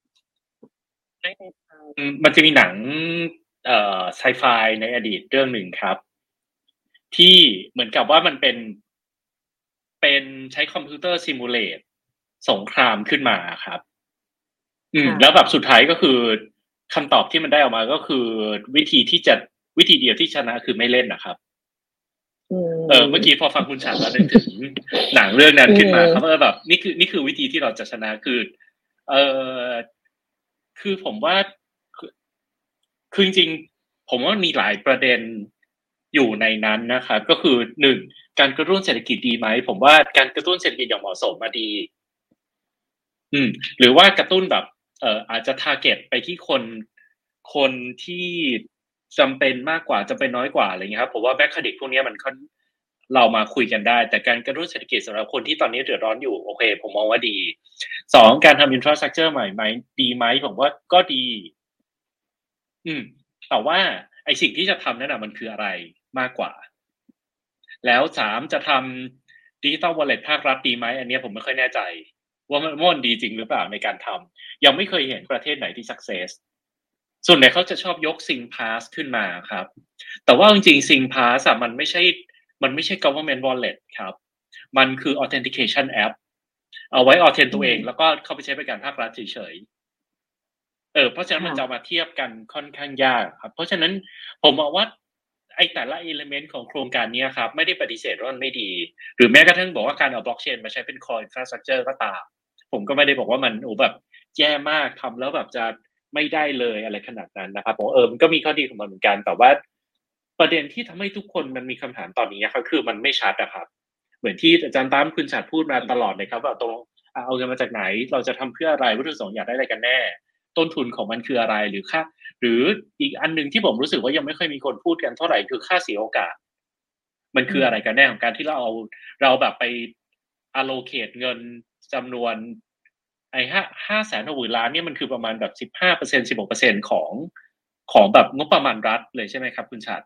มันจะมีหนังเอ่อไซไฟในอดีตเรื่องหนึ่งครับที่เหมือนกับว่ามันเป็นเป็นใช้คอมพิวเตอร์ซิมูเลตสงครามขึ้นมาครับอืมแล้วแบบสุดท้ายก็คือคำตอบที่มันได้ออกมาก็คือวิธีที่จะวิธีเดียวที่ชนะคือไม่เล่นนะครับเออเมื่อกี้พอฟังคุณฉันแล้วนึกถึงหนังเรื่องนั้นขึ้นมาครับว่าแบบนี่คือนี่คือวิธีที่เราจะชนะคือเออคือผมว่าคือจริงๆผมว่ามีหลายประเด็นอยู่ในนั้นนะครับก็คือหนึ่งการกระตุ้นเศรษฐกิจดีไหมผมว่าการกระตุ้นเศรษฐกิจอย่างเหมาะสมมาดีอืมหรือว่ากระตุ้นแบบเอ่ออาจจะทาร์เก็ตไปที่คนคนที่จำเป็นมากกว่าจำเป็นน้อยกว่าอะไรเงี้ยครับผมว่าแมคคานิกพวกนี้มันเรามาคุยกันได้แต่การกระตุ้นเศรษฐกิจสำหรับคนที่ตอนนี้เดือดร้อนอยู่โอเคผมมองว่าดีสองการทำอินฟราสตรัคเจอร์ใหม่ไหมดีไหมผมว่าก็ดีอืมแต่ว่าไออ้สิ่งที่จะทำนั่นน่ะมันคืออะไรมากกว่าแล้วสามจะทำ Digital Wallet ภาครัฐดีไหมอันนี้ผมไม่ค่อยแน่ใจว่ามันมันดีจริงหรือเปล่าในการทำยังไม่เคยเห็นประเทศไหนที่ success ส่วนใหญ่เขาจะชอบยก SingPass ขึ้นมาครับแต่ว่าจริงๆ SingPass อ่ะมันไม่ใช่มันไม่ใช่ government wallet ครับมันคือ authentication app เอาไว้ authent ตัวเองแล้วก็เข้าไปใช้บริการภาครัฐเฉยๆเออเพราะฉะนั้นมันจะมาเทียบกันค่อนข้างยากครับเพราะฉะนั้นผมมองว่าไอ้แต่ละ element ของโครงการนี้ครับไม่ได้ปฏิเสธว่ามันไม่ดีหรือแม้กระทั่งบอกว่าการเอา blockchain มาใช้เป็น core infrastructure ก็ตามผมก็ไม่ได้บอกว่ามันโอ้แบบแย่มากทำแล้วแบบจะไม่ได้เลยอะไรขนาดนั้นนะครับผมเออมันก็มีข้อดีของมันเหมือนกันแต่ว่าประเด็นที่ทำให้ทุกคนมันมีคำถามตอนนี้ครับคือมันไม่ชัดอะครับเหมือนที่อาจารย์ตั้มคุณชัดพูดมาตลอดเลยครับว่าตรงเอาเงินมาจากไหนเราจะทำเพื่ออะไรวัตถุประสงค์อยากได้อะไรกันแน่ต้นทุนของมันคืออะไรหรือค่าหรืออีกอันนึงที่ผมรู้สึกว่ายังไม่ค่อยมีคนพูดกันเท่าไหร่คือค่าเสียโอกาสมันคืออะไรกันแน่ของการที่เราเอาเราแบบไป allocate เงินจำนวนไอ้ห้าห้าแสนหกหมื่นล้านเนี่ยมันคือประมาณแบบสิบห้าเปอร์เซ็นต์สิบหกเปอร์เซ็นต์ของของแบบงบประมาณรัฐเลยใช่ไหมครับคุณชัด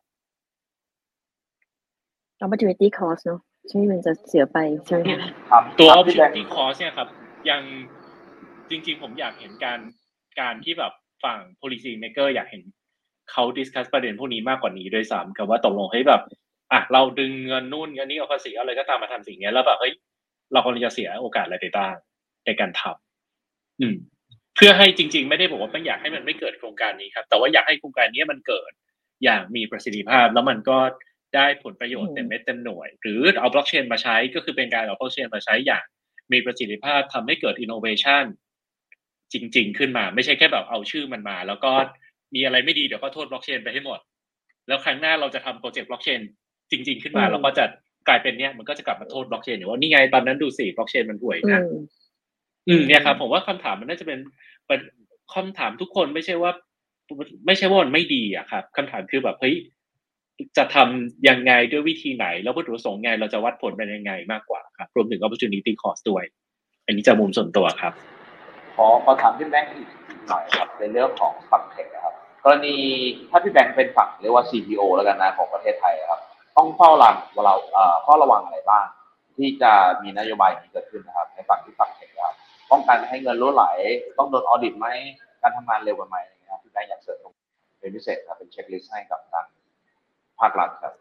opportunity cost เนอะที่มันจะเสียไปใช่ไหมคะตัว opportunity cost เนี่ยครับยังจริงๆผมอยากเห็นการการที่แบบฝั่ง policy maker อยากเห็นเขา discuss ประเด็นพวกนี้มากกว่านี้ด้วยซ้ำกับว่าตกลงให้แบบอ่ะเราดึงเงินนู่นเงินนี้เอาภาษีอะไรก็ตามมาทำสิ่งนี้แล้วแบบเฮ้ยเรากำลังจะเสียโอกาสอะไรไปบ้างในการทำอืมเพื่อให้จริงๆไม่ได้บอกว่าไม่อยากให้มันไม่เกิดโครงการนี้ครับแต่ว่าอยากให้โครงการนี้มันเกิดอย่างมีประสิทธิภาพแล้วมันก็ได้ผลประโยชน์เต็มเม็ดเต็มหน่วยหรือเอาบล็อกเชนมาใช้ก็คือเป็นการเอาบล็อกเชนมาใช้อย่างมีประสิทธิภาพทำให้เกิด innovation จริงๆขึ้นมาไม่ใช่แค่แบบเอาชื่อมันมาแล้วก็มีอะไรไม่ดีเดี๋ยวก็โทษบล็อกเชนไปให้หมดแล้วครั้งหน้าเราจะทำโปรเจกต์บล็อกเชนจริงๆขึ้นมาเราก็จะกลายเป็นเนี้ยมันก็จะกลับมาโทษบล็อกเชนว่านี่ไงตอนนั้นดูสิบล็อกเชนมันห่วยนะอืมเนี่ยครับผมว่าคำถามมันน่าจะเป็นคำถามทุกคนไม่ใช่ว่าไม่ใช่ว่ามันไม่ดีอะครับคำถามคือแบบเฮ้ยจะทำยังไงด้วยวิธีไหนแล้ววัตถุประสงค์ไงเราจะวัดผลเป็นยังไงมากกว่าครับรวมถึง opportunity cost ด้วยอันนี้จะมุมส่วนตัวครับขอขอถามพี่แบงค์อีกหน่อยครับในเรื่องของฝั่งเทคนะครับกรณีถ้าพี่แบงค์เป็นฝั่งเรียกว่า ซี พี โอ แล้วกันนะของประเทศไทยครับต้องเฝ้าระวังเราเอ่อเฝ้าระวังอะไรบ้างที่จะมีนโยบายนี้เกิดขึ้นนะครับในฝั่งที่ฝั่งเทคครับป้องกันให้เงินรั่วไหลต้องโดนออดิตไหมการทำงานเร็วกว่าไหมอะไรเงี้ยพี่แบงค์อยากเสริมเป็นพิเศษครับเป็นเช็คลิสต์ให้กับทางภาครัฐครับ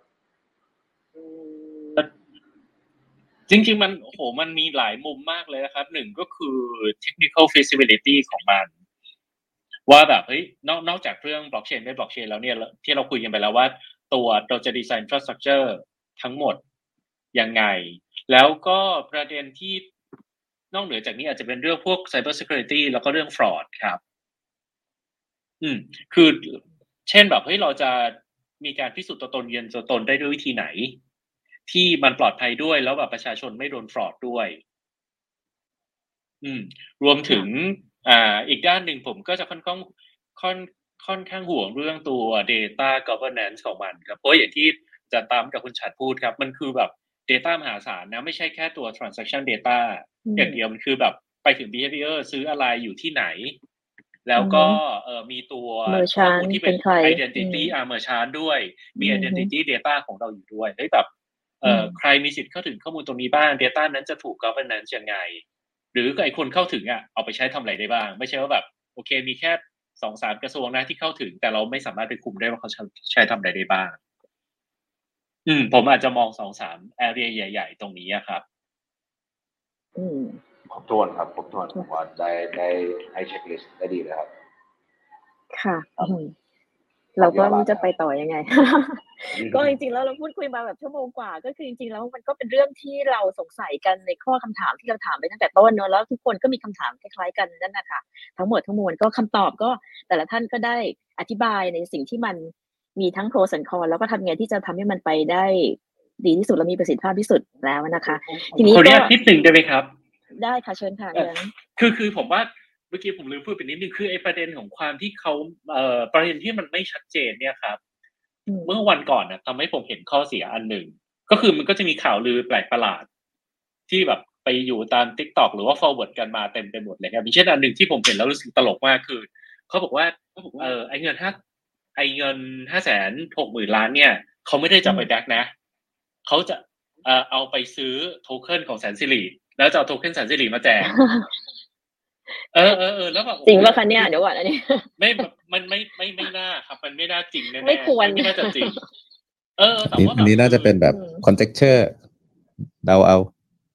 จริงๆมันโอ้โหมันมีหลายมุมมากเลยนะครับหนึ่งก็คือ technical feasibility ของมันว่าแบบเฮ้ยนอกนอกจากเรื่อง blockchain ไม่ blockchain แล้วเนี่ยที่เราคุยกันไปแล้วว่าตัวเราจะ design infrastructure ทั้งหมดยังไงแล้วก็ประเด็นที่นอกเหนือจากนี้อาจจะเป็นเรื่องพวก cyber security แล้วก็เรื่อง fraud ครับอืมคือเช่นแบบเฮ้ยเราจะมีการพิสูจน์ตัวตนยืนตัวตนได้ด้วยวิธีไหนที่มันปลอดภัยด้วยแล้วแบบประชาชนไม่โดนฟรอดด้วยอืมรวมถึงอ่าอีกด้านหนึ่งผมก็จะค่อนข้างค่อนค่อนข้างห่วงเรื่องตัว data governance ของมันครับเพราะอย่างที่จะตามกับคุณฉัตรพูดครับมันคือแบบ data มหาศาลนะไม่ใช่แค่ตัว transaction data อย่างเดียวมันคือแบบไปถึง behavior ซื้ออะไรอยู่ที่ไหนแล้วก็เอ่อมีตัวข้อมูลที่เป็น identity อ่า merchant ด้วยมี identity data ของเราอยู่ด้วยเฮ้ยแบบเอ่อใครมีสิทธิ์เข้าถึงข้อมูลตรงนี้บ้าง data นั้นจะถูก governance ยังไงหรือไอ้คนเข้าถึงอ่ะเอาไปใช้ทำอะไรได้บ้างไม่ใช่ว่าแบบโอเคมีแค่ สองสาม กระทรวงนะที่เข้าถึงแต่เราไม่สามารถไปคุมได้ว่าเขาใช้ทำอะไรได้บ้างอืมผมอาจจะมอง สองสาม area ใหญ่ๆตรงนี้ครับอืมครบถ้วนครับครบถ้วนผมว่าได้ได้ให้เช็คลิสต์ได้ดีเลยครับค่ะเราก็ไม่จะไปต่อยังไง ก็จริงๆแล้วเราพูดคุยมาแบบชั่วโมงกว่าก็คือจริงๆแล้วมันก็เป็นเรื่องที่เราสงสัยกันในข้อคำถามที่เราถามไปตั้งแต่ต้นเนอะแล้วทุกคนก็มีคำถามคล้ายๆกันนั่นนะคะทั้งหมดทั้งมวลก็คำตอบก็แต่ละท่านก็ได้อธิบายในสิ่งที่มันมีทั้งโปรและคอนแล้วก็ทำไงที่จะทำให้มันไปได้ดีที่สุดและมีประสิทธิภาพที่สุดแล้วนะคะทีนี้ก็ขออนุญาตนิดนึงได้ไหมครับได้ค่ะเชิญค่ะคือคือผมว่าเมื่อกี้ผมลืมพูดไปนิดนึงคือไอ้ประเด็นของความที่เขาเอ่อประเด็นที่มันไม่ชัดเจนเนี่ยครับเมื่อวันก่อนนะทำให้ผมเห็นข้อเสียอันหนึ่งก็คือมันก็จะมีข่าวลือแปลกประหลาดที่แบบไปอยู่ตาม TikTok หรือว่า forward กันมาเต็มไปหมดเลยครับมีเช่นอันหนึ่งที่ผมเห็นแล้วรู้สึกตลกมากคือเขาบอกว่าเออไอ้เงินห้าไอ้เงิน ห้าแสนหกหมื่น ล้านเนี่ยเขาไม่ได้จะไปแบกนะเขาจะเอ่อเอาไปซื้อโทเค็นของแสนสิริแล้วจะเอาโทเค็นแสนสิริมาแจกเออเออเออแล้วแบบจริงป่ะคะเนี่ยเดี๋ยวก่อนอันนี้ไม่มันไม่ไม่ไม่น่าครับมันไม่น่าจริงแน่ๆไม่ควรไม่น่าจะจริงเออแต่ว่าอันนี้น่าจะเป็นแบบ conjecture เดาเอา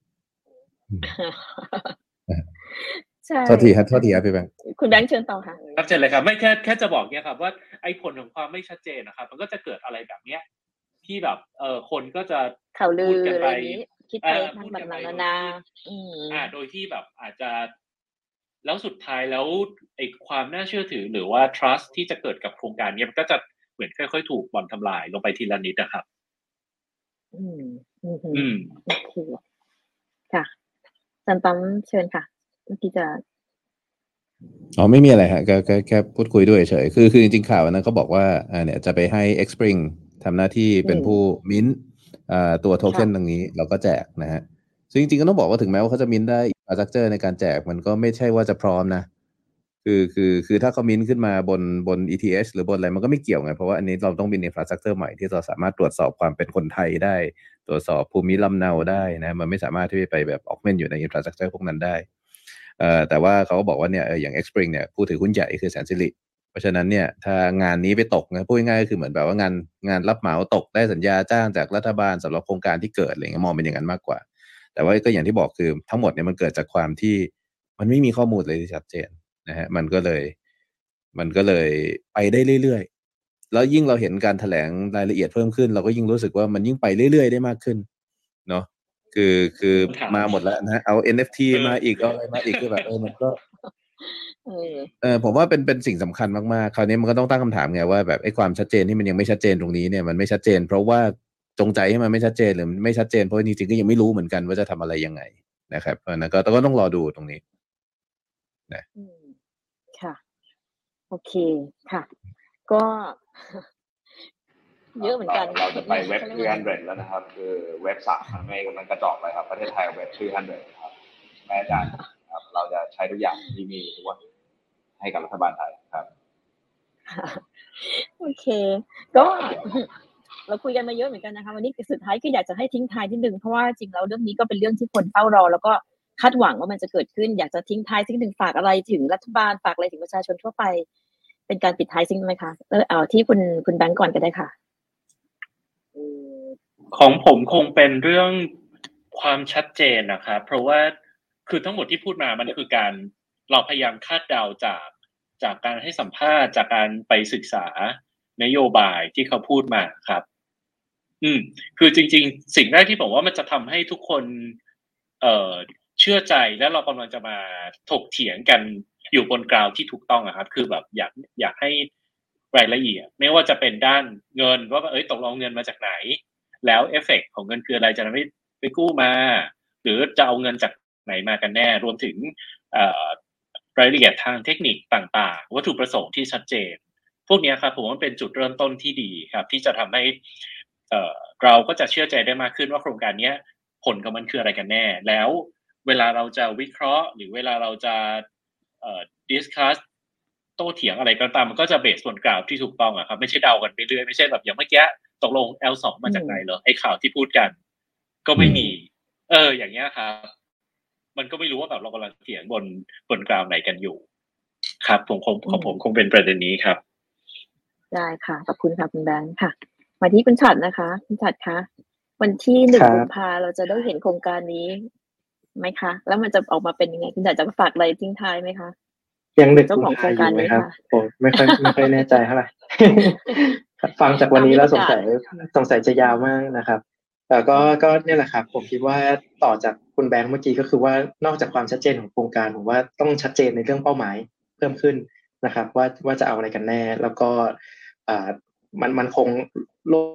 ใช่โทษทีครับโทษทีครับพี่แบงค์คุณแบงค์เชิญต่อค่ะครับเชิญเลยครับไม่แค่แค่จะบอกเนี่ยครับว่าไอ้ผลของความไม่ชัดเจนนะครับมันก็จะเกิดอะไรแบบเนี้ยที่แบบเออคนก็จะข่าวลืออะไรนี้คิดไปทางแบบนานาอ่าโดยที่แบบอาจจะแล้วสุดท้ายแล้วไอ้ความน่าเชื่อถือหรือว่า trust ที่จะเกิดกับโครงการนี้มันก็จะเหมือนค่อยๆถูกบ่อนทำลายลงไปทีละนิดนะครับอืมอืมอืมโอเคค่ะจันตั้มเชิญค่ะเมื่อกี้จะอ๋อไม่มีอะไรฮะก็แค่แค่พูดคุยด้วยเฉยคือคือจริงๆข่าวนั้นเขาบอกว่าอ่าเนี่ยจะไปให้ Xpring ทำหน้าที่เป็นผู้มิ้นท์อ่าตัวโทเค็นตรงนี้เราก็แจกนะฮะซึ่งจริงๆก็ต้องบอกว่าถึงแม้ว่าเขาจะมิ้นท์ได้ infrastructure ในการแจกมันก็ไม่ใช่ว่าจะพร้อมนะคือคือคือถ้าเขามิ้นท์ขึ้นมาบนบน อี ที เอช หรือบนอะไรมันก็ไม่เกี่ยวไงเพราะว่าอันนี้เราต้องมี infrastructure ใหม่ที่เราสามารถตรวจสอบความเป็นคนไทยได้ตรวจสอบภูมิลำเนาได้นะมันไม่สามารถที่จะไปแบบ augment อยู่ใน infrastructure พวกนั้นได้เอ่อแต่ว่าเขาก็บอกว่าเนี่ยอย่าง Xpring เนี่ยผู้ถือหุ้นใหญ่คือแสนสิริเพราะฉะนั้นเนี่ยถ้างานนี้ไปตกนะพูดง่ายๆก็คือเหมือนแบบว่างานงานรับเหมาตกได้สัญญาจ้างจากรัฐบาลสำหรับโครงการที่เกิดอะไรเงี้ยมองเป็นอย่างนั้นมากกว่าแต่ว่าก็อย่างที่บอกคือทั้งหมดเนี่ยมันเกิดจากความที่มันไม่มีข้อมูลเลยที่ชัดเจนนะฮะมันก็เลยมันก็เลยไปได้เรื่อยๆแล้วยิ่งเราเห็นการแถลงรายละเอียดเพิ่มขึ้นเราก็ยิ่งรู้สึกว่ามันยิ่งไปเรื่อยๆได้มากขึ้นเนาะคือคือมาหมดแล้วนะเอา เอ็น เอฟ ที มาอีกเอาอะไรมาอีกคือแบบเออมันก็เออผมว่าเป็นเป็นสิ่งสำคัญมากๆคราวนี้มันก็ต้องตั้งคำถามไงว่าแบบไอ้ความชัดเจนที่มันยังไม่ชัดเจนตรงนี้เนี่ยมันไม่ชัดเจนเพราะว่าจงใจให้มันไม่ชัดเจนหรือไม่ชัดเจนเพราะจริงๆก็ยังไม่รู้เหมือนกันว่าจะทำอะไรยังไงนะครับเพราะนั้นก็ก็ต้องรอดูตรงนี้นะค่ะโอเคค่ะก็เยอะเหมือนกันเราจะไปเว็บสามร้อยแล้วนะครับคือเว็บสามมันไม่มันกระจอกไปครับประเทศไทยเว็บสามร้อยครับแม่อาจารย์ครับเราจะใช้ทุกอย่างที่มีทุกวันให้กับรัฐบาลไทยครับโอเคก็เราคุยกันมาเยอะเหมือนกันนะคะวันนี้สุดท้ายก็อยากจะให้ทิ้งท้ายนิดนึงเพราะว่าจริงแล้วเรื่องนี้ก็เป็นเรื่องที่คนเฝ้ารอแล้วก็คาดหวังว่ามันจะเกิดขึ้นอยากจะทิ้งท้ายสิ่งหนึ่งฝากอะไรถึงรัฐบาลฝากอะไรถึงประชาชนทั่วไปเป็นการปิดท้ายสิ่งไหมคะเออเอาที่คุณคุณแบงก์ก่อนก็ได้ค่ะของผมคงเป็นเรื่องความชัดเจนนะครับเพราะว่าคือทั้งหมดที่พูดมามันคือการเราพยายามคาดเดาจากจากการให้สัมภาษณ์จากการไปศึกษานโยบายที่เขาพูดมาครับอืมคือจริงๆสิ่งแรกที่ผมว่ามันจะทำให้ทุกคนเอ่อเชื่อใจและเรากำลังจะมาถกเถียงกันอยู่บนกราวที่ถูกต้องอะครับคือแบบอยากอยากให้รายละเอียดไม่ว่าจะเป็นด้านเงินว่าเอ้ยตกลงเงินมาจากไหนแล้วเอฟเฟกต์ของเงินคืออะไรจะไม่ไปกู้มาหรือจะเอาเงินจากไหนมากันแน่รวมถึงรายละเอียดทางเทคนิคต่างๆวัตถุประสงค์ที่ชัดเจนพวกนี้ครับผมว่าเป็นจุดเริ่มต้นที่ดีครับที่จะทำให้เราก็จะเชื่อใจได้มากขึ้นว่าโครงการนี้ผลของมันคืออะไรกันแน่แล้วเวลาเราจะวิเคราะห์หรือเวลาเราจะดิสคัสโต้เถียงอะไรก็ตามมันก็จะเบสบนกราวที่ถูกต้องอะครับไม่ใช่เดากันไปเรื่อยไม่ใช่แบบอย่างเมื่อกี้ตกลง แอล สอง มาจากไหนเหรอไอ้ข่าวที่พูดกันก็ไม่มีเอออย่างเงี้ยครับมันก็ไม่รู้ว่าแบบเรากำลังเถียงบนบนกราวไหนกันอยู่ครับผมคงของผมคงเป็นประเด็นนี้ครับได้ค่ะขอบคุณค่ะคุณแบงค์ค่ะมาที่คุณฉัตรนะคะคุณฉัตรคะวันที่หนึ่งกุมภาเราจะได้เห็นโครงการนี้ไหมคะแล้วมันจะออกมาเป็นยังไงคุณฉัตรจะฝากอะไรทิ้งท้ายไหมคะยังเด็กกุมภาอยู่ไหมครับผมไม่ค่อยไม่ค่อยแน่ใจเท่าไหร่ฟังจากวันนี้แล้วสงสัยสงสัยจะยาวมากนะครับแต่ก็ก็เนี่ยแหละครับผมคิดว่าต่อจากคุณแบงค์เมื่อกี้ก็คือว่านอกจากความชัดเจนของโครงการผมว่าต้องชัดเจนในเรื่องเป้าหมายเพิ่มขึ้นนะครับว่าว่าจะเอาอะไรกันแน่แล้วก็อ่ามันมันคงโลก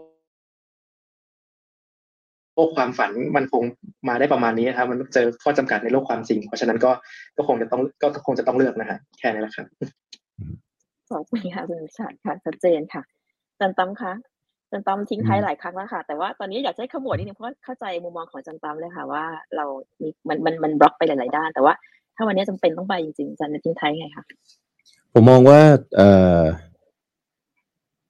โลกความฝันมันคงมาได้ประมาณนี้นะครับมันเจอข้อจำกัดในโลกความจริงเพราะฉะนั้นก็ก็คงจะต้องก็คงจะต้องเลือกนะฮะแค่นี้แหละครับขอบคุณค่ะคุณชัดค่ะชัดเจนค่ะจันตั้มคะจันตั้มทิ้งท้ายหลายครั้งแล้วค่ะแต่ว่าตอนนี้อยากให้ขมวดนิดนึงเพราะเข้าใจมุมมองของจันตั้มเลยค่ะว่าเรามีมันมันมันบล็อกไปหลายๆด้านแต่ว่าถ้าวันนี้จำเป็นต้องไปจริงๆจันจะทิ้งท้ายไงคะผมมองว่าเอ่อ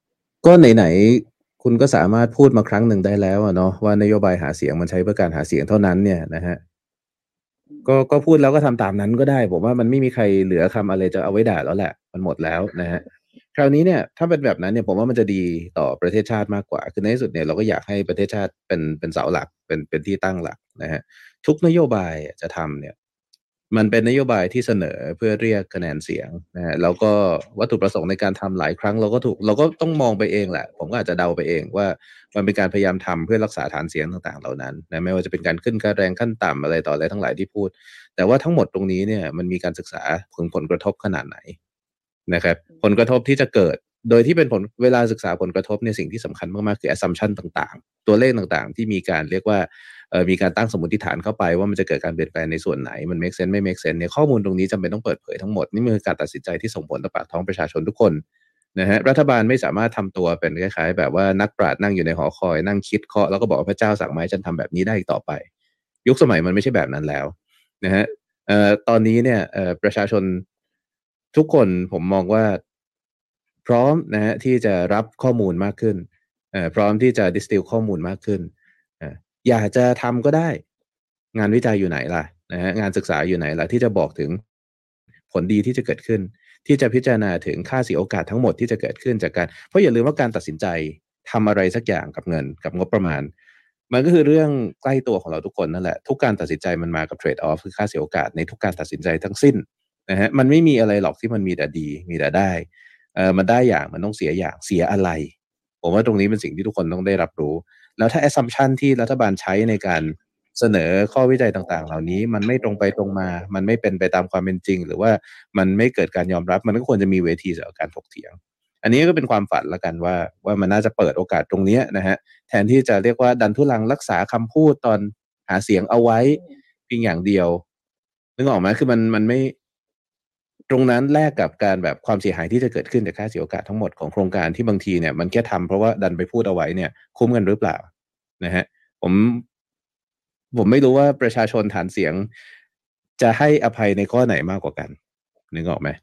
ก็ไหนๆคุณก็สามารถพูดมาครั้งหนึ่งได้แล้วเนาะว่านโยบายหาเสียงมันใช้เพื่อการหาเสียงเท่านั้นเนี่ยนะฮะก็ก็พูดแล้วก็ทำตามนั้นก็ได้ผมว่ามันไม่มีใครเหลือคำอะไรจะเอาไว้ด่าแล้วแหละมันหมดแล้วนะฮะคราวนี้เนี่ยถ้าเป็นแบบนั้นเนี่ยผมว่ามันจะดีต่อประเทศชาติมากกว่าคือในที่สุดเนี่ยเราก็อยากให้ประเทศชาติเป็นเป็นเสาหลักเป็นเป็นที่ตั้งหลักนะฮะทุกนโยบายจะทำเนี่ยมันเป็นนโยบายที่เสนอเพื่อเรียกคะแนนเสียงนะฮะแล้วก็วัตถุประสงค์ในการทำหลายครั้งเราก็ถูกเราก็ต้องมองไปเองแหละผมก็อาจจะเดาไปเองว่ามันเป็นการพยายามทำเพื่อรักษาฐานเสียงต่างๆเหล่านั้นนะไม่ว่าจะเป็นการขึ้นค่าแรงขั้นต่ำอะไรต่ออะไรทั้งหลายที่พูดแต่ว่าทั้งหมดตรงนี้เนี่ยมันมีการศึกษาถึงผลกระทบขนาดไหนนะครับผลกระทบที่จะเกิดโดยที่เป็นผลเวลาศึกษาผลกระทบในสิ่งที่สำคัญมากๆคือ assumption ต่างๆตัวเลขต่างๆที่มีการเรียกว่าเอ่อมีการตั้งสมมติฐานเข้าไปว่ามันจะเกิดการเปลี่ยนแปลงในส่วนไหนมัน make sense ไม่ make sense เนี่ยข้อมูลตรงนี้จำเป็นต้องเปิดเผยทั้งหมดนี่คือการตัดสินใจที่ส่งผลต่อปากท้องประชาชนทุกคนนะฮะรัฐบาลไม่สามารถทำตัวเป็นคล้ายๆแบบว่านักปราชญ์นั่งอยู่ในหอคอยนั่งคิดเคาะแล้วก็บอกว่าพระเจ้าสั่งมาให้ฉันทำแบบนี้ได้อีกต่อไปยุคสมัยมันไม่ใช่แบบนั้นแล้วนะฮะเอ่อตอนนี้เนี่ยเอ่อประชาชนทุกคนผมมองว่าพร้อมนะฮะที่จะรับข้อมูลมากขึ้นเอ่อพร้อมที่จะดิสติลข้อมูลมากขึ้นเอ่ออยากจะทำก็ได้งานวิจัยอยู่ไหนล่ะนะฮะงานศึกษาอยู่ไหนล่ะที่จะบอกถึงผลดีที่จะเกิดขึ้นที่จะพิจารณาถึงค่าเสียโอกาสทั้งหมดที่จะเกิดขึ้นจากการเพราะอย่าลืมว่าการตัดสินใจทำอะไรสักอย่างกับเงินกับงบประมาณมันก็คือเรื่องใกล้ตัวของเราทุกคนนั่นแหละทุกการตัดสินใจมันมากับเทรดออฟคือค่าเสียโอกาสในทุกการตัดสินใจทั้งสิ้นนะฮะมันไม่มีอะไรหรอกที่มันมีแต่ดีมีแต่ได้เอ่อมันได้อย่างมันต้องเสียอย่างเสียอะไรผมว่าตรงนี้เป็นสิ่งที่ทุกคนต้องได้รับรู้แล้วถ้า assumption ที่รัฐบาลใช้ในการเสนอข้อวิจัยต่างๆเหล่านี้มันไม่ตรงไปตรงมามันไม่เป็นไปตามความเป็นจริงหรือว่ามันไม่เกิดการยอมรับมันก็ควรจะมีเวทีสำหรับการถกเถียงอันนี้ก็เป็นความฝันละกันว่าว่ามันน่าจะเปิดโอกาสตรงนี้นะฮะแทนที่จะเรียกว่าดันทุลังรักษาคำพูดตอนหาเสียงเอาไว้เพียงอย่างเดียวนึกออกไหมคือมันมันไม่ตรงนั้นแลกกับการแบบความเสียหายที่จะเกิดขึ้นจากค่าเสียโอกาสทั้งหมดของโครงการที่บางทีเนี่ยมันแค่ทำเพราะว่าดันไปพูดเอาไว้เนี่ยคุ้มกันหรือเปล่านะฮะผมผมไม่รู้ว่าประชาชนฐานเสียงจะให้อภัยในข้อไหนมากกว่ากันนึกออกไหม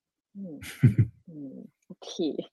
โอเค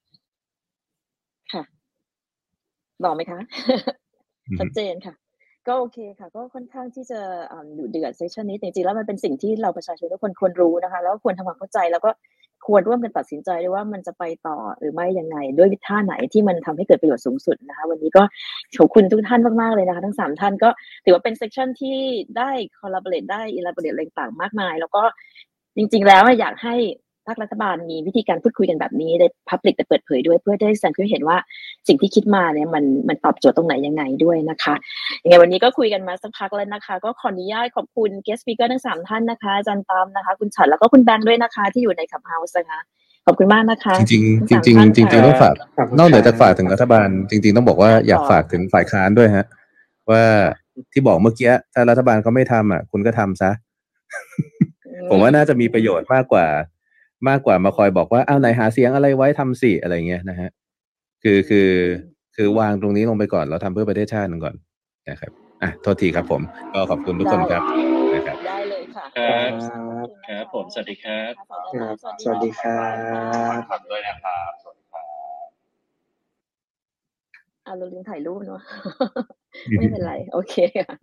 ค่ะบอกไหมคะ ชัดเจนค่ะก็โอเคค่ะก็ค่อนข้างที่จะดุเดือดเซสชันนี้จริงๆแล้วมันเป็นสิ่งที่เราประชาชนทุกคนควรรู้นะคะแล้วควรทำความเข้าใจแล้วก็ควรร่วมกันตัดสินใจด้วยว่ามันจะไปต่อหรือไม่ยังไงด้วยท่าไหนที่มันทำให้เกิดประโยชน์สูงสุดนะคะวันนี้ก็ขอบคุณทุกท่านมากๆเลยนะคะทั้งสามท่านก็ถือว่าเป็นเซสชันที่ได้คอลลาบอเรตได้อิลาบอเรตอะไรต่างๆมากมายแล้วก็จริงๆแล้วอยากให้ภาครัฐบาลมีวิธีการพูดคุยกันแบบนี้ใน public แต่เปิดเผยด้วยเพื่อได้แสดงให้เห็นว่าสิ่งที่คิดมาเนี่ยมันมันตอบโจทย์ตรงไหนยังไงด้วยนะคะยังไงวันนี้ก็คุยกันมาสักพักแล้วนะคะก็ขออนุญาตขอบคุณ guest speaker ทั้งสามท่านนะคะอาจารย์ตามนะคะคุณฉัตรแล้วก็คุณแบงค์ด้วยนะคะที่อยู่ใน Clubhouse นะคะขอบคุณมากนะคะจริงๆจริงๆจริงๆต้องฝากนอกเหนือจากฝากถึงรัฐบาลจริงๆต้องบอกว่าอยากฝากถึงฝ่ายค้านด้วยฮะว่าที่บอกเมื่อกี้ถ้ารัฐบาลเขาไม่ทำอ่ะคุณก็ทำซะผมว่าน่าจะมีประโยชน์มากกว่ามากกว่ามาคอยบอกว่าอ้าวไหนหาเสียงอะไรไว้ทำสิอะไรเงี้ยนะฮะคือคือคือวางตรงนี้ลงไปก่อนเราทำเพื่อประเทศชาตินึงก่อนนะครับอ่ะโทษทีครับผมก็ขอบคุณทุกคนครับนะครับได้เลยค่ะครับครับผมสวัสดีครับสวัสดีครับขอบคุณด้วยนะครับสวัสดีครับอ่ะเราลืมถ่ายรูปเนาะไม่เป็นไรโอเคค่ะ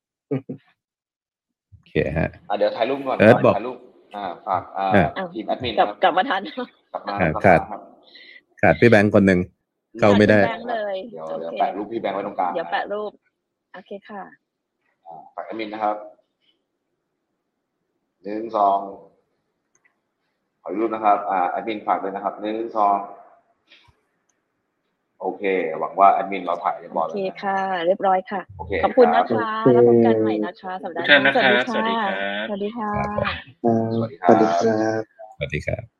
โอเคฮะอ่ะเดี๋ยวถ่ายรูปก่อนถ่ายรูปอ่าฝากอ่าทีมแอดมินกลับกลับมาทันกลับมาขาดขาดพี่แบงค์คนหนึ่งเข้าไม่ได้เลยเดี๋ยวเดี๋ยวแปะรูปพี่แบงค์ไว้ตรงกลางเดี๋ยวแปะรูปโอเคค่ะฝากแอดมินนะครับหนึ่งสองขอรูปนะครับอ่าแอดมินฝากเลยนะครับหนึ่งสองโอเคหวังว่าแอดมินเราถ่ายเรียบร้อยแล้วโอเคค่ะเรียบร้อยค่ะโอเคขอบคุณนะคะแล้วพบกันใหม่นะคะสัปดาห์หน้าสวัสดีค่ะสวัสดีค่ะสวัสดีครับสวัสดีครับสวัสดีครับ